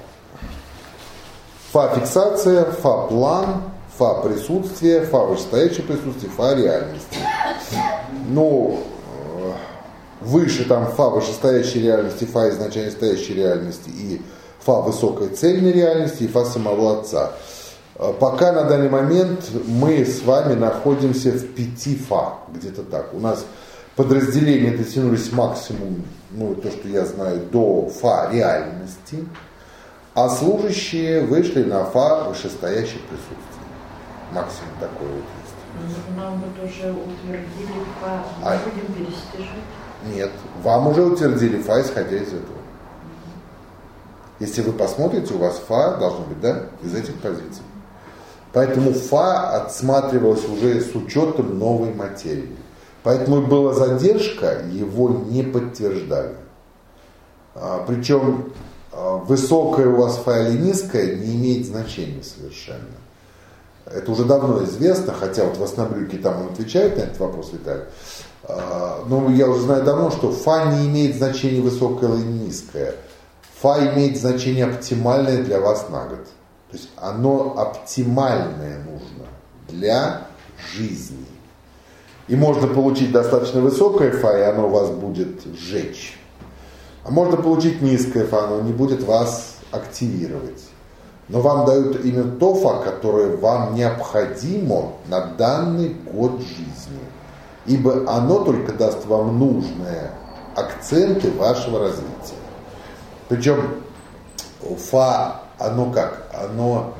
Фа-фиксация, Фа-план, Фа-присутствие, Фа-вышестоящее присутствие, Фа-реальности. Но э, выше там Фа вышестоящей реальности, Фа изначально стоящей реальности и Фа высокой цельной реальности и Фа самого Отца. Пока на данный момент мы с вами находимся в пяти Фа, где-то так. У нас подразделения дотянулись максимум, ну то, что я знаю, до Фа реальности, а служащие вышли на Фа вышестоящее присутствие. Максимум такой вот есть. Нам вот уже утвердили Фа, мы а... будем перестижать. Нет, вам уже утвердили Фа, исходя из этого. Если вы посмотрите, у вас Фа должно быть, да, из этих позиций. Поэтому Фа отсматривалось уже с учетом новой материи. Поэтому и была задержка, его не подтверждали. А, причем а, высокая у вас Фа или низкая не имеет значения совершенно. Это уже давно известно, хотя вот в Оснобрюке там он отвечает на этот вопрос, Виталий. А, но я уже знаю давно, что Фа не имеет значения высокая или низкая. Фа имеет значение оптимальное для вас на год. То есть оно оптимальное нужно для жизни. И можно получить достаточно высокое Фа, и оно вас будет сжечь. А можно получить низкое Фа, оно не будет вас активировать. Но вам дают именно то Фа, которое вам необходимо на данный год жизни. Ибо оно только даст вам нужные акценты вашего развития. Причем Фа, оно как? Оно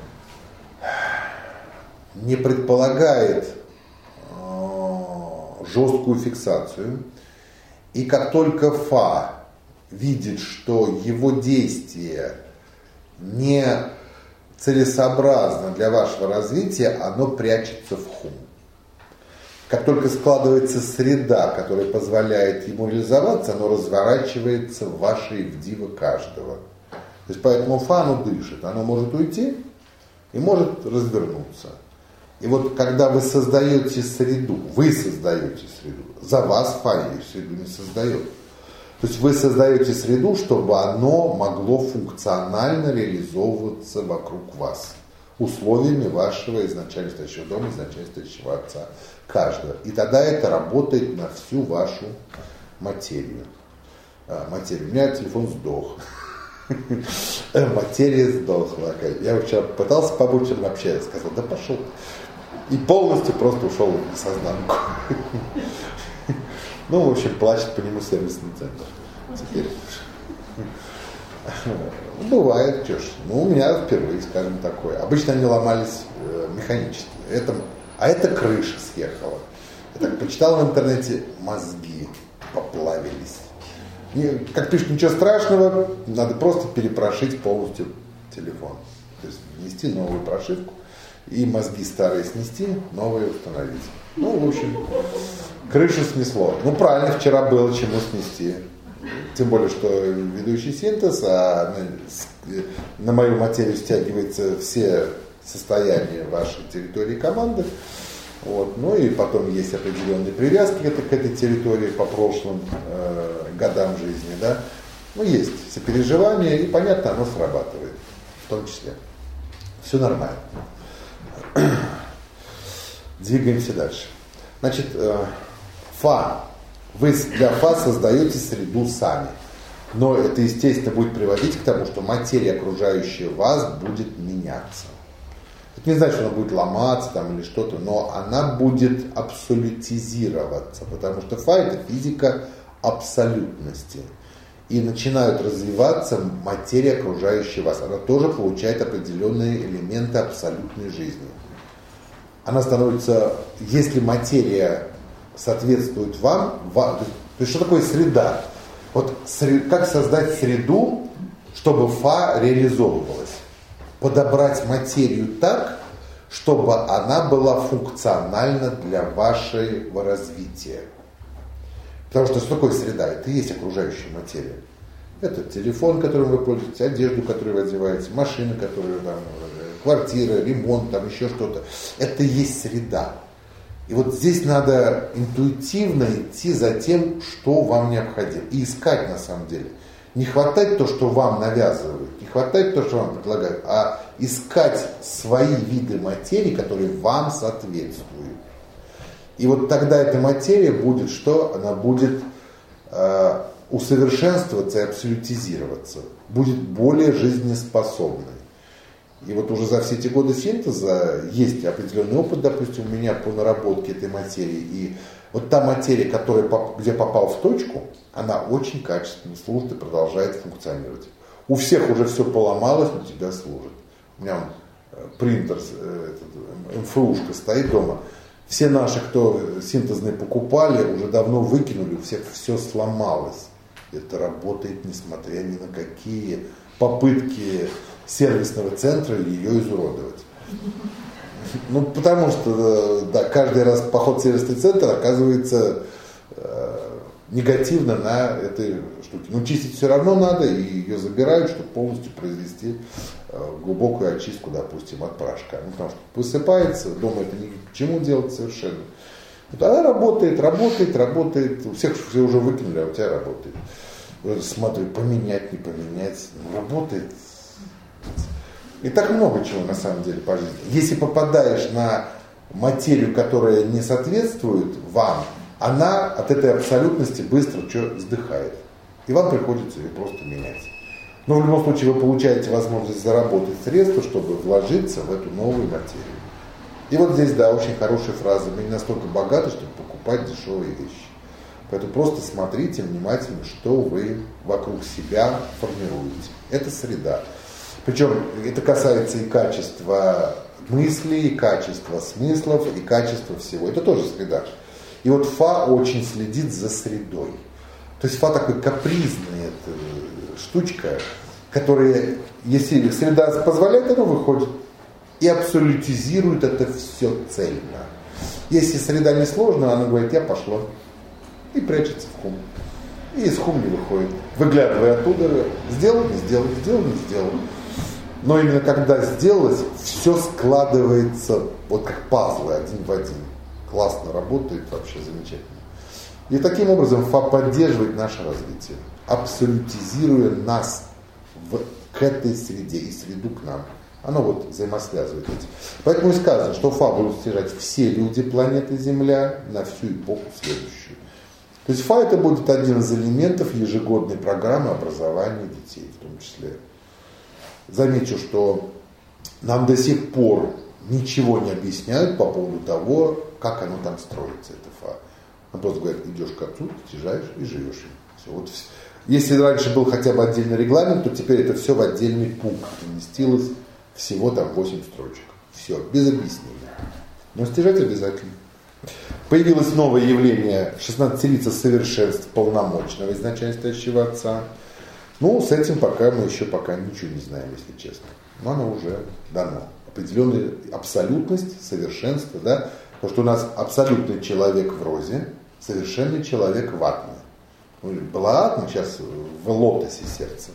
не предполагает э, жесткую фиксацию. И как только Фа видит, что его действие не целесообразно для вашего развития, оно прячется в Хум. Как только складывается среда, которая позволяет ему реализоваться, оно разворачивается в вашей в диво каждого. То есть поэтому Фа, оно дышит, оно может уйти и может развернуться. И вот когда вы создаете среду, вы создаете среду, за вас Фа среду не создает. То есть вы создаете среду, чтобы оно могло функционально реализовываться вокруг вас, условиями вашего изначально стоящего дома, изначально стоящего отца, каждого. И тогда это работает на всю вашу материю. А, материю. У меня телефон сдох. Материя сдохла. Я вчера пытался побыть, чем общаюсь, сказал, да пошел. И полностью просто ушел в несознанку. Ну, в общем, плачет по нему сервисный центр. Теперь. Бывает, что ж. Ну, у меня впервые, скажем, такое. Обычно они ломались э, механически. Это, а это крыша съехала. Я так почитал в интернете, мозги поплавились. Не, как пишут, ничего страшного, надо просто перепрошить полностью телефон. То есть внести новую прошивку и мозги старые снести, новые установить. Ну, в общем, крышу снесло. Ну, правильно, вчера было чему снести. Тем более, что ведущий синтез, а на, на мою материю стягиваются все состояния вашей территории команды. Вот. Ну и потом есть определенные привязки к этой территории по прошлым э, годам жизни. Да? Ну, есть все переживания, и, понятно, оно срабатывает в том числе. Все нормально. Двигаемся дальше. Значит, э, Фа. Вы для Фа создаете среду сами. Но это, естественно, будет приводить к тому, что материя, окружающая вас, будет меняться. Это не значит, что она будет ломаться там, или что-то, но она будет абсолютизироваться. Потому что Фа – это физика абсолютности. И начинают развиваться материя, окружающая вас. Она тоже получает определенные элементы абсолютной жизни. Она становится, если материя соответствует вам, вам, то есть что такое среда? Вот сред, как создать среду, чтобы Фа реализовывалась? Подобрать материю так, чтобы она была функциональна для вашего развития. Потому что что такое среда? Это и есть окружающая материя. Это телефон, которым вы пользуетесь, одежду, которую вы одеваете, машина, которую там, квартира, ремонт, там еще что-то. Это и есть среда. И вот здесь надо интуитивно идти за тем, что вам необходимо. И искать на самом деле. Не хватать то, что вам навязывают, не хватать то, что вам предлагают, а искать свои виды материи, которые вам соответствуют. И вот тогда эта материя будет что? Она будет э, усовершенствоваться и абсолютизироваться. Будет более жизнеспособной. И вот уже за все эти годы синтеза есть определенный опыт, допустим, у меня по наработке этой материи. И вот та материя, которая, где попал в точку, она очень качественно служит и продолжает функционировать. У всех уже все поломалось, но тебя служит. У меня он, принтер, эм эф ушка стоит дома. Все наши, кто синтезные покупали, уже давно выкинули, у всех все сломалось. Это работает, несмотря ни на какие попытки сервисного центра ее изуродовать. Ну, потому что, да, каждый раз поход в сервисный центр оказывается э, негативно на этой штуке. Но чистить все равно надо, и ее забирают, чтобы полностью произвести э, глубокую очистку, допустим, от порошка. Ну, потому что высыпается, дома это ни к чему делать совершенно. Вот она работает, работает, работает. У всех все уже выкинули, а у тебя работает. Я смотрю, поменять, не поменять. Ну, работает. И так много чего на самом деле по жизни. Если попадаешь на материю, которая не соответствует вам, она от этой абсолютности быстро что, сдыхает. И вам приходится ее просто менять. Но в любом случае вы получаете возможность заработать средства, чтобы вложиться в эту новую материю. И вот здесь, да, очень хорошая фраза. Мы не настолько богаты, чтобы покупать дешевые вещи. Поэтому просто смотрите внимательно, что вы вокруг себя формируете. Это среда. Причем это касается и качества мыслей, и качества смыслов, и качества всего. Это тоже среда. И вот Фа очень следит за средой. То есть Фа такой капризная штучка, которая, если среда позволяет, она выходит и абсолютизирует это все цельно. Если среда не сложная, она говорит, я пошла. И прячется в хум. И из хум не выходит. Выглядывая оттуда, сделал, не сделал, сделал, не сделал. Но именно когда сделалось, все складывается вот как пазлы один в один. Классно работает, вообще замечательно. И таким образом Фа поддерживает наше развитие, абсолютизируя нас в, к этой среде и среду к нам. Оно вот взаимосвязывает эти. Поэтому и сказано, что Фа будут стяжать все люди планеты Земля на всю эпоху следующую. То есть Фа это будет один из элементов ежегодной программы образования детей в том числе. Замечу, что нам до сих пор ничего не объясняют по поводу того, как оно там строится, это Фа. Он просто говорит, идешь к отцу, стяжаешь и живешь им. Все. Вот, если раньше был хотя бы отдельный регламент, то теперь это все в отдельный пункт уместилось, всего там восемь строчек. Все, без объяснения. Но стяжать обязательно. Появилось новое явление шестнадцатилица совершенств полномочного изначально стоящего отца. Ну, с этим пока мы еще пока ничего не знаем, если честно. Но оно уже дано. Определенная абсолютность, совершенство, да. Потому что у нас абсолютный человек в розе, совершенный человек в атме. Была атма, сейчас в лотосе сердца.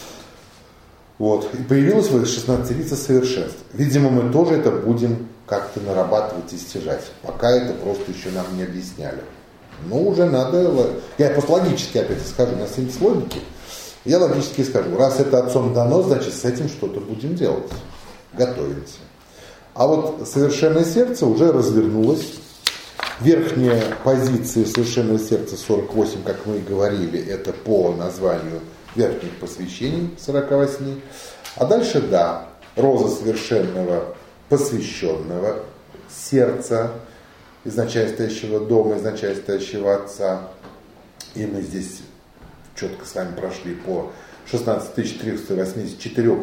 Вот. И появилось вот шестнадцатилица совершенств. Видимо, мы тоже это будем как-то нарабатывать и стяжать. Пока это просто еще нам не объясняли. Но уже надо... Я просто логически опять скажу, у нас есть логики. Я логически скажу, раз это отцом дано, значит с этим что-то будем делать. Готовимся. А вот совершенное сердце уже развернулось. Верхняя позиция совершенного сердца сорок восемь, как мы и говорили, это по названию верхних посвящений сорок восемь. А дальше, да, роза совершенного посвященного сердца, изначально стоящего дома, изначально стоящего отца. И мы здесь четко с вами прошли по шестнадцать тысяч триста восемьдесят четыре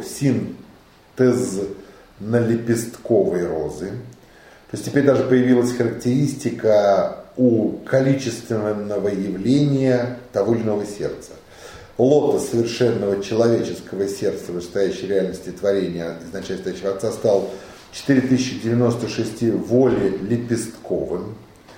синтезно-лепестковой розы. То есть теперь даже появилась характеристика у количественного явления того или иного сердца. Лотос совершенного человеческого сердца, вышестоящей реальности творения изначально стоящего отца, стал четыре тысячи девяносто шесть воли лепестковым.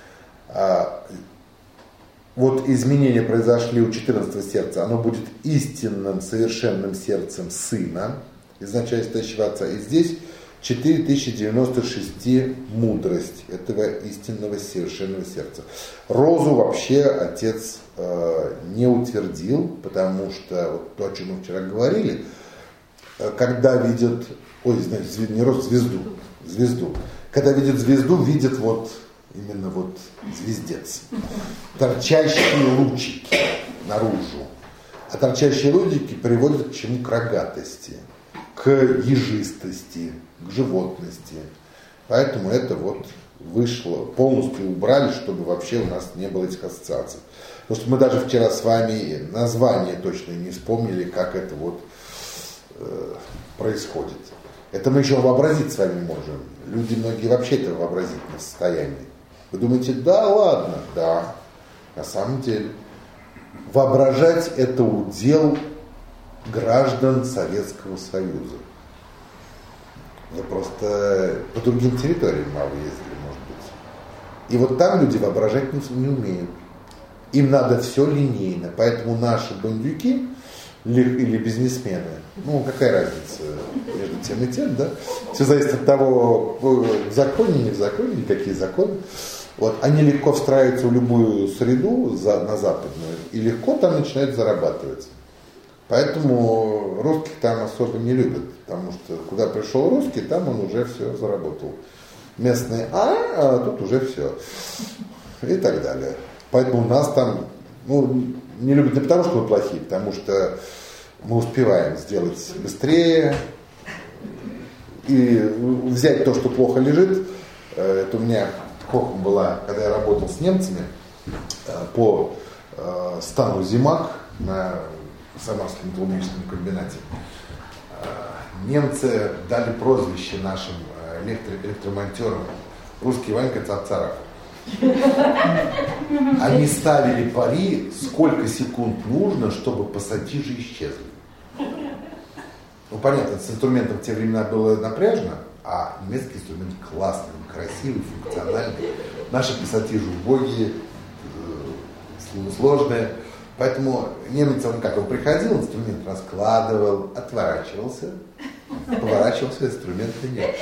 Вот изменения произошли у четырнадцатого сердца, оно будет истинным, совершенным сердцем сына, изначально стоящего отца. И здесь четыре тысячи девяносто шесть мудрость этого истинного, совершенного сердца. Розу вообще отец э, не утвердил, потому что, вот то, о чем мы вчера говорили, э, когда видят, ой, знаете, не розу, звезду, звезду, когда видят звезду, видят вот именно вот звездец. Торчащие лучики наружу. А торчащие лучики приводят к чему? К рогатости, к ежистости, к животности. Поэтому это вот вышло, полностью убрали, чтобы вообще у нас не было этих ассоциаций. Потому что мы даже вчера с вами название точно не вспомнили, как это вот э, происходит. Это мы еще вообразить с вами можем. Люди многие вообще этого вообразить не в состоянии. Вы думаете, да, ладно, да. На самом деле, воображать это удел граждан Советского Союза. Вы просто по другим территориям мало ездили, может быть. И вот там люди воображать не, не умеют. Им надо все линейно. Поэтому наши бандюки или бизнесмены, ну какая разница между тем и тем, да? Все зависит от того, в законе, не в законе, никакие законы. Вот, они легко встраиваются в любую среду за, на западную и легко там начинают зарабатывать. Поэтому русских там особо не любят, потому что куда пришел русский, там он уже все заработал. Местные, а, а тут уже все. И так далее. Поэтому у нас там, ну, не любят не потому, что мы плохие, потому что мы успеваем сделать быстрее и взять то, что плохо лежит. Это у меня хохма была, когда я работал с немцами по стану Зимак на Самарском металлургическом комбинате. немцы дали прозвище нашим электро- электромонтерам «Русский Ванька Цапцаров». Они ставили пари, сколько секунд нужно, чтобы пассатижи исчезли. Ну, понятно, с инструментом в те времена было напряжно, а немецкий инструмент классный, красивый, функциональный. Наши пассатижи убогие, сложные. Поэтому немец, он как, он приходил, инструмент раскладывал, отворачивался, поворачивался, инструмента нет.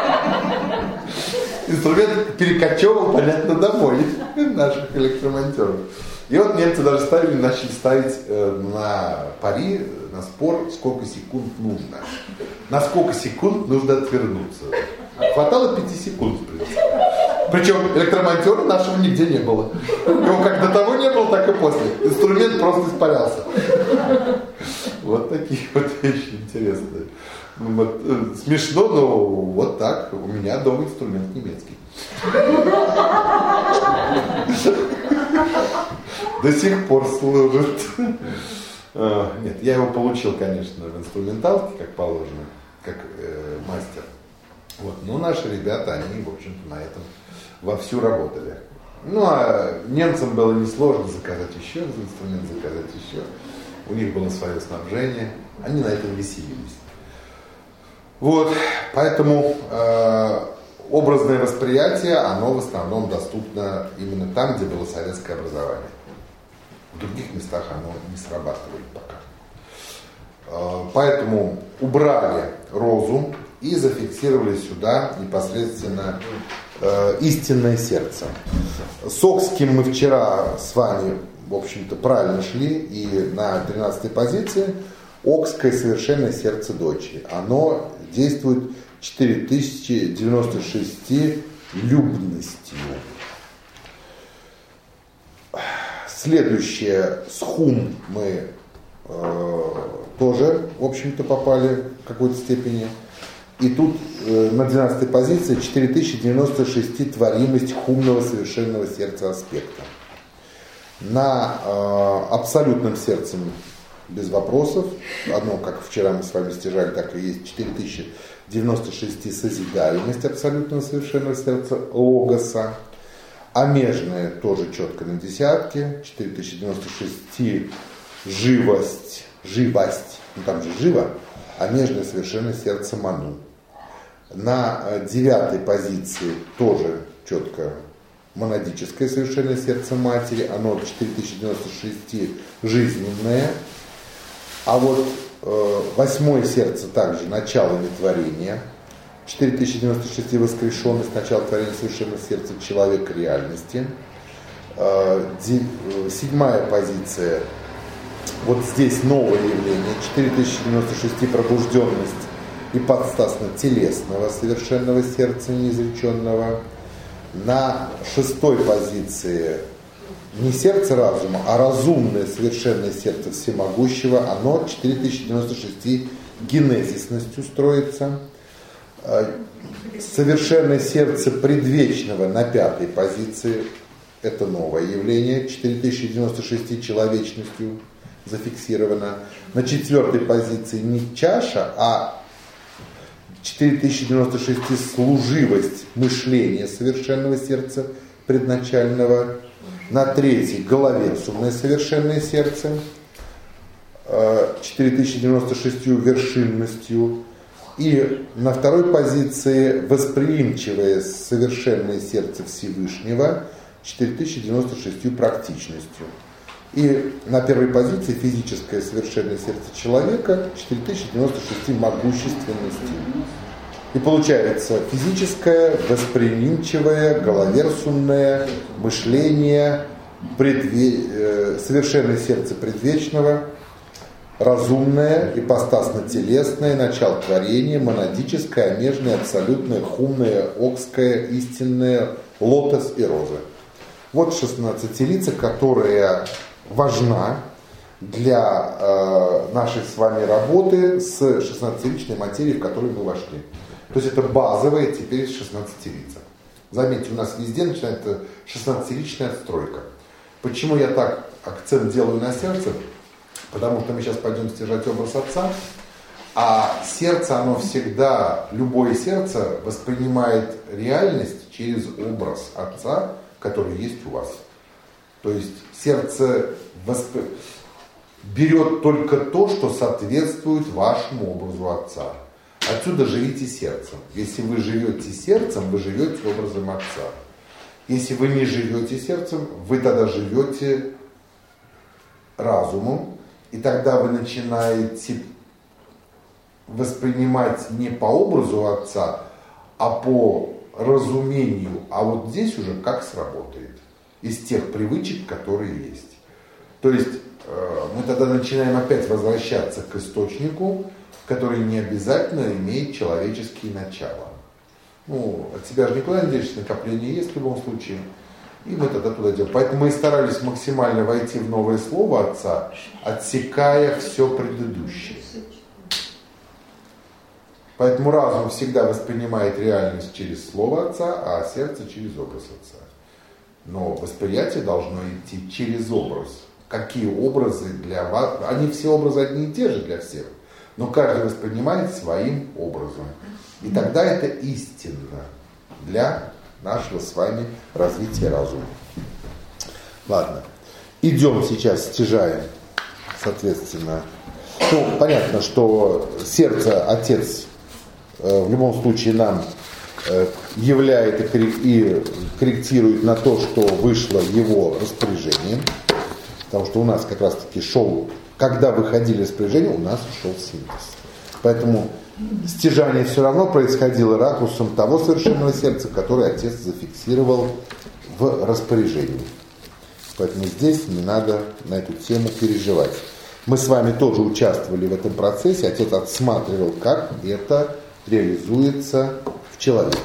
Инструмент перекочевывал, понятно, домой наших электромонтеров. И вот немцы даже ставили, начали ставить э, на пари, на спор, сколько секунд нужно. На сколько секунд нужно отвернуться. Хватало пяти секунд, в принципе. Причем электромонтера нашего нигде не было. Его как до того не было, так и после. Инструмент просто испарялся. Вот такие вот вещи интересные. Вот, э, смешно, но вот так. У меня дома инструмент немецкий. До сих пор служит. Нет, я его получил, конечно, в инструменталке, как положено, как э, мастер. Вот. Но наши ребята, они, в общем-то, на этом вовсю работали. Ну, а немцам было несложно заказать еще инструмент, заказать еще. У них было свое снабжение. Они на этом веселились. Вот, поэтому э, образное восприятие, оно в основном доступно именно там, где было советское образование. В других местах оно не срабатывает пока. Э, поэтому убрали розу и зафиксировали сюда непосредственно э, истинное сердце. С Окским мы вчера с вами, в общем-то, правильно шли, и на тринадцатой позиции Окское совершенное сердце дочери. Оно действует четыре тысячи девяносто шесть любностью. Следующее, Схум, мы э, тоже, в общем-то, попали в какой-то степени. И тут э, на двенадцатой позиции четыре тысячи девяносто шесть творимость хумного совершенного сердца аспекта. На э, абсолютном сердце без вопросов. Одно, как вчера мы с вами стяжали, так и есть четыре тысячи девяносто шесть созидаемость абсолютного совершенного сердца логоса. Омежное тоже четко на десятке. четыре тысячи девяносто шесть живость. Живость. Ну там же живо. Омежное совершенное сердце ману. На девятой позиции тоже четко монадическое совершенное сердце матери. Оно четыре тысячи девяносто шесть жизненное. А вот э, восьмое сердце также начало творения. четыре тысячи девяносто шесть воскрешенность, начало творения совершенного сердца человека реальности. Э, ди, э, седьмая позиция. Вот здесь новое явление. четыре тысячи девяносто шесть пробужденность ипостасно-телесного совершенного сердца неизреченного. На шестой позиции не сердце разума, а разумное совершенное сердце всемогущего. Оно четыре тысячи девяносто шесть генезисностью строится. Совершенное сердце предвечного на пятой позиции. Это новое явление. четыре тысячи девяносто шесть человечностью зафиксировано. На четвертой позиции не чаша, а четыре тысячи девяносто шесть служивость мышления совершенного сердца предначального. На третьей голове сумное совершенное сердце. четыре тысячи девяносто шесть вершинностью. И на второй позиции восприимчивое совершенное сердце Всевышнего. четыре тысячи девяносто шесть практичностью. И на первой позиции физическое совершенное сердце человека, четыре тысячи девяносто шесть могущественностью. И получается физическое, восприимчивое, головерсумное, мышление, предве... э, совершенное сердце предвечного, разумное, ипостасно-телесное, начало творения, монадическое, омежное, абсолютное, хумное, окское, истинное, лотос и роза. Вот шестнадцатилица, которая важна для э, нашей с вами работы с шестнадцатиличной материей, в которую мы вошли. То есть это базовая теперь шестнадцатилица. Заметьте, у нас везде начинается шестнадцатиличная отстройка. Почему я так акцент делаю на сердце? Потому что мы сейчас пойдем стяжать образ отца. А сердце, оно всегда, любое сердце воспринимает реальность через образ Отца, который есть у вас. То есть сердце восп... берет только то, что соответствует вашему образу Отца. Отсюда живите сердцем. Если вы живете сердцем, вы живете образом Отца. Если вы не живете сердцем, вы тогда живете разумом, и тогда вы начинаете воспринимать не по образу Отца, а по разумению, а вот здесь уже как сработает, из тех привычек, которые есть. То есть мы тогда начинаем опять возвращаться к источнику, который не обязательно имеет человеческие начала. Ну, от себя же никуда не денешься, накопление есть в любом случае. И мы тогда туда делаем. Поэтому мы и старались максимально войти в новое слово Отца, отсекая все предыдущее. Поэтому разум всегда воспринимает реальность через слово Отца, а сердце через образ Отца. Но восприятие должно идти через образ. Какие образы для вас? Они все образы одни и те же для всех, но каждый воспринимает своим образом. И тогда это истинно для нашего с вами развития разума. Ладно, идем сейчас, стяжаем, соответственно. Ну, понятно, что сердце, Отец, в любом случае нам являет и корректирует на то, что вышло его распоряжением. Потому что у нас как раз таки шел, когда выходили распоряжения, у нас шел синтез. Поэтому стяжание все равно происходило ракурсом того совершенного сердца, которое Отец зафиксировал в распоряжении. Поэтому здесь не надо на эту тему переживать. Мы с вами тоже участвовали в этом процессе. Отец отсматривал, как это реализуется в человеке.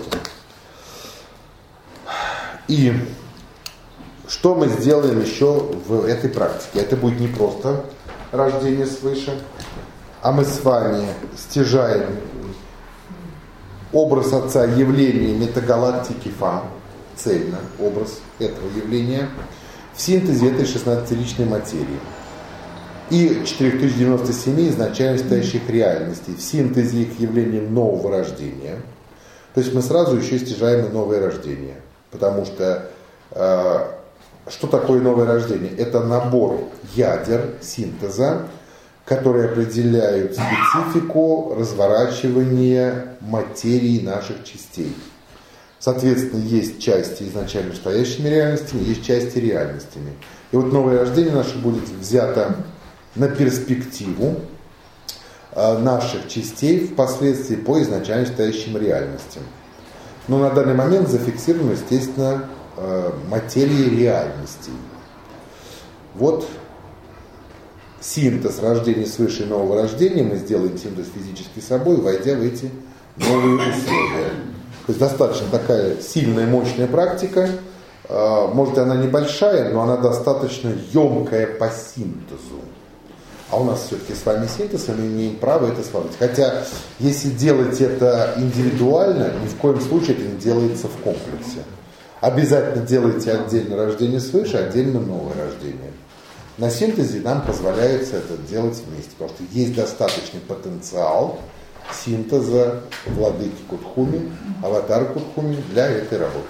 И что мы сделаем еще в этой практике? Это будет не просто рождение свыше, а мы с вами стяжаем образ Отца явления метагалактики Фа, цельно образ этого явления, в синтезе этой шестнадцатиличной материи и четыре тысячи девяносто семь изначально стоящих реальностей в синтезе их явлением нового рождения. То есть мы сразу еще стяжаем и новое рождение, потому что э, что такое новое рождение? Это набор ядер синтеза, которые определяют специфику разворачивания материи наших частей. Соответственно, есть части изначально стоящими реальностями, есть части реальностями. И вот новое рождение наше будет взято на перспективу наших частей впоследствии по изначально стоящим реальностям. Но на данный момент зафиксировано, естественно, материи реальностей. Вот синтез рождения свыше и нового рождения, мы сделаем синтез физически собой, войдя в эти новые условия. То есть достаточно такая сильная, мощная практика. Может, она небольшая, но она достаточно емкая по синтезу. А у нас все-таки с вами синтез, и мы имеем право это сводить. Хотя, если делать это индивидуально, ни в коем случае это не делается в комплексе. Обязательно делайте отдельно рождение свыше, отдельно новое рождение. На синтезе нам позволяется это делать вместе, потому что есть достаточный потенциал синтеза владыки Кутхуми, аватара Кутхуми для этой работы.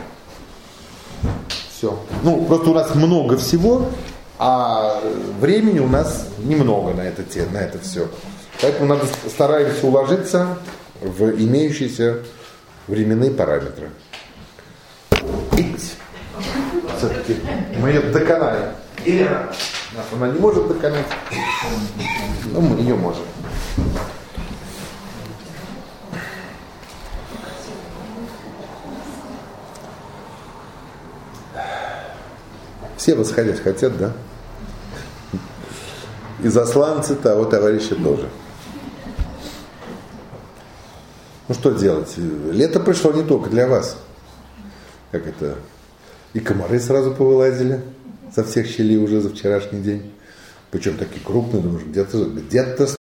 Все. Ну, просто у нас много всего, а времени у нас немного на это, на это все. Поэтому надо стараемся уложиться в имеющиеся временные параметры. Все-таки мы ее доконаем. Или она не может доконать, но мы ее можем. Все восходить хотят, да? И засланцы того товарища тоже. Ну что делать? Лето пришло не только для вас. Как это? И комары сразу повылазили со всех щелей уже за вчерашний день. Причем такие крупные, думаешь, где-то где-то